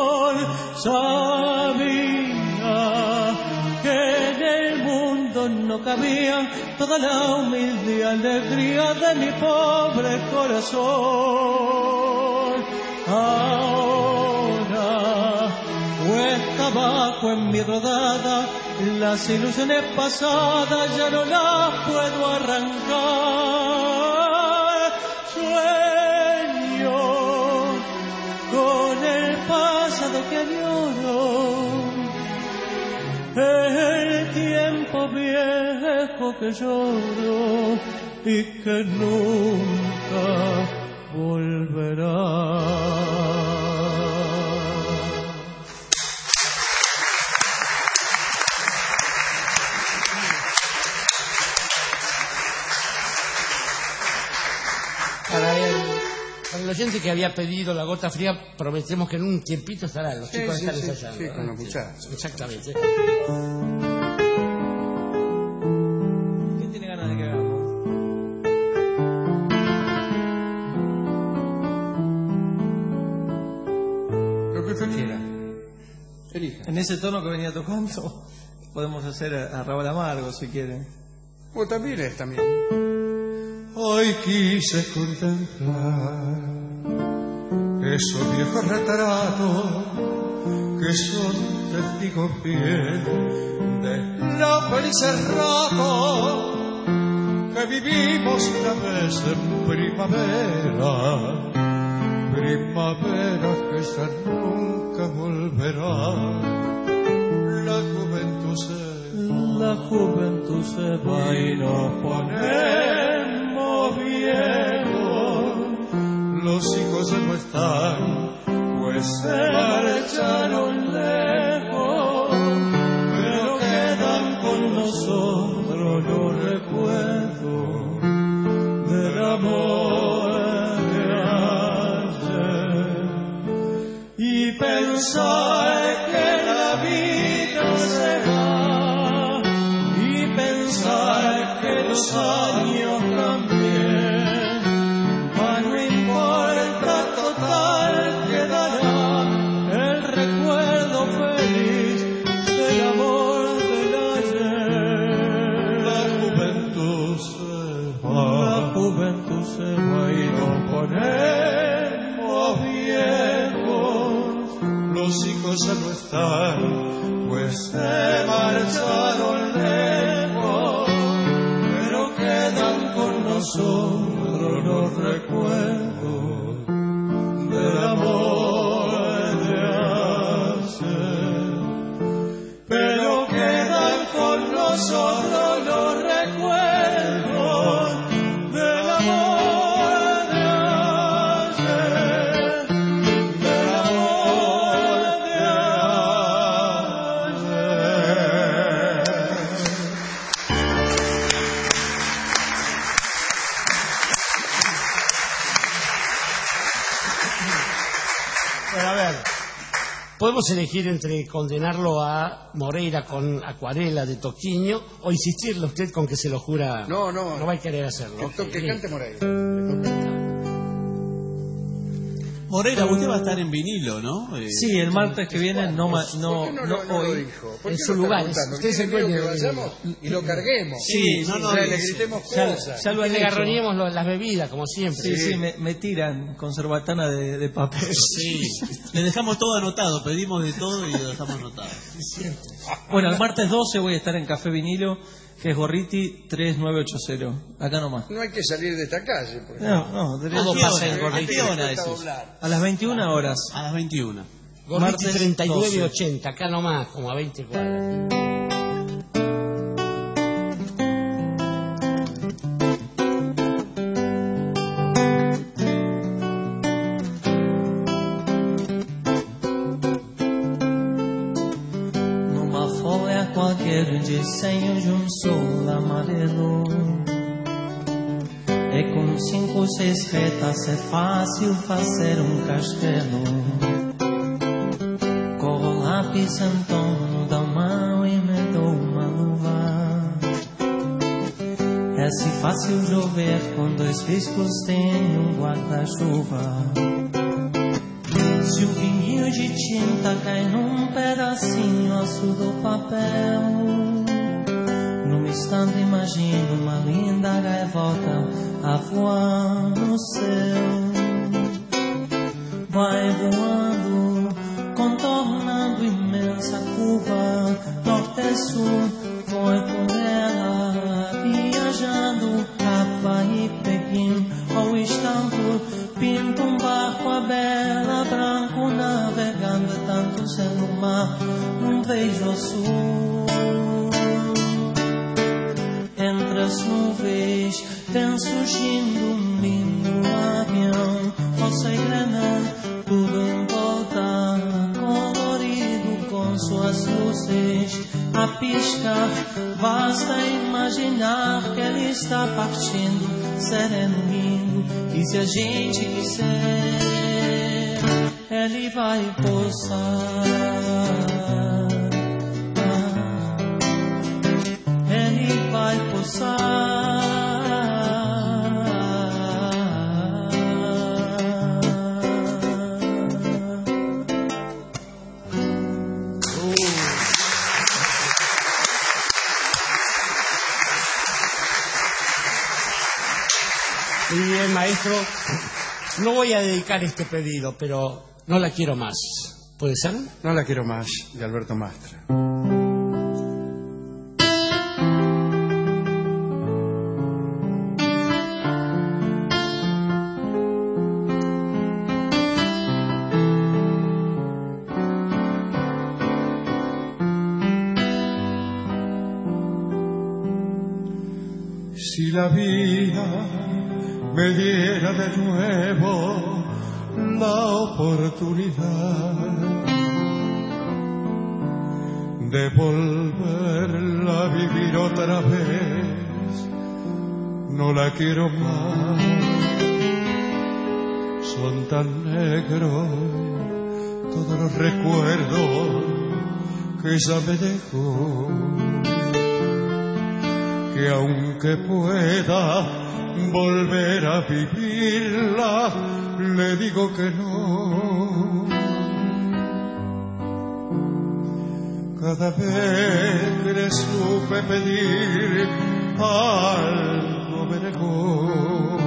Sabía que en el mundo no cabía toda la humilde alegría de mi pobre corazón. Ahora cuesta abajo en mi rodada, las ilusiones pasadas ya no las puedo arrancar. Sueño con el pasado que añoro, el tiempo viejo que lloro y que nunca volverá. Para el oyente que había pedido la gota fría, prometemos que en un tiempito estarán. Los chicos están ensayando. Sí, con los muchachos. Exactamente. ¿Quién tiene ganas de que hagamos? Lo que usted quiera. Elija. En ese tono que venía tocando, podemos hacer a Raúl Amargo si quieren. O también es también. Hoy quise contemplar esos viejos retratos que son testigos fiel de los felices ratos que vivimos una vez en primavera, primavera que ya nunca volverá. La juventud se va y nos ponemos viejos. Los hijos ya no están, pues se marcharon lejos, pero quedan con nosotros los recuerdos del amor de ayer. Y pensar que la vida se va, y pensar que los años también, mas no importa, total quedará el recuerdo feliz del amor del ayer. La juventud se va, la juventud se va y nos ponemos viejos. Los hijos ya no están, pues se marcharon lejos, pero quedan con nosotros los recuerdos del amor de ayer. Pero quedan con nosotros los recuerdos del amor de ayer, del amor de Bueno, a ver, podemos elegir entre condenarlo a Moreira con Acuarela de Toquiño o insistirle usted con que se lo jura. No va a querer hacerlo. Que cante Moreira. Moreira, usted va a estar en vinilo, ¿no? Sí, el martes que viene no hoy. En su lugar. Usted es el dueño de vayamos y lo carguemos. Sí, le gritemos cosas. Ya lo han le hecho. garroñemos las bebidas, como siempre. Sí, me tiran con cerbatana de papel. Sí, le dejamos todo anotado, pedimos de todo y lo dejamos anotado. Bueno, el martes 12 voy a estar en Café Vinilo, que es Gorriti 3980. Acá nomás. No hay que salir de esta calle. Porque... No, Todo pasa en Gorriti. ¿A qué hora es eso? a las 21 horas. A las 21. Gorriti Martes 3980, acá nomás, como a 20 cuadras. No más fue a cualquier verde senho de sol amarelo. E com 5 ou 6 retas é fácil fazer castelo. Com o lápis em torno da mão e me dou uma luva. É se fácil chover com 2 riscos tem guarda-chuva. Se o pinguinho de tinta cai num pedacinho azul do papel, num instante imagino uma linda gaivota a voar no céu. Vai voando, contornando imensa curva, norte-sul, foi com ela, viajando Havaí, Pequim, ao Istambul, pinta barco a bela, branco, navegando tanto céu no mar, não vejo o sul. Entre as nuvens, vem surgindo lindo avião, rosa e granel, tudo em volta, colorido com suas luzes a piscar. Basta imaginar que ele está partindo, sereno, lindo, e se a gente quiser, ele vai pousar. Ele vai pousar. Muy bien, maestro. No voy a dedicar este pedido, pero no la quiero más. ¿Puede ser? No la quiero más, de Alberto Mastra. Si la vida me diera de nuevo la oportunidad de volverla a vivir otra vez, no la quiero más. Son tan negros todos los recuerdos que ella me dejó, que aunque pueda volver a vivirla, le digo que no. Cada vez que le supe pedir algo me negó,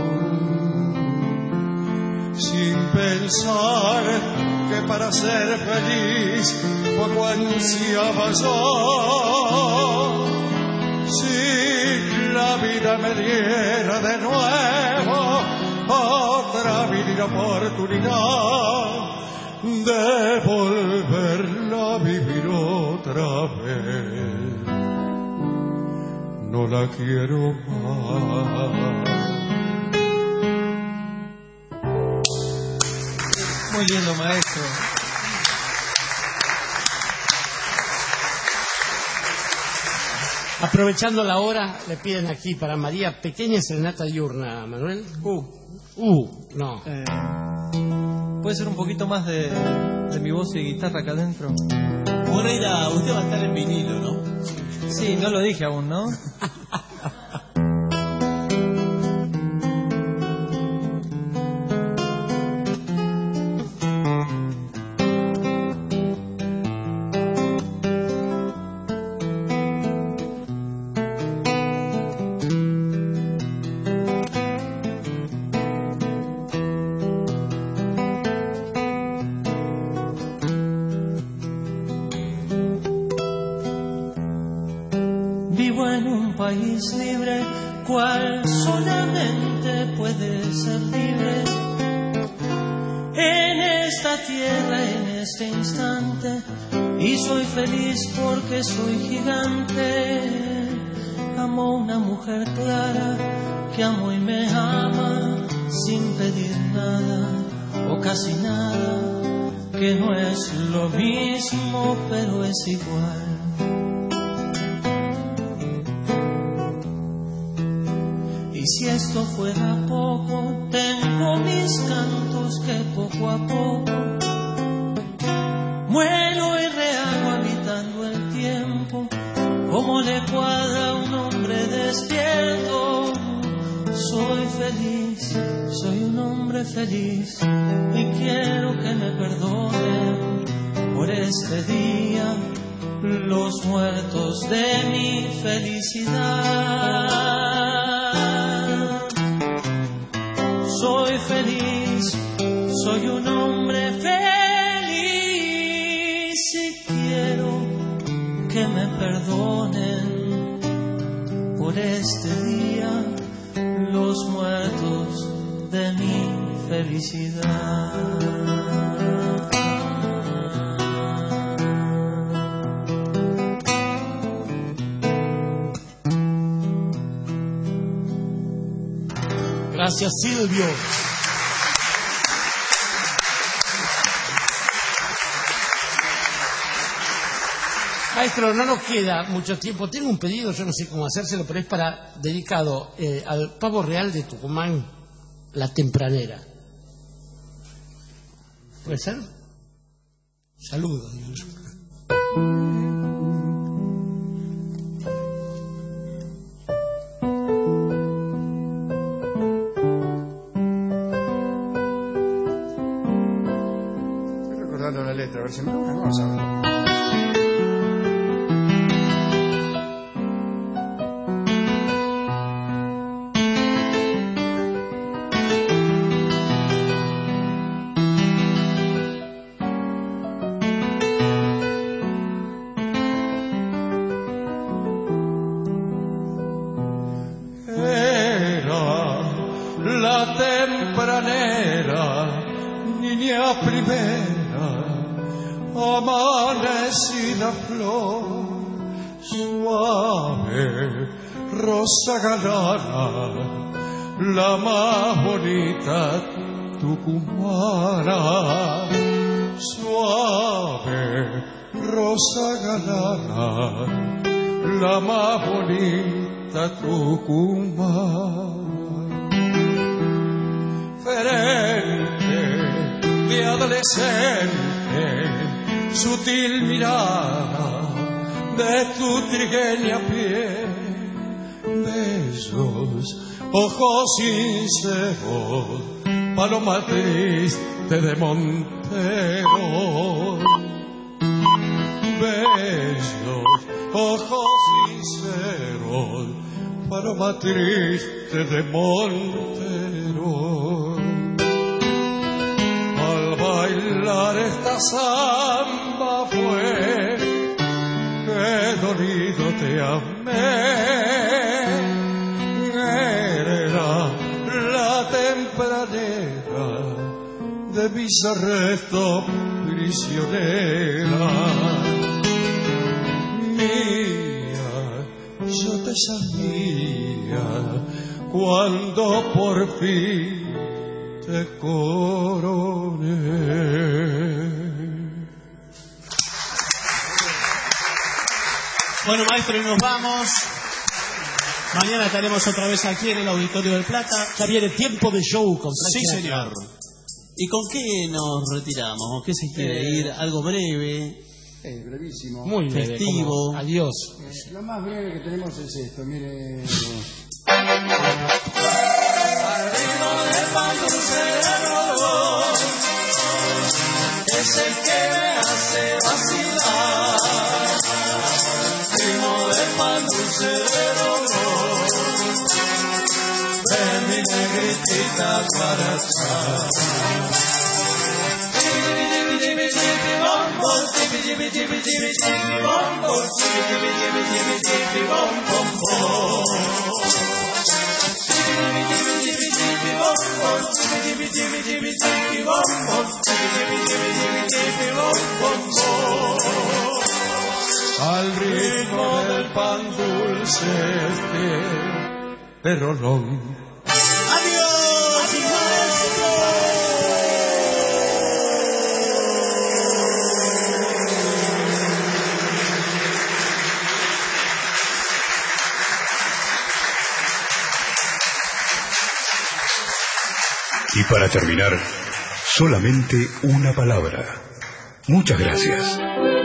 sin pensar que para ser feliz poco ansiaba yo. Si la vida me diera de nuevo otra vida oportunidad de volverla a vivir otra vez, no la quiero más. Muy lindo, maestro. Aprovechando la hora, le piden aquí para María pequeña serenata diurna, Manuel. No. ¿Puede ser un poquito más de mi voz y guitarra acá adentro? Moreira, usted va a estar en vinilo, ¿no? Sí, no lo dije aún, ¿no? País libre, cual solamente puede ser libre en esta tierra, en este instante, y soy feliz porque soy gigante. Amo una mujer clara que amo y me ama sin pedir nada o casi nada, que no es lo mismo pero es igual. si esto fuera poco, tengo mis cantos que poco a poco muelo y rehago habitando el tiempo, como le cuadra a un hombre despierto. Soy feliz, soy un hombre feliz y quiero que me perdonen por este día los muertos de mi felicidad. Soy feliz, soy un hombre feliz y quiero que me perdonen por este día los muertos de mi felicidad. Gracias, Silvio. Maestro, no nos queda mucho tiempo. Tengo un pedido, yo no sé cómo hacérselo, pero es dedicado al pavo real de Tucumán, La Tempranera. ¿Puede ser? Saludos, Dios. Estoy recordando la letra, a ver si me vamos a ver. Amanecida flor, suave, rosa galana, la más bonita tucumana. Suave, rosa galana, la más bonita tucumana. Ferente de adolescente, sutil mirada de tu trigueña piel, besos, ojos sinceros, paloma triste de Montero. Besos, ojos sinceros, paloma triste de Montero. Al bailar esta samba fue que dolido te amé. Era la tempranera de mis arrestos prisionera. Mía, yo te sabía cuando por fin te coroné. Bueno, maestro, y nos vamos. Mañana estaremos otra vez aquí en el Auditorio del Plata. Ya viene tiempo de show con Sí, señor. ¿Y con qué nos retiramos? ¿O qué se quiere ir? ¿Algo breve? Brevísimo. Muy breve, festivo. Adiós. Lo más breve que tenemos es esto, mire. Es el que me hace vacilar, primo de pan dulce de dolor, de mi negritita guaracha. Al ritmo del pan dulce de Rolón. ¡Adiós! para terminar, solamente una palabra. Muchas gracias.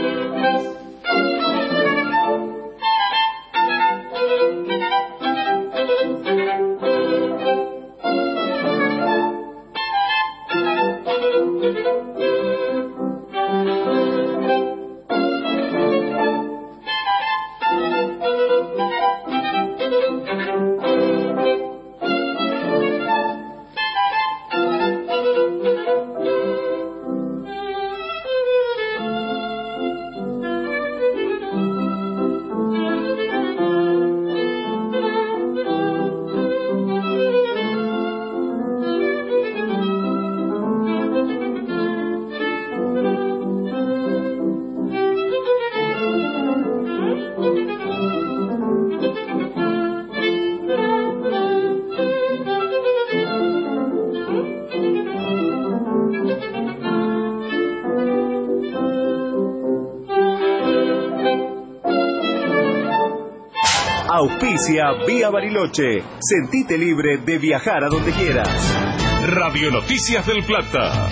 Auspicia Vía Bariloche. Sentite libre de viajar a donde quieras. Radio Noticias del Plata.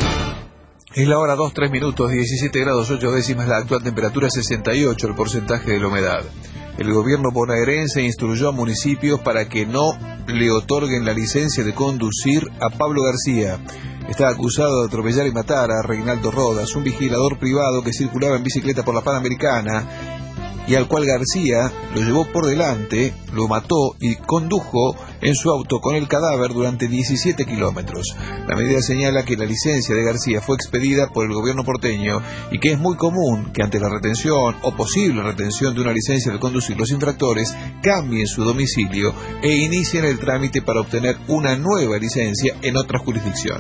Es la hora 2, 3 minutos, 17 grados 8 décimas, la actual temperatura 68, el porcentaje de la humedad. El gobierno bonaerense instruyó a municipios para que no le otorguen la licencia de conducir a Pablo García. Está acusado de atropellar y matar a Reinaldo Rodas, un vigilador privado que circulaba en bicicleta por la Panamericana y al cual García lo llevó por delante, lo mató y condujo en su auto con el cadáver durante 17 kilómetros. La medida señala que la licencia de García fue expedida por el gobierno porteño y que es muy común que ante la retención o posible retención de una licencia de conducir, los infractores cambien su domicilio e inicien el trámite para obtener una nueva licencia en otra jurisdicción.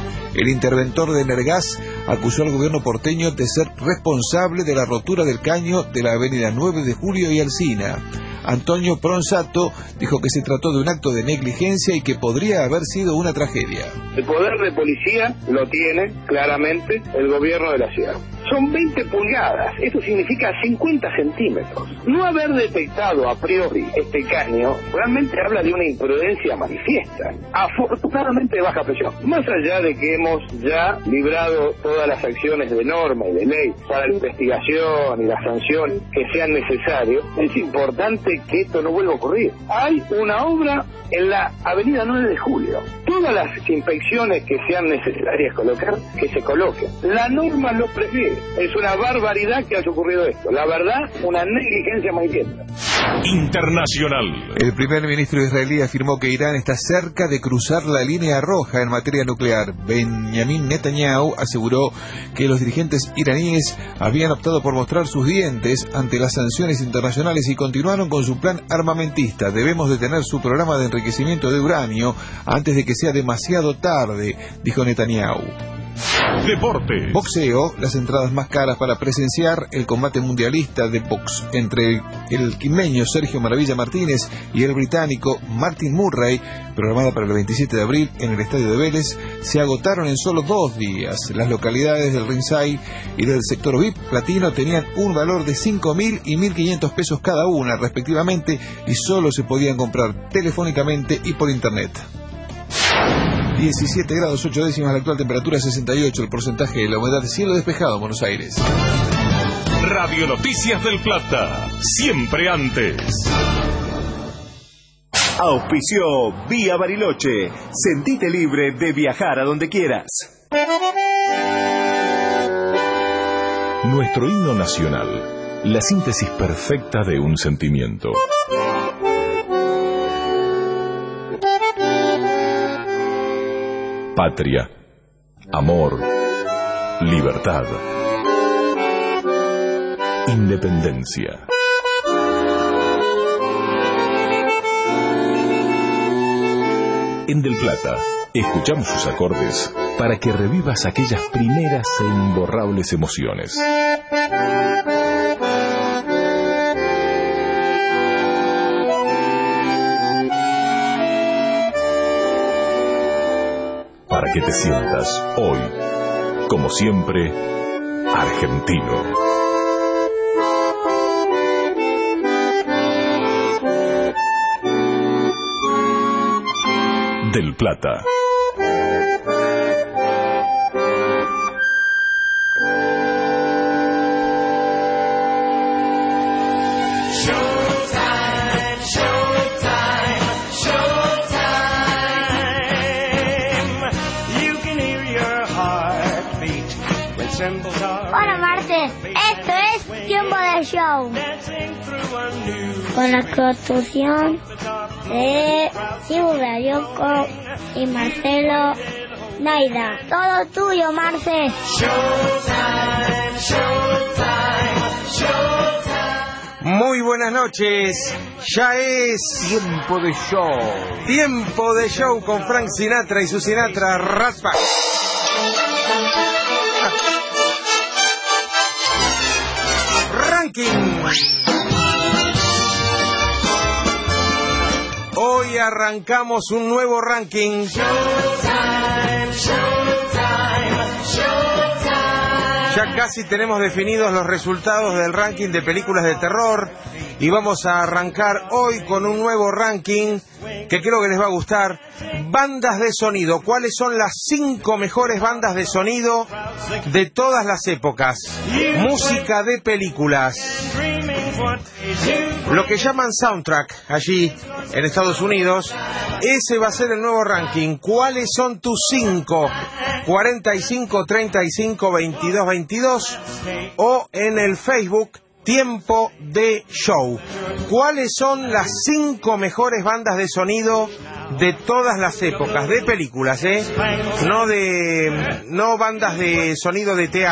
El interventor de Energas acusó al gobierno porteño de ser responsable de la rotura del caño de la avenida 9 de Julio y Alsina. Antonio Pronsato dijo que se trató de un acto de negligencia y que podría haber sido una tragedia. El poder de policía lo tiene claramente el gobierno de la ciudad. Son 20 pulgadas, esto significa 50 centímetros. No haber detectado a priori este caño realmente habla de una imprudencia manifiesta, afortunadamente de baja presión. Más allá de que hemos ya librado todas las acciones de norma y de ley para la investigación y la sanción que sean necesarias, es importante que esto no vuelva a ocurrir. Hay una obra en la avenida 9 de Julio. Todas las inspecciones que sean necesarias colocar, que se coloquen. La norma lo prevé. Es una barbaridad que haya ocurrido esto. La verdad, una negligencia manifiesta. Internacional. El primer ministro israelí afirmó que Irán está cerca de cruzar la línea roja en materia nuclear. Benjamin Netanyahu aseguró que los dirigentes iraníes habían optado por mostrar sus dientes ante las sanciones internacionales y continuaron con su plan armamentista. Debemos detener su programa de enriquecimiento de uranio antes de que sea demasiado tarde, dijo Netanyahu. Deportes. Boxeo, las entradas más caras para presenciar el combate mundialista de box entre el quimeño Sergio Maravilla Martínez y el británico Martin Murray, programada para el 27 de abril en el estadio de Vélez, se agotaron en solo 2 días. Las localidades del ringside y del sector VIP platino tenían un valor de 5.000 y 1.500 pesos cada una, respectivamente, y solo se podían comprar telefónicamente y por internet. 17 grados 8 décimas, la actual temperatura 68, el porcentaje de la humedad, cielo despejado en Buenos Aires. Radio Noticias del Plata, siempre antes. Auspició Vía Bariloche. Sentite libre de viajar a donde quieras. Nuestro himno nacional, la síntesis perfecta de un sentimiento. Patria, amor, libertad, independencia. En Del Plata, escuchamos sus acordes para que revivas aquellas primeras e imborrables emociones. Para que te sientas hoy, como siempre, argentino. Del Plata. Hola Marte, esto es Tiempo de Show. Con la actuación de Sibu Radioco y Marcelo Naida. Todo tuyo, Marce. Muy buenas noches, ya es Tiempo de Show. Tiempo de Show con Frank Sinatra y su Sinatra Rat Pack. Ranking. Hoy arrancamos un nuevo ranking. Ya casi tenemos definidos los resultados del ranking de películas de terror y vamos a arrancar hoy con un nuevo ranking que creo que les va a gustar. Bandas de sonido. ¿Cuáles son las 5 mejores bandas de sonido de todas las épocas? Música de películas. Lo que llaman soundtrack allí en Estados Unidos. Ese va a ser el nuevo ranking. ¿Cuáles son tus 5? 45 35 22 22 o en el Facebook Tiempo de Show. ¿Cuáles son las 5 mejores bandas de sonido de todas las épocas de películas, no bandas de sonido de teatro?